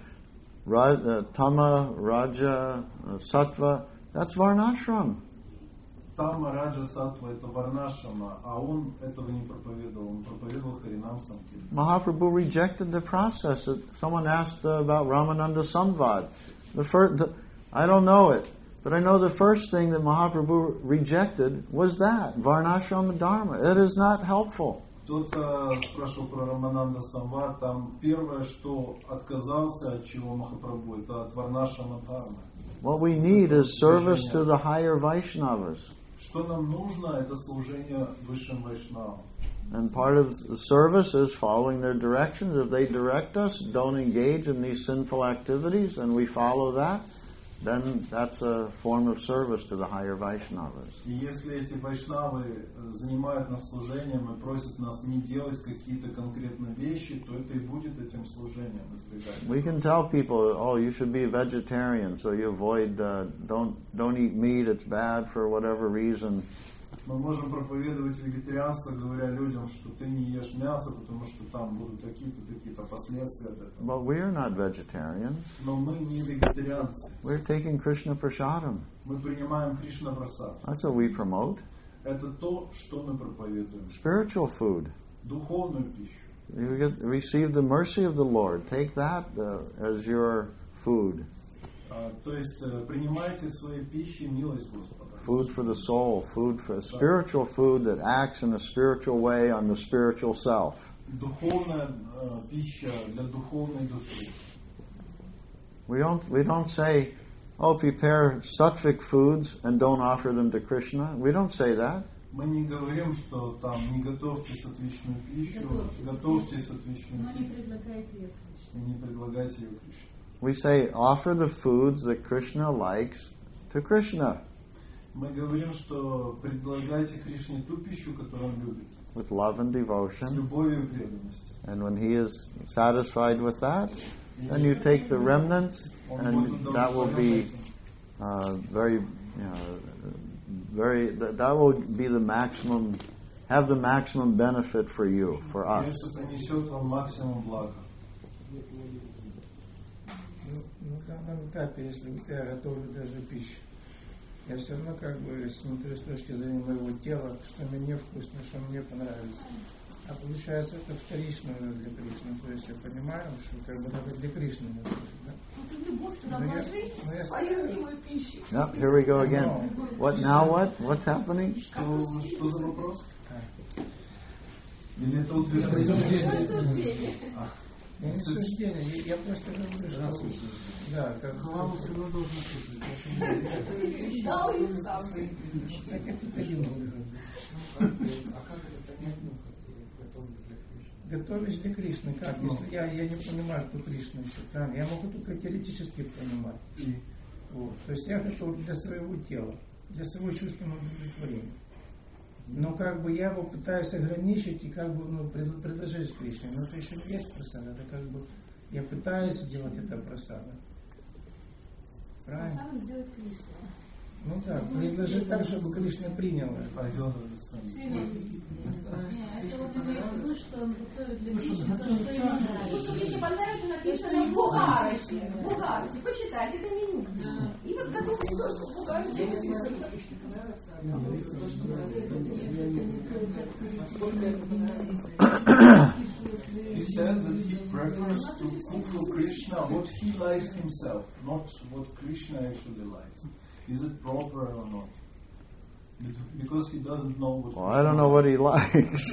Tama, Raja, Sattva, that's Varnashram. Тама, Раджа, Саттва — это Варнашрама, а он этого не проповедовал. Он проповедовал Харинам Санкиртан. Mahaprabhu rejected the process. Someone asked about Ramananda Samvad. I don't know it, but I know the first thing that Mahaprabhu rejected was that, Varnashrama Dharma. It is not helpful. Кто-то спрашивал про Рамананда Самвад, там первое, что отказался от чего Махапрабху, это от Варнашрама Дхармы. What we need is service to the higher Vaishnavas. Что нам нужно, это служение высшим Вайшнавам. And part of the service is following their directions. If they direct us, don't engage in these sinful activities, and we follow that, then that's a form of service to the higher Vaishnavas. И если эти вайшнавы занимают нас служением и просят нас не делать какие-то конкретные вещи, то это и будет этим служением избегать. We can tell people, oh, you should be a vegetarian, so you avoid, don't eat meat, it's bad for whatever reason. Мы можем проповедовать вегетарианство, говоря людям, что ты не ешь мясо, потому что там будут такие-то последствия от этого. But we are not vegetarians. Но мы не вегетарианцы. We're taking Krishna Prasadam. Мы принимаем Кришна Прасад. That's what we promote. Это то, что мы проповедуем. Spiritual food. Духовную пищу. You receive the mercy of the Lord. Take that as your food. То есть принимайте своей пищей милость Господа. Food for the soul, food for spiritual food that acts in a spiritual way on the spiritual self. Духовная пища для духовной души. We don't say, oh, prepare sattvic foods and don't offer them to Krishna. We don't say that. Мы не говорим, что там не готовьте сатвичную пищу, готовьте сатвичную пищу и не предлагайте ее Кришне. We say, offer the foods that Krishna likes to Krishna. Мы говорим, что предлагайте Кришне ту пищу, которую он любит. With love and devotion. С любовью и преданностью. And when he is satisfied with that, then you take the remnants, and that will be that will be the maximum, have the maximum benefit for you, for us. Это принесет вам максимум блага. На данном этапе, если я готовлю даже пищу, я все равно смотрю с точки зрения моего тела, что мне невкусно, что мне понравится. А получается, это вторично для Кришны. То есть я понимаю, что надо для Кришны. Да? Любовь туда вложи свою любимую пищу. Yep, here we go again. What now? What's happening? Что за вопрос? Или это утверждение? Не суждение, я просто говорю, что... Да, как... Хвалу все равно должен слушать. Дал и сам. Хотя бы один. готовишь для Кришны. Как? Если я не понимаю, кто Кришна еще, правильно? Я могу только теоретически понимать. Вот. То есть я готов для своего тела, для своего чувственного удовлетворения. Но как бы я его пытаюсь ограничить и как бы предложить Кришне. Но это еще не есть прасада. Это как бы я пытаюсь сделать это прасада. Правильно? Прасаду сделать Кришну. Ну да, предложить так, чтобы Кришна приняла. Это вот имеет в виду, что он готовит для Кришны то, что ему нравится. То, что Кришне понравится, написано в Бугарате. В Бугарате. Почитайте это меню. И вот готовьте то, что в Бугарате написано. He says that he prefers to cook for Krishna what he likes himself, not what Krishna actually likes. Is it proper or not? Because he doesn't know what. Well, I don't know what he likes.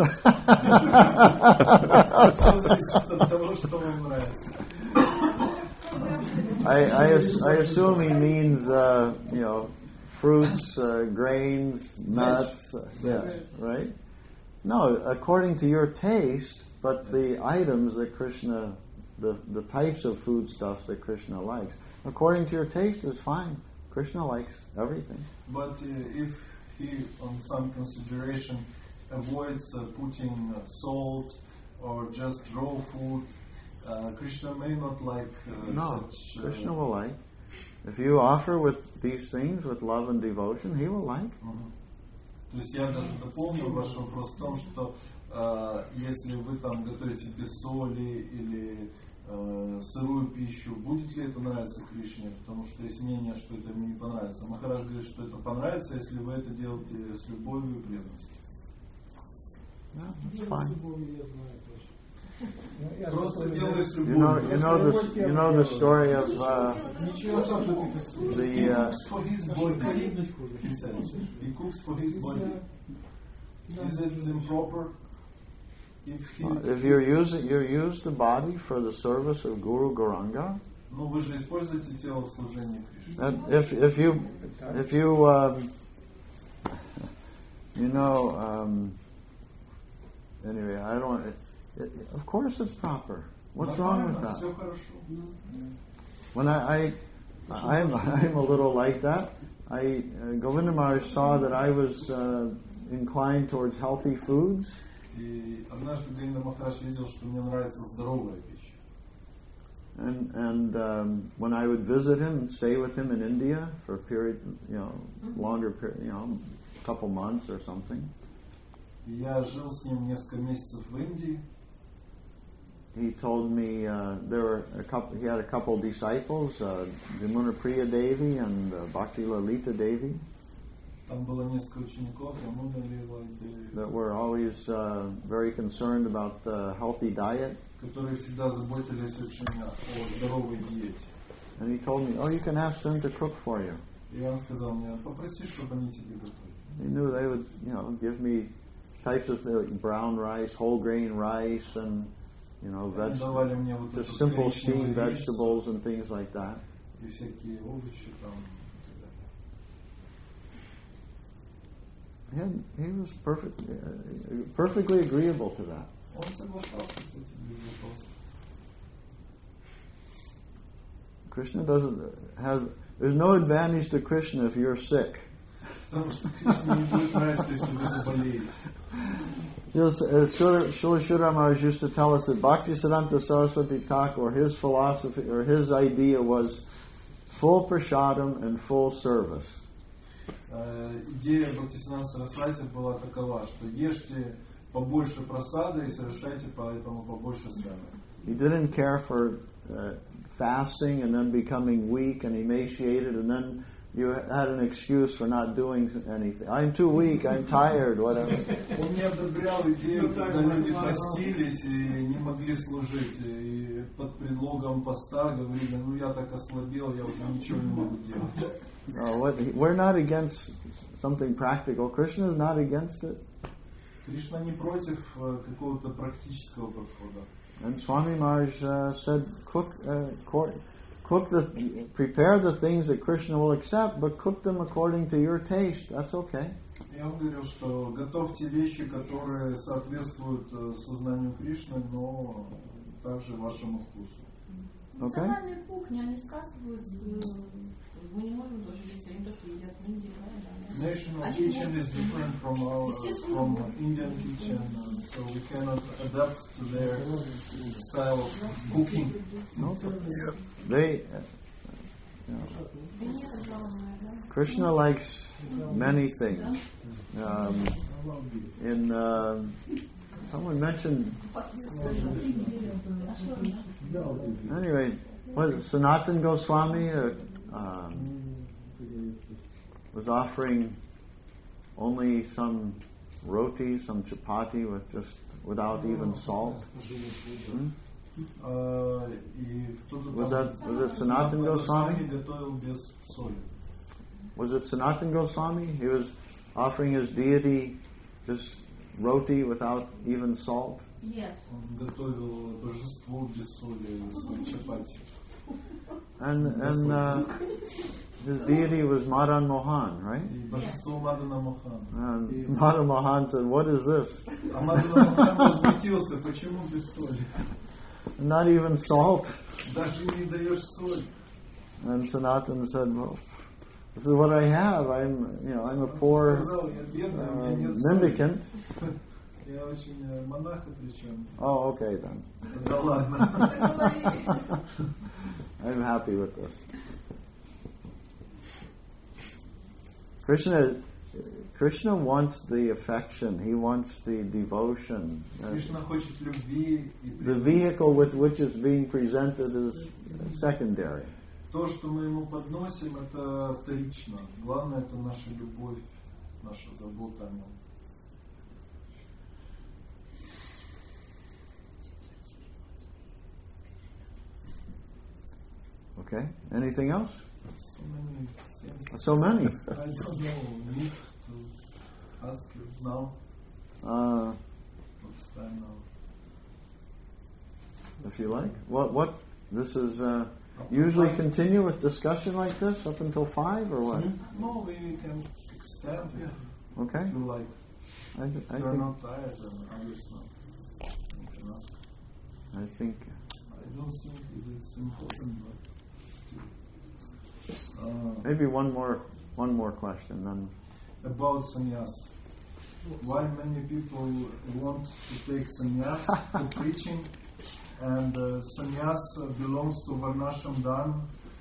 I assume he means fruits, grains, nuts, right? No, according to your taste, but the items that Krishna, the types of foodstuffs that Krishna likes, according to your taste is fine. Krishna likes everything. But if he, on some consideration, avoids putting salt or just raw food, Krishna may not like such... Krishna will like. If you offer with these things with love and devotion, he will like. То есть я даже дополню ваш вопрос в том, что если вы там готовите без соли или сырую пищу, будет ли это нравиться Кришне? Потому что есть мнение, что это ему не понравится. Махарадж говорит, что это понравится, если вы это делаете с любовью и преданностью. Просто делай с любовью. You know the story of He cooks for his body. He says he cooks for his body. Is it improper? If you use the body for the service of Guru Gauranga. Ну вы же используете тело в служении Кришне. If you anyway, I don't want it. Of course it's proper. What's wrong with that? Все хорошо. When I'm a little like that. Govinda Maharaj saw that I was inclined towards healthy foods. И однажды Говинда Махарадж видел, что мне нравится здоровая пища. And when I would visit him and stay with him in India for a period, longer period, a couple months or something. Я жил с ним несколько месяцев в Индии. He told me he had a couple disciples, Jamuna Priya Devi and Bhakti Lalita Devi. Там было несколько учеников, Ямуна Лила Деви, that were always very concerned about the healthy diet. Которые всегда заботились очень о здоровой диете. And he told me, you can ask them to cook for you. И он сказал мне, попроси, чтобы они тебе готовили. He knew they would, give me types of brown rice, whole grain rice, and vegetables, just simple steamed vegetables and things like that. И всякие овощи там. He was perfectly agreeable to that. Он соглашался с этим без вопросов. Krishna doesn't have. There's no advantage to Krishna if you're sick. Потому что Кришне не будет нравиться, если вы заболеете. Srila Sridhar Maharaj used to tell us that Bhaktisiddhanta Saraswati Thakur, his philosophy or his idea was full prasadam and full service. Идея Бхактисиддханта Сарасвати была такова, что ешьте побольше прасады и совершайте поэтому побольше срана. He didn't care for fasting and then becoming weak and emaciated, and then you had an excuse for not doing anything. I'm too weak, I'm tired, whatever. Он не одобрял идею, когда люди постились и не могли служить, и под предлогом поста говорили, я так ослабел, я уже ничего не могу делать. No, we're not against something practical. Krishna is not against it. Кришна не против какого-то практического подхода. And Swami Maharaj said, prepare the things that Krishna will accept, but cook them according to your taste. That's okay. И И он говорил, что готовьте вещи, которые соответствуют сознанию Кришны, но также вашему вкусу. Национальные кухни, они сказывают, мы не можем тоже есть то, что едят в Индии, правда? National kitchen is different from Indian kitchen, so we cannot adapt to their style of cooking. Krishna likes many things. Someone mentioned. Anyway, was Sanatana Goswami was offering only some roti, some chapati without even salt? Was it Sanatana Goswami? Was it Sanatana Goswami? He was offering his deity just roti without even salt? Yes. And his deity was Madan Mohan, right? And Madan Mohan said, "What is this? Not even salt." And Sanatana said, "Well, this is what I have. I'm a poor mendicant." Oh, okay then. I'm happy with this. Krishna wants the affection. He wants the devotion. The vehicle with which it's being presented is secondary. То, что мы ему подносим, это вторично. Главное, это наша любовь, наша забота о нем. Okay. Anything else? So many things. So many. I don't know. Need to ask you now. What's time now? If you like. What? This is usually continue with discussion like this up until 5 or what? No, we can extend it. Okay. If you like. I You're think. not tired, and others not. You can ask. I think. I don't think it's important, but. Maybe one more question then. About sannyas. Why many people want to take sannyas to preaching, and sannyas belongs to Varnashram Dharma,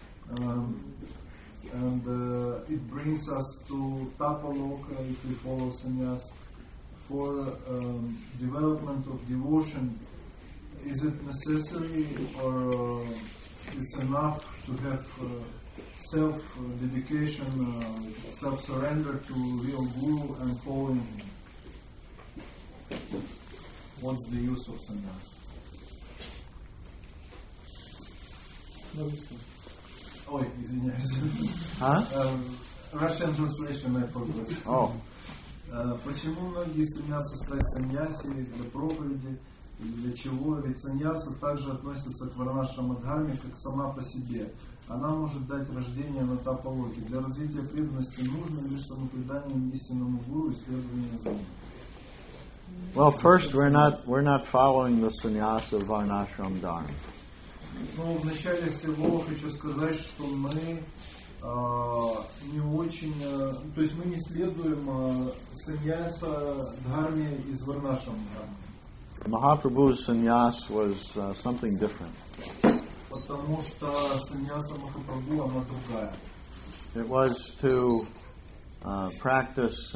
and it brings us to Tapaloka if we follow sannyas. For development of devotion, is it necessary or it's enough to have self-dedication, self-surrender to real Guru and following him? What's the use of sannyas? Ой, извиняюсь. Russian translation, I forgot. Oh. Почему многие стремятся стать саньяси для проповеди? Или для чего? Ведь саньяса также относится к варнашрама-дхарме, как сама по себе. Она может дать рождение на тапалоке. Для развития преданности нужно лишь самопреданием истинному гуру и следование за ним. Well, first, we're not following the sannyasa of Varnashram Dharma. Ну, вначале всего хочу сказать, что мы не очень, то есть мы не следуем саньяса дхарме из Варнашрама дхармы. Mahaprabhu's sannyas was something different. Потому что саньяса Махапрабху, она другая. It was to practice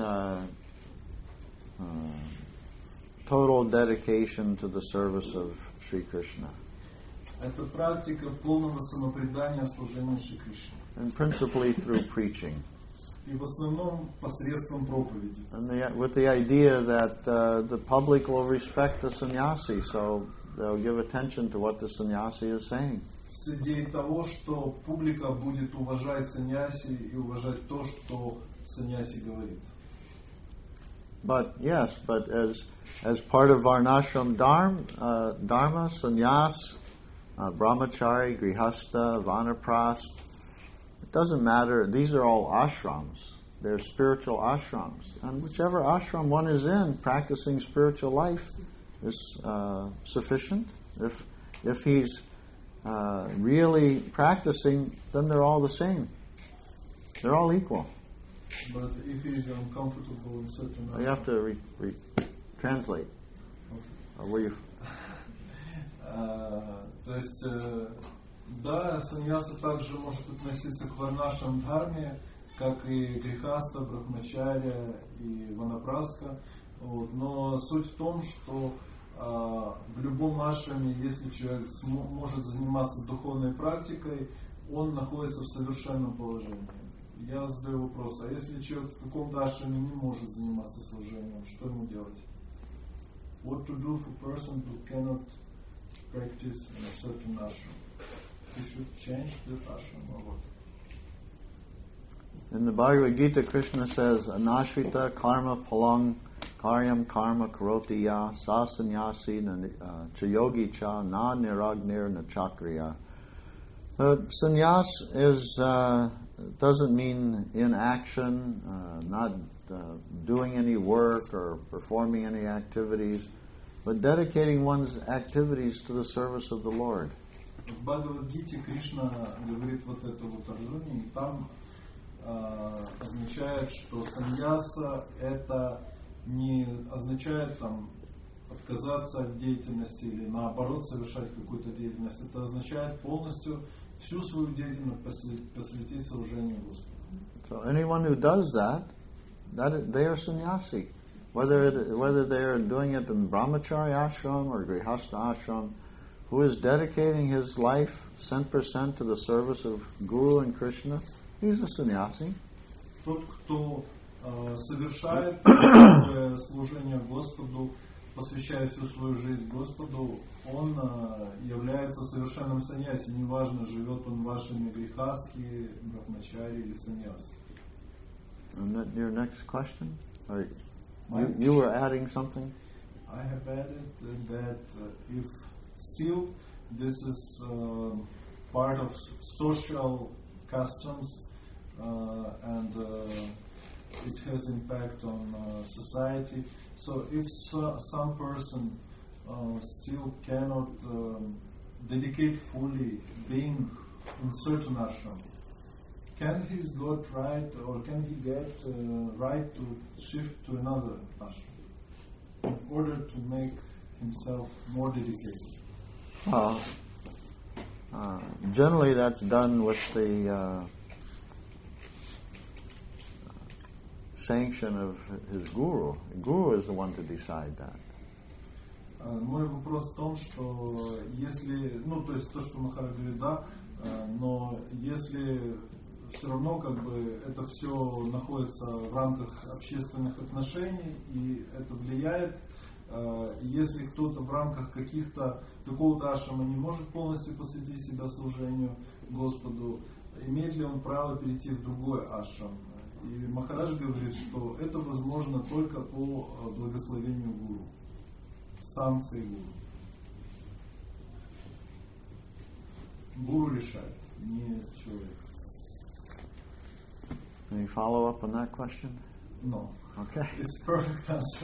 total dedication to the service of Sri Krishna. Это практика полного самопредания служению Шри Кришне. And principally through preaching. И в основном посредством проповеди. And with the idea that the public will respect the sannyasi, so they'll give attention to what the sannyasi is saying. С идеей того, что публика будет уважать саньяси и уважать то, что саньяси говорит. But yes, as part of Varnashram Dharma, sannyas, brahmachari, grihastha, vanaprast, it doesn't matter. These are all ashrams. there's spiritual ashrams. And whichever ashram one is in, practicing spiritual life is sufficient. If he's really practicing, then they're all the same. They're all equal. But if he is uncomfortable in certain You have to translate. Or were you... То есть, да, саньяса также может относиться к варнашам дхарме, как и грехаста, брахмачарья и ванапрастха. Вот. Но суть в том, что в любом ашраме, если человек может заниматься духовной практикой, он находится в совершенном положении. Я задаю вопрос, а если человек в каком-то ашраме не может заниматься служением, что ему делать? What to do for a person who cannot practice in a certain ashram? He should change the ashram or what? In the Bhagavad Gita, Krishna says, Anashrita karma palang karyam karma karoti ya sa sannyasi chayogi cha na niragnir na chakriya. Sannyas doesn't mean inaction, not doing any work or performing any activities, but dedicating one's activities to the service of the Lord. В Бхагавад-гите Кришна говорит вот это вот Арджуне, и там означает, что саньяса это не означает там отказаться от деятельности или наоборот совершать какую-то деятельность. Это означает полностью всю свою деятельность посвятить служению Господу. So anyone who does that they are sannyasi. Whether they are doing it in brahmachari ashram or grihastha ashram, who is dedicating his life 100% to the service of Guru and Krishna, he's a sannyasi. Тот, кто совершает служение Господу, посвящает всю свою жизнь Господу, он является совершенным саньяси. Неважно, живет он в ашраме грехастхи, брахмачари или саньяси. And that your next question? Or you were adding something? I have added that if still this is part of social customs and it has impact on society. So if some person still cannot dedicate fully being in certain ashram, can his God right or can he get right to shift to another ashram in order to make himself more dedicated? Generally that's done with the sanction of his guru. The guru is the one to decide that. Мой вопрос в том, что если, то есть то, что Махарадж говорит, да, но если все равно как бы это все находится в рамках общественных отношений и это влияет, если кто-то в рамках какого-то ашрама не может полностью посвятить себя служению Господу, имеет ли он право перейти в другой ашрам? И Махарадж говорит, что это возможно только по благословению гуру, санкции гуру. Гуру решает, не человек. Any follow up on that question? No. Okay. It's perfect answer.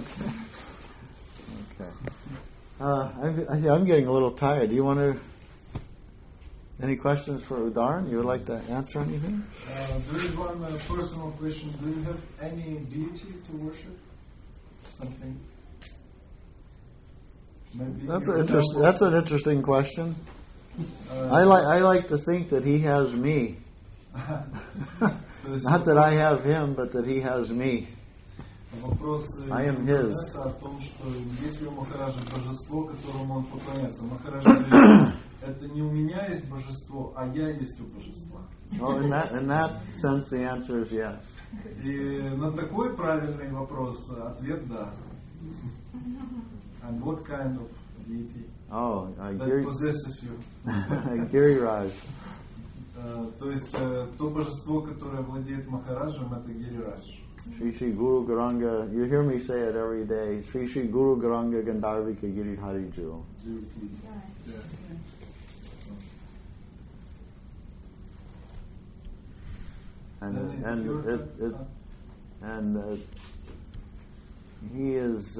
Okay. I'm getting a little tired. Do you want to? Any questions for Udaran? You would like to answer anything? There is one personal question. Do you have any deity to worship? Something? Maybe That's an interesting question. I like to think that he has me. Not that I have him, but that he has me. I am his. О том, что есть ли у Махараджа божество, которому он поклоняется. Махарадж говорит, это не у меня есть божество, а я есть у божества. Well, in that sense, the answer is yes. И на такой правильный вопрос ответ да. And what kind of deity that possesses you? Giriraj. То есть то божество, которое владеет Махараджем, это Гирирадж. Shri Shri Guru Garanga, you hear me say it every day, Shri Shri Guru Garanga Gandharvika Giridhari Ju. he is.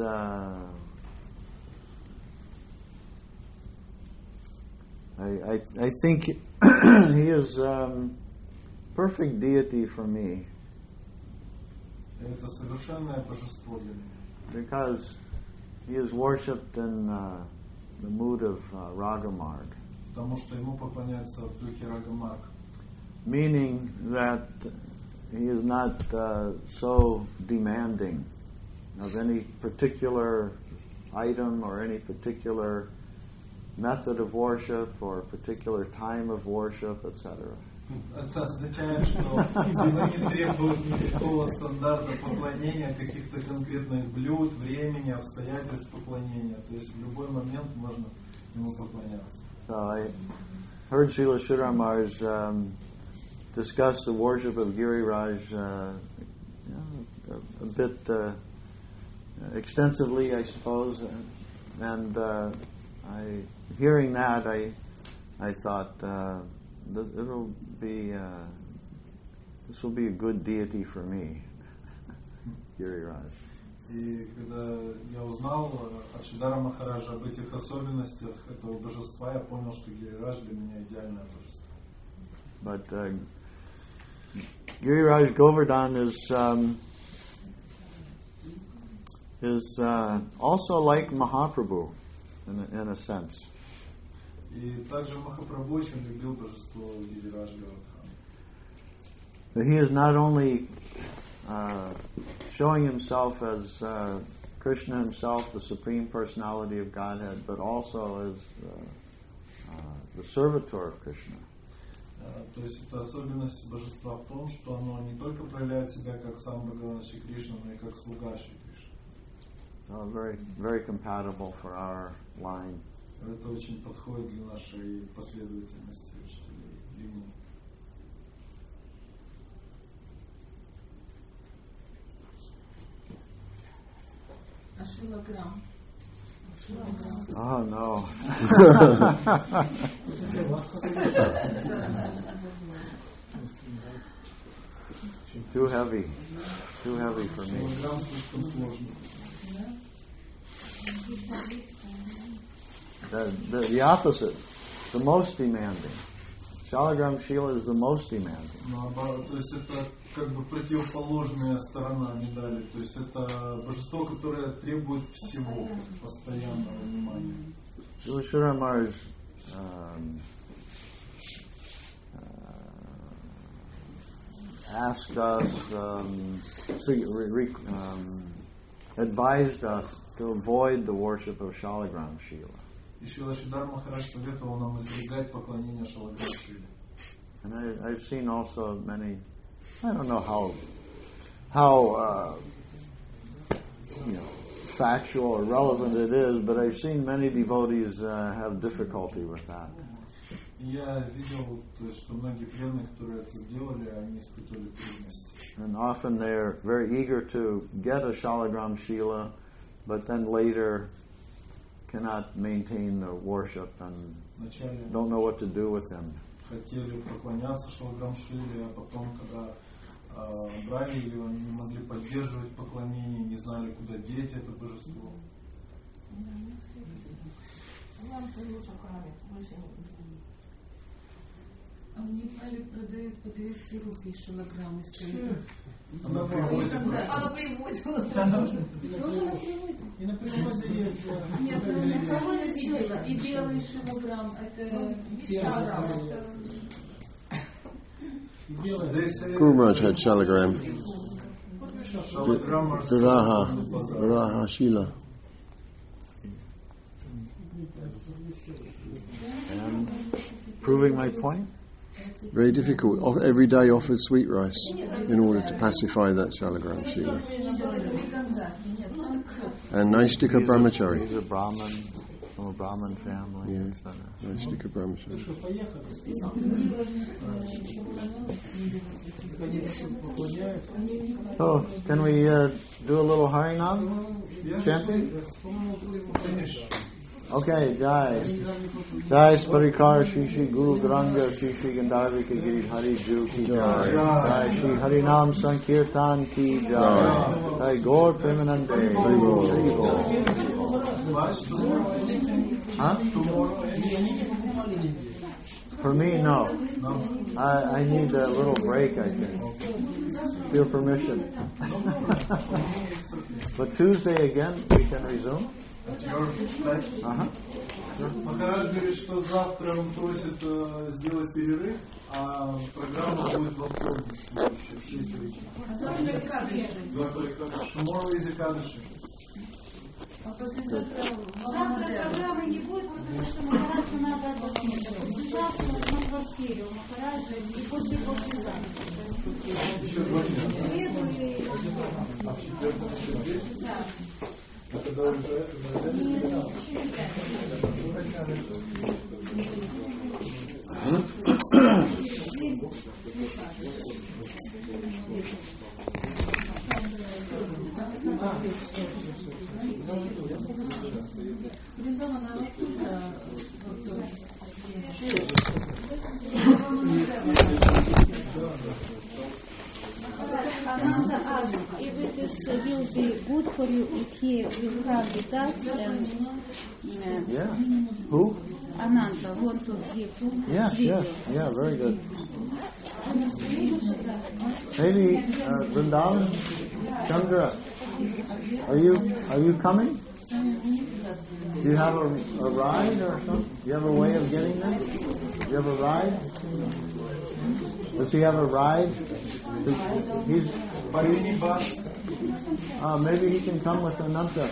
I think he is perfect deity for me. Это совершенное божество для меня. Because he is worshipped in the mood of Ragamarg. Потому что ему поклоняются в духе Рагамарг. Meaning that he is not so demanding of any particular item or any particular method of worship or particular time of worship, etc. Это означает, что его не требует никакого стандарта поклонения, каких-то конкретных блюд, времени, обстоятельств поклонения. То есть в любой момент можно ему поклоняться. So I heard Srila Sridhar Maharaj discuss the worship of Giriraj a bit extensively, I suppose, and hearing that, I thought this will be a good deity for me, Giriraj. И когда я узнал от Шридхара Махараджа об этих особенностях этого божества, я понял, что Гирирадж для меня идеальное божество. But Giriraj Govardhan is also like Mahaprabhu in a sense. И также Махапрабху очень любил божество Гирираджа Govardhana. He is not only showing himself as Krishna himself, the Supreme Personality of Godhead, but also as the servitor of Krishna. То есть это особенность божества в том, что оно не только проявляет себя как сам Бхагаван Шри Кришна, но и как слуга Шри Кришны. So very, very compatible for our line. Это очень подходит для нашей последовательности учителей линии. А шилограмм? Oh no. Too heavy for me. The opposite, the most demanding. Shalagram Shila is the most demanding. То есть это как бы противоположная сторона медали. То есть это божество, которое требует всего, постоянного внимания. Srila Maharaj asked us, advised us to avoid the worship of Shalagram Shila. И Шрила Шридхар Махарадж советовал нам избегать поклонения Шалаграм Шиле. And I've seen also many, I don't know how factual or relevant it is, but I've seen many devotees have difficulty with that. Я видел, то есть, что многие преданные, которые это делали, они испытывали трудности. And often they're very eager to get a Shalagram Shila, but then later cannot maintain the worship and don't know what to do with him. Хотели поклоняться Шалаграм Шиле, а потом, когда брали ее, они не могли поддерживать поклонение, не знали, куда деть это божество. А в Непале продают по 200 рублей шилограммы стоит. Она привозит. Она привозит. Тоже на привозе? И на привозе есть. Нет, на привозе видела. И белый шилограмм. Это шилограмм. Guru Maharaj had Shalagram. Viraha Shila. And proving my point? Very difficult. Every day offered sweet rice in order to pacify that Shalagram Shila. And Naishtika Brahmachari. He's a Brahmin, from a Brahmin family, etc. Naishtika Brahmachari. So, can we do a little Harinam chanting? Okay, Jai Sparikar Shri Shri Guru Granga Shri Shri Gandharvika Giri Hari Ju Ki Jai. Jai Shri Harinam Sankirtan Ki Jai. Jai Gaur Premanande. Huh? For me, no. I need a little break, I think. With your permission. But Tuesday again, we can resume. Махарадж говорит, что завтра он просит сделать перерыв, а программа будет во вторник, в 6 вечера. Tomorrow is Ekadashi. Завтра программы не будет, потому что Махараджу надо отдохнуть. Завтра на квартире у Махараджа и послезавтра. Еще 2 дня. Да. Когда уже Ananda asked if it is usually good for you here you come with us and yeah. Who? Ananda want to give Yes, video. yeah, very good. Maybe Vrindavan, Chandra, are you coming? Do you have a ride or something? Do you have a way of getting there? Do you have a ride? Does he have a ride? He's minibus. Maybe he can come with Ananta.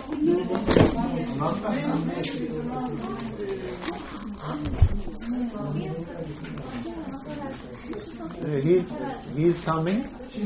He's coming.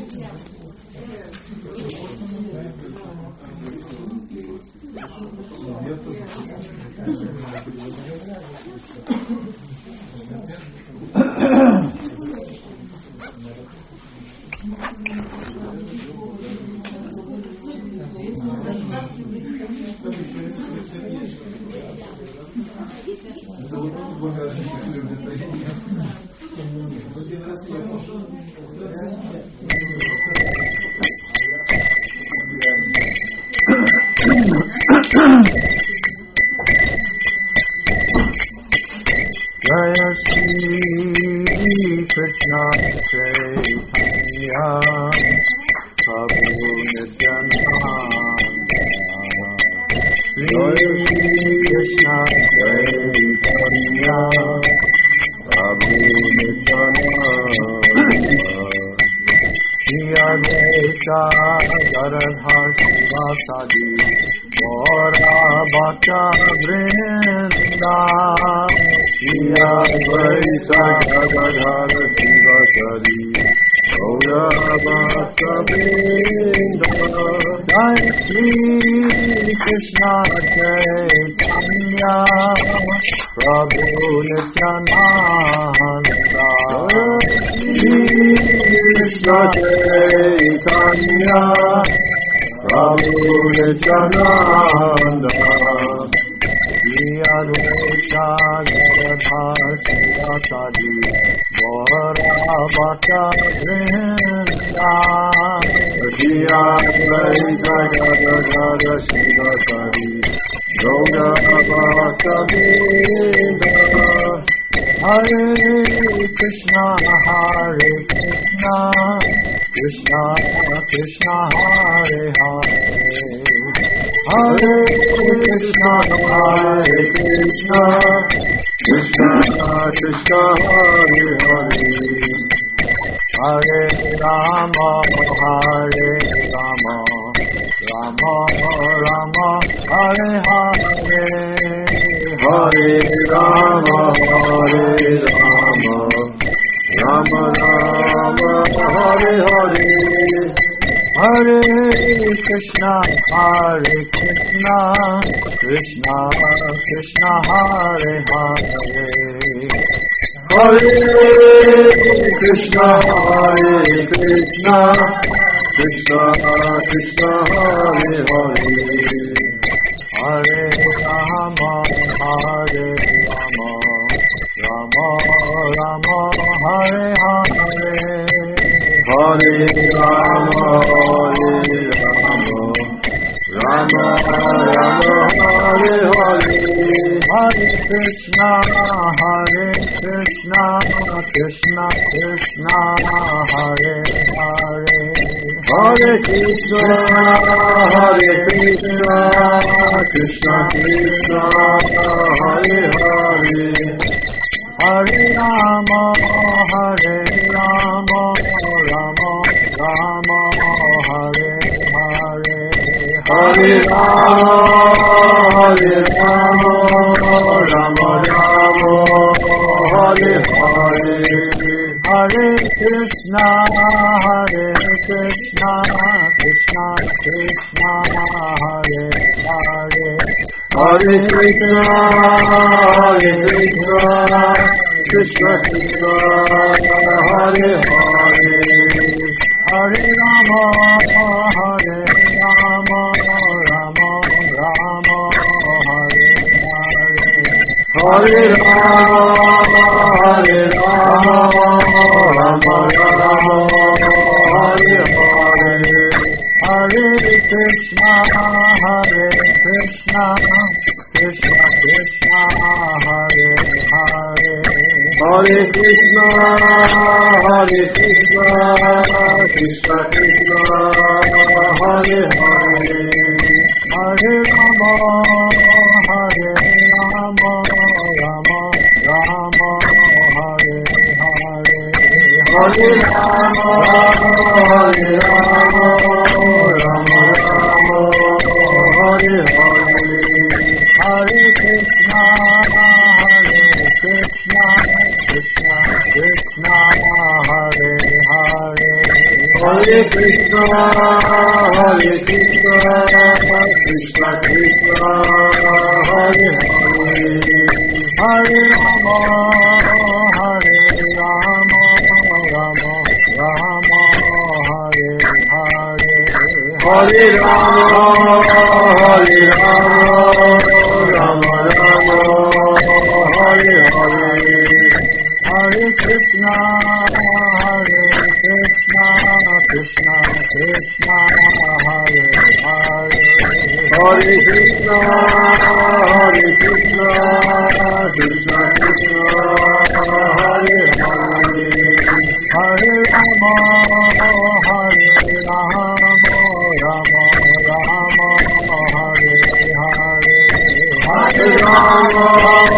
Jaya Shri Krishna Chaitanya Prabhu Nityananda Shri Krishna Chaitanya Prabhu Nityananda Shri Advaita Garadhar Sivasadi Gaura Bhakta Vrinda Advaita Gadadhar Sivasadi Gaura Bhakta Vrinda Jai Shri Krishna Chaitanya Prabhu Nityananda Shri Krishna Chaitanya Prabhu Nityananda Shri Advaita Gadadhar Sivasadi Gaura Bhakta Vrinda Shri Advaita Gadadhar Sivasadi Gaura Bhakta Vrinda Hare Krishna Hare Krishna Krishna Krishna Hare Hare Hare Krishna Hare Krishna Krishna Krishna Hare Hare Hare Rama Hare Rama Rama Rama Hare Hare Hare Rama Hare Rama Rama Rama Hare Hare Hare Krishna Hare Krishna Krishna Krishna Hare Hare Hare Krishna Hare Krishna Krishna Krishna Hare Hare Hare Rama Krishna, Krishna Krishna, Hare Hare, Hare Krishna, Krishna Krishna, Hare Hare, Hare Rama, Hare Rama, Rama Rama, Hare Hare, Hare Rama, Rama Rama, Hare Hare, Hare Krishna, Krishna Krishna, Hare Hare, Hare Krishna, Krishna Krishna, Hare Hare, Hare Rama, Hare Rama, Rama Rama, Hare Hare, Hare Rama, Rama Rama, Hare Hare, Hare Krishna, Krishna Krishna, Hare Hare, Hare Krishna, Krishna Krishna, Hare Hare, Hare Rama, Hare Rama, Rama Rama, Hare Hare, Hare Rama, Rama Rama, Hare Hare, Hare Krishna, Krishna Krishna, Hare Hare, Hare Krishna, Krishna Krishna, Hare Hare, Hare Rama, Hare Rama, Rama Rama, Hare Hare, Hare Rama, Rama Rama, Hare Hare, Hare Krishna, Krishna Krishna, Hare Hare, Hare Krishna, Krishna Krishna, Hare Hare, Hare Rama, Hare Rama, Rama Rama, Hare Hare, Hare Rama,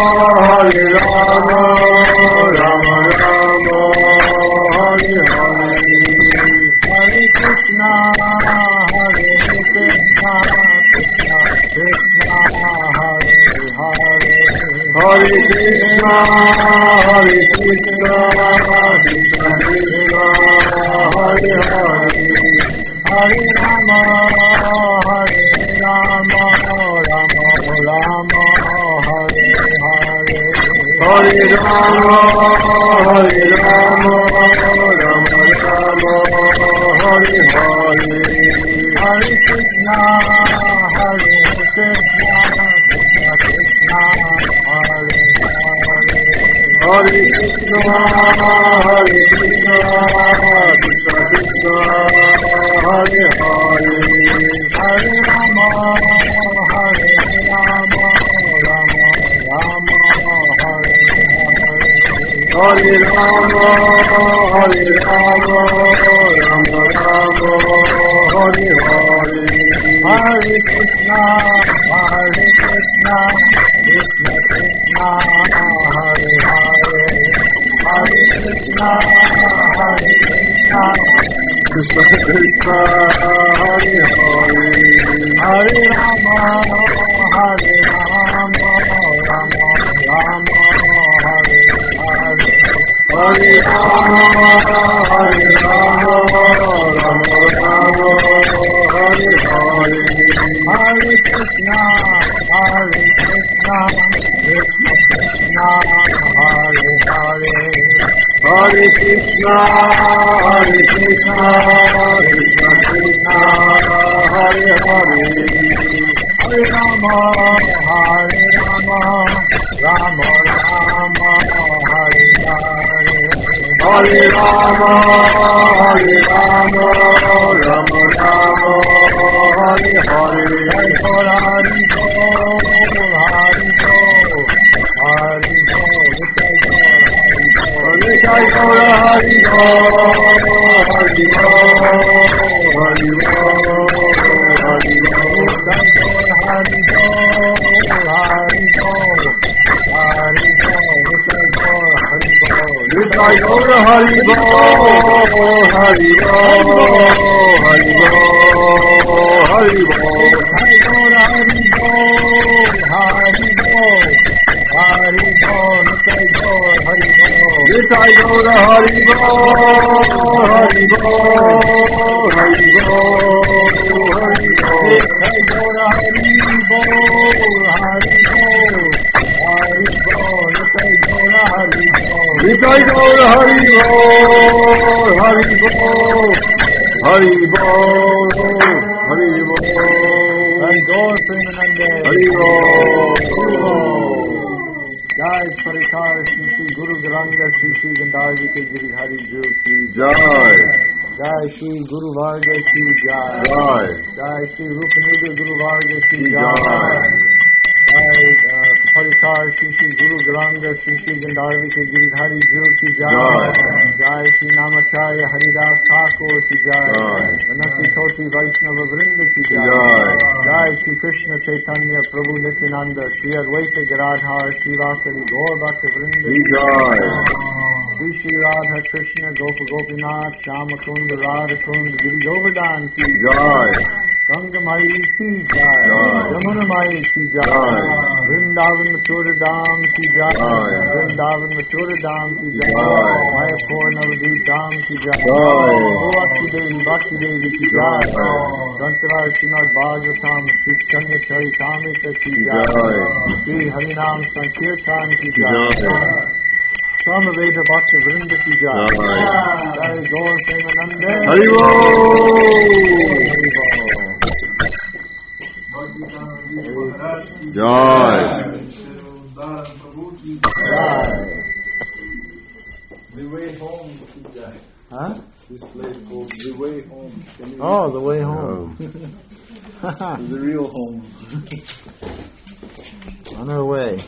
Rama Rama, Hare Hare, Hare Krishna, Krishna Krishna, Hare Hare, Hare Krishna, Krishna Krishna, Hare Hare, Hare Rama, Hare Rama, Rama Rama, Hare Hare, Hare Rama, Rama Rama, Hare Hare, Hare Krishna, Krishna Krishna, Hare Hare, Hare Krishna, Krishna Krishna, Hare Hare, Hare Rama, Hare Rama, Rama Rama, Hare Hare, Hare Rama, Rama Rama, Hare Hare, Hare Krishna, Krishna Krishna, Hare Hare, Hare Krishna, Krishna Krishna Krishna, Hare Hare, Hare Rama, Hare Rama, Rama Rama, Hare Hare, Hare Rama, Rama Rama, Hare Hare, Hare Krishna, Krishna Krishna, Hare Hare, Hare Krishna, Krishna Krishna, Hare Hare, Hare Rama, Hare Rama, Rama Rama, Hare Hare, Hare Rama, Rama Rama, Hare Hare, Jai Bol Hari Bol, Hari Bol, Hari Bol, Jai Bol Hari Bol. Nitai Gaura Haribo, Haribo, Haribo, Haribo. Nitai Gaura Haribo, Haribo, Haribo, Haribo. Nitai Gaura Haribo, Nitai Gaura Haribo, Haribo, Haribo, Haribo. Haribo. Jai Parikar Shri Guru Garanga Shri Gandharvi Ke Giridhari Ju Ki Jai. Jai Shri Guru Varga Ki Jai. Jai. Jai Shri Rupanuga Guru Varga Ki Jai. Jai Parikar Shri Guru Garanga Shri Gandharvi Ke Giridhari Ju Ki Jai. Jai Shri Namacharya Haridas Thakur Ki Jai. Vanati Koti Vaishnava Vrinda Ki Jai. Jai Shri Krishna Chaitanya Prabhu Nityananda Shri Advaita Giradhar Shri Vasari Gaur Bhakta Vrinda Ki Jai. Shri Shri Radha Krishna Gopa Gopinath Shama Kunda Radha Kunda Giri Govardhan Ki Jai. Ganga Mai Ki Jai. Yamuna Mai Ki Jai. Vrindavan Mathura Dham Ki Jai. Vrindavan Mathura Dham Ki Jai. Mayapur Navadvip Dham Ki Jai. Bhakti Devi Bhakti Devi Ki Jai. Grantaraj Srimad Bhagavatam Shri Chanya Charitamrita Ki Jai. Shri Harinam Sankirtan Ki Jai. Samaveda Bhakta Vrinda Ki Jai. Jai Gaur Premanande. Haribo. Jai. The Way Home. Huh? This place called The Way Home. Oh, the way home. The real home. On our way.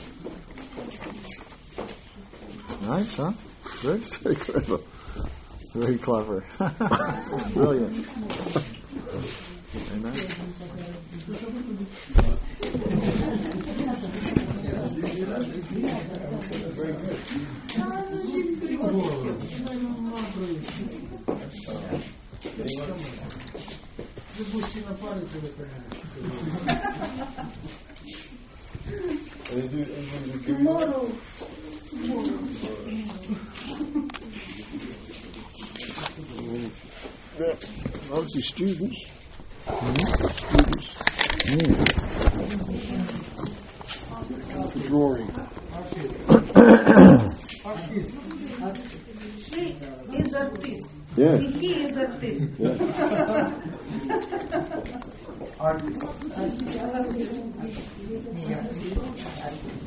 Nice, huh? Good. Very clever. Very clever. Brilliant. Very nice. Tomorrow. Obviously students. Students. For drawing. She is artist. Yeah. He is artist. Yeah.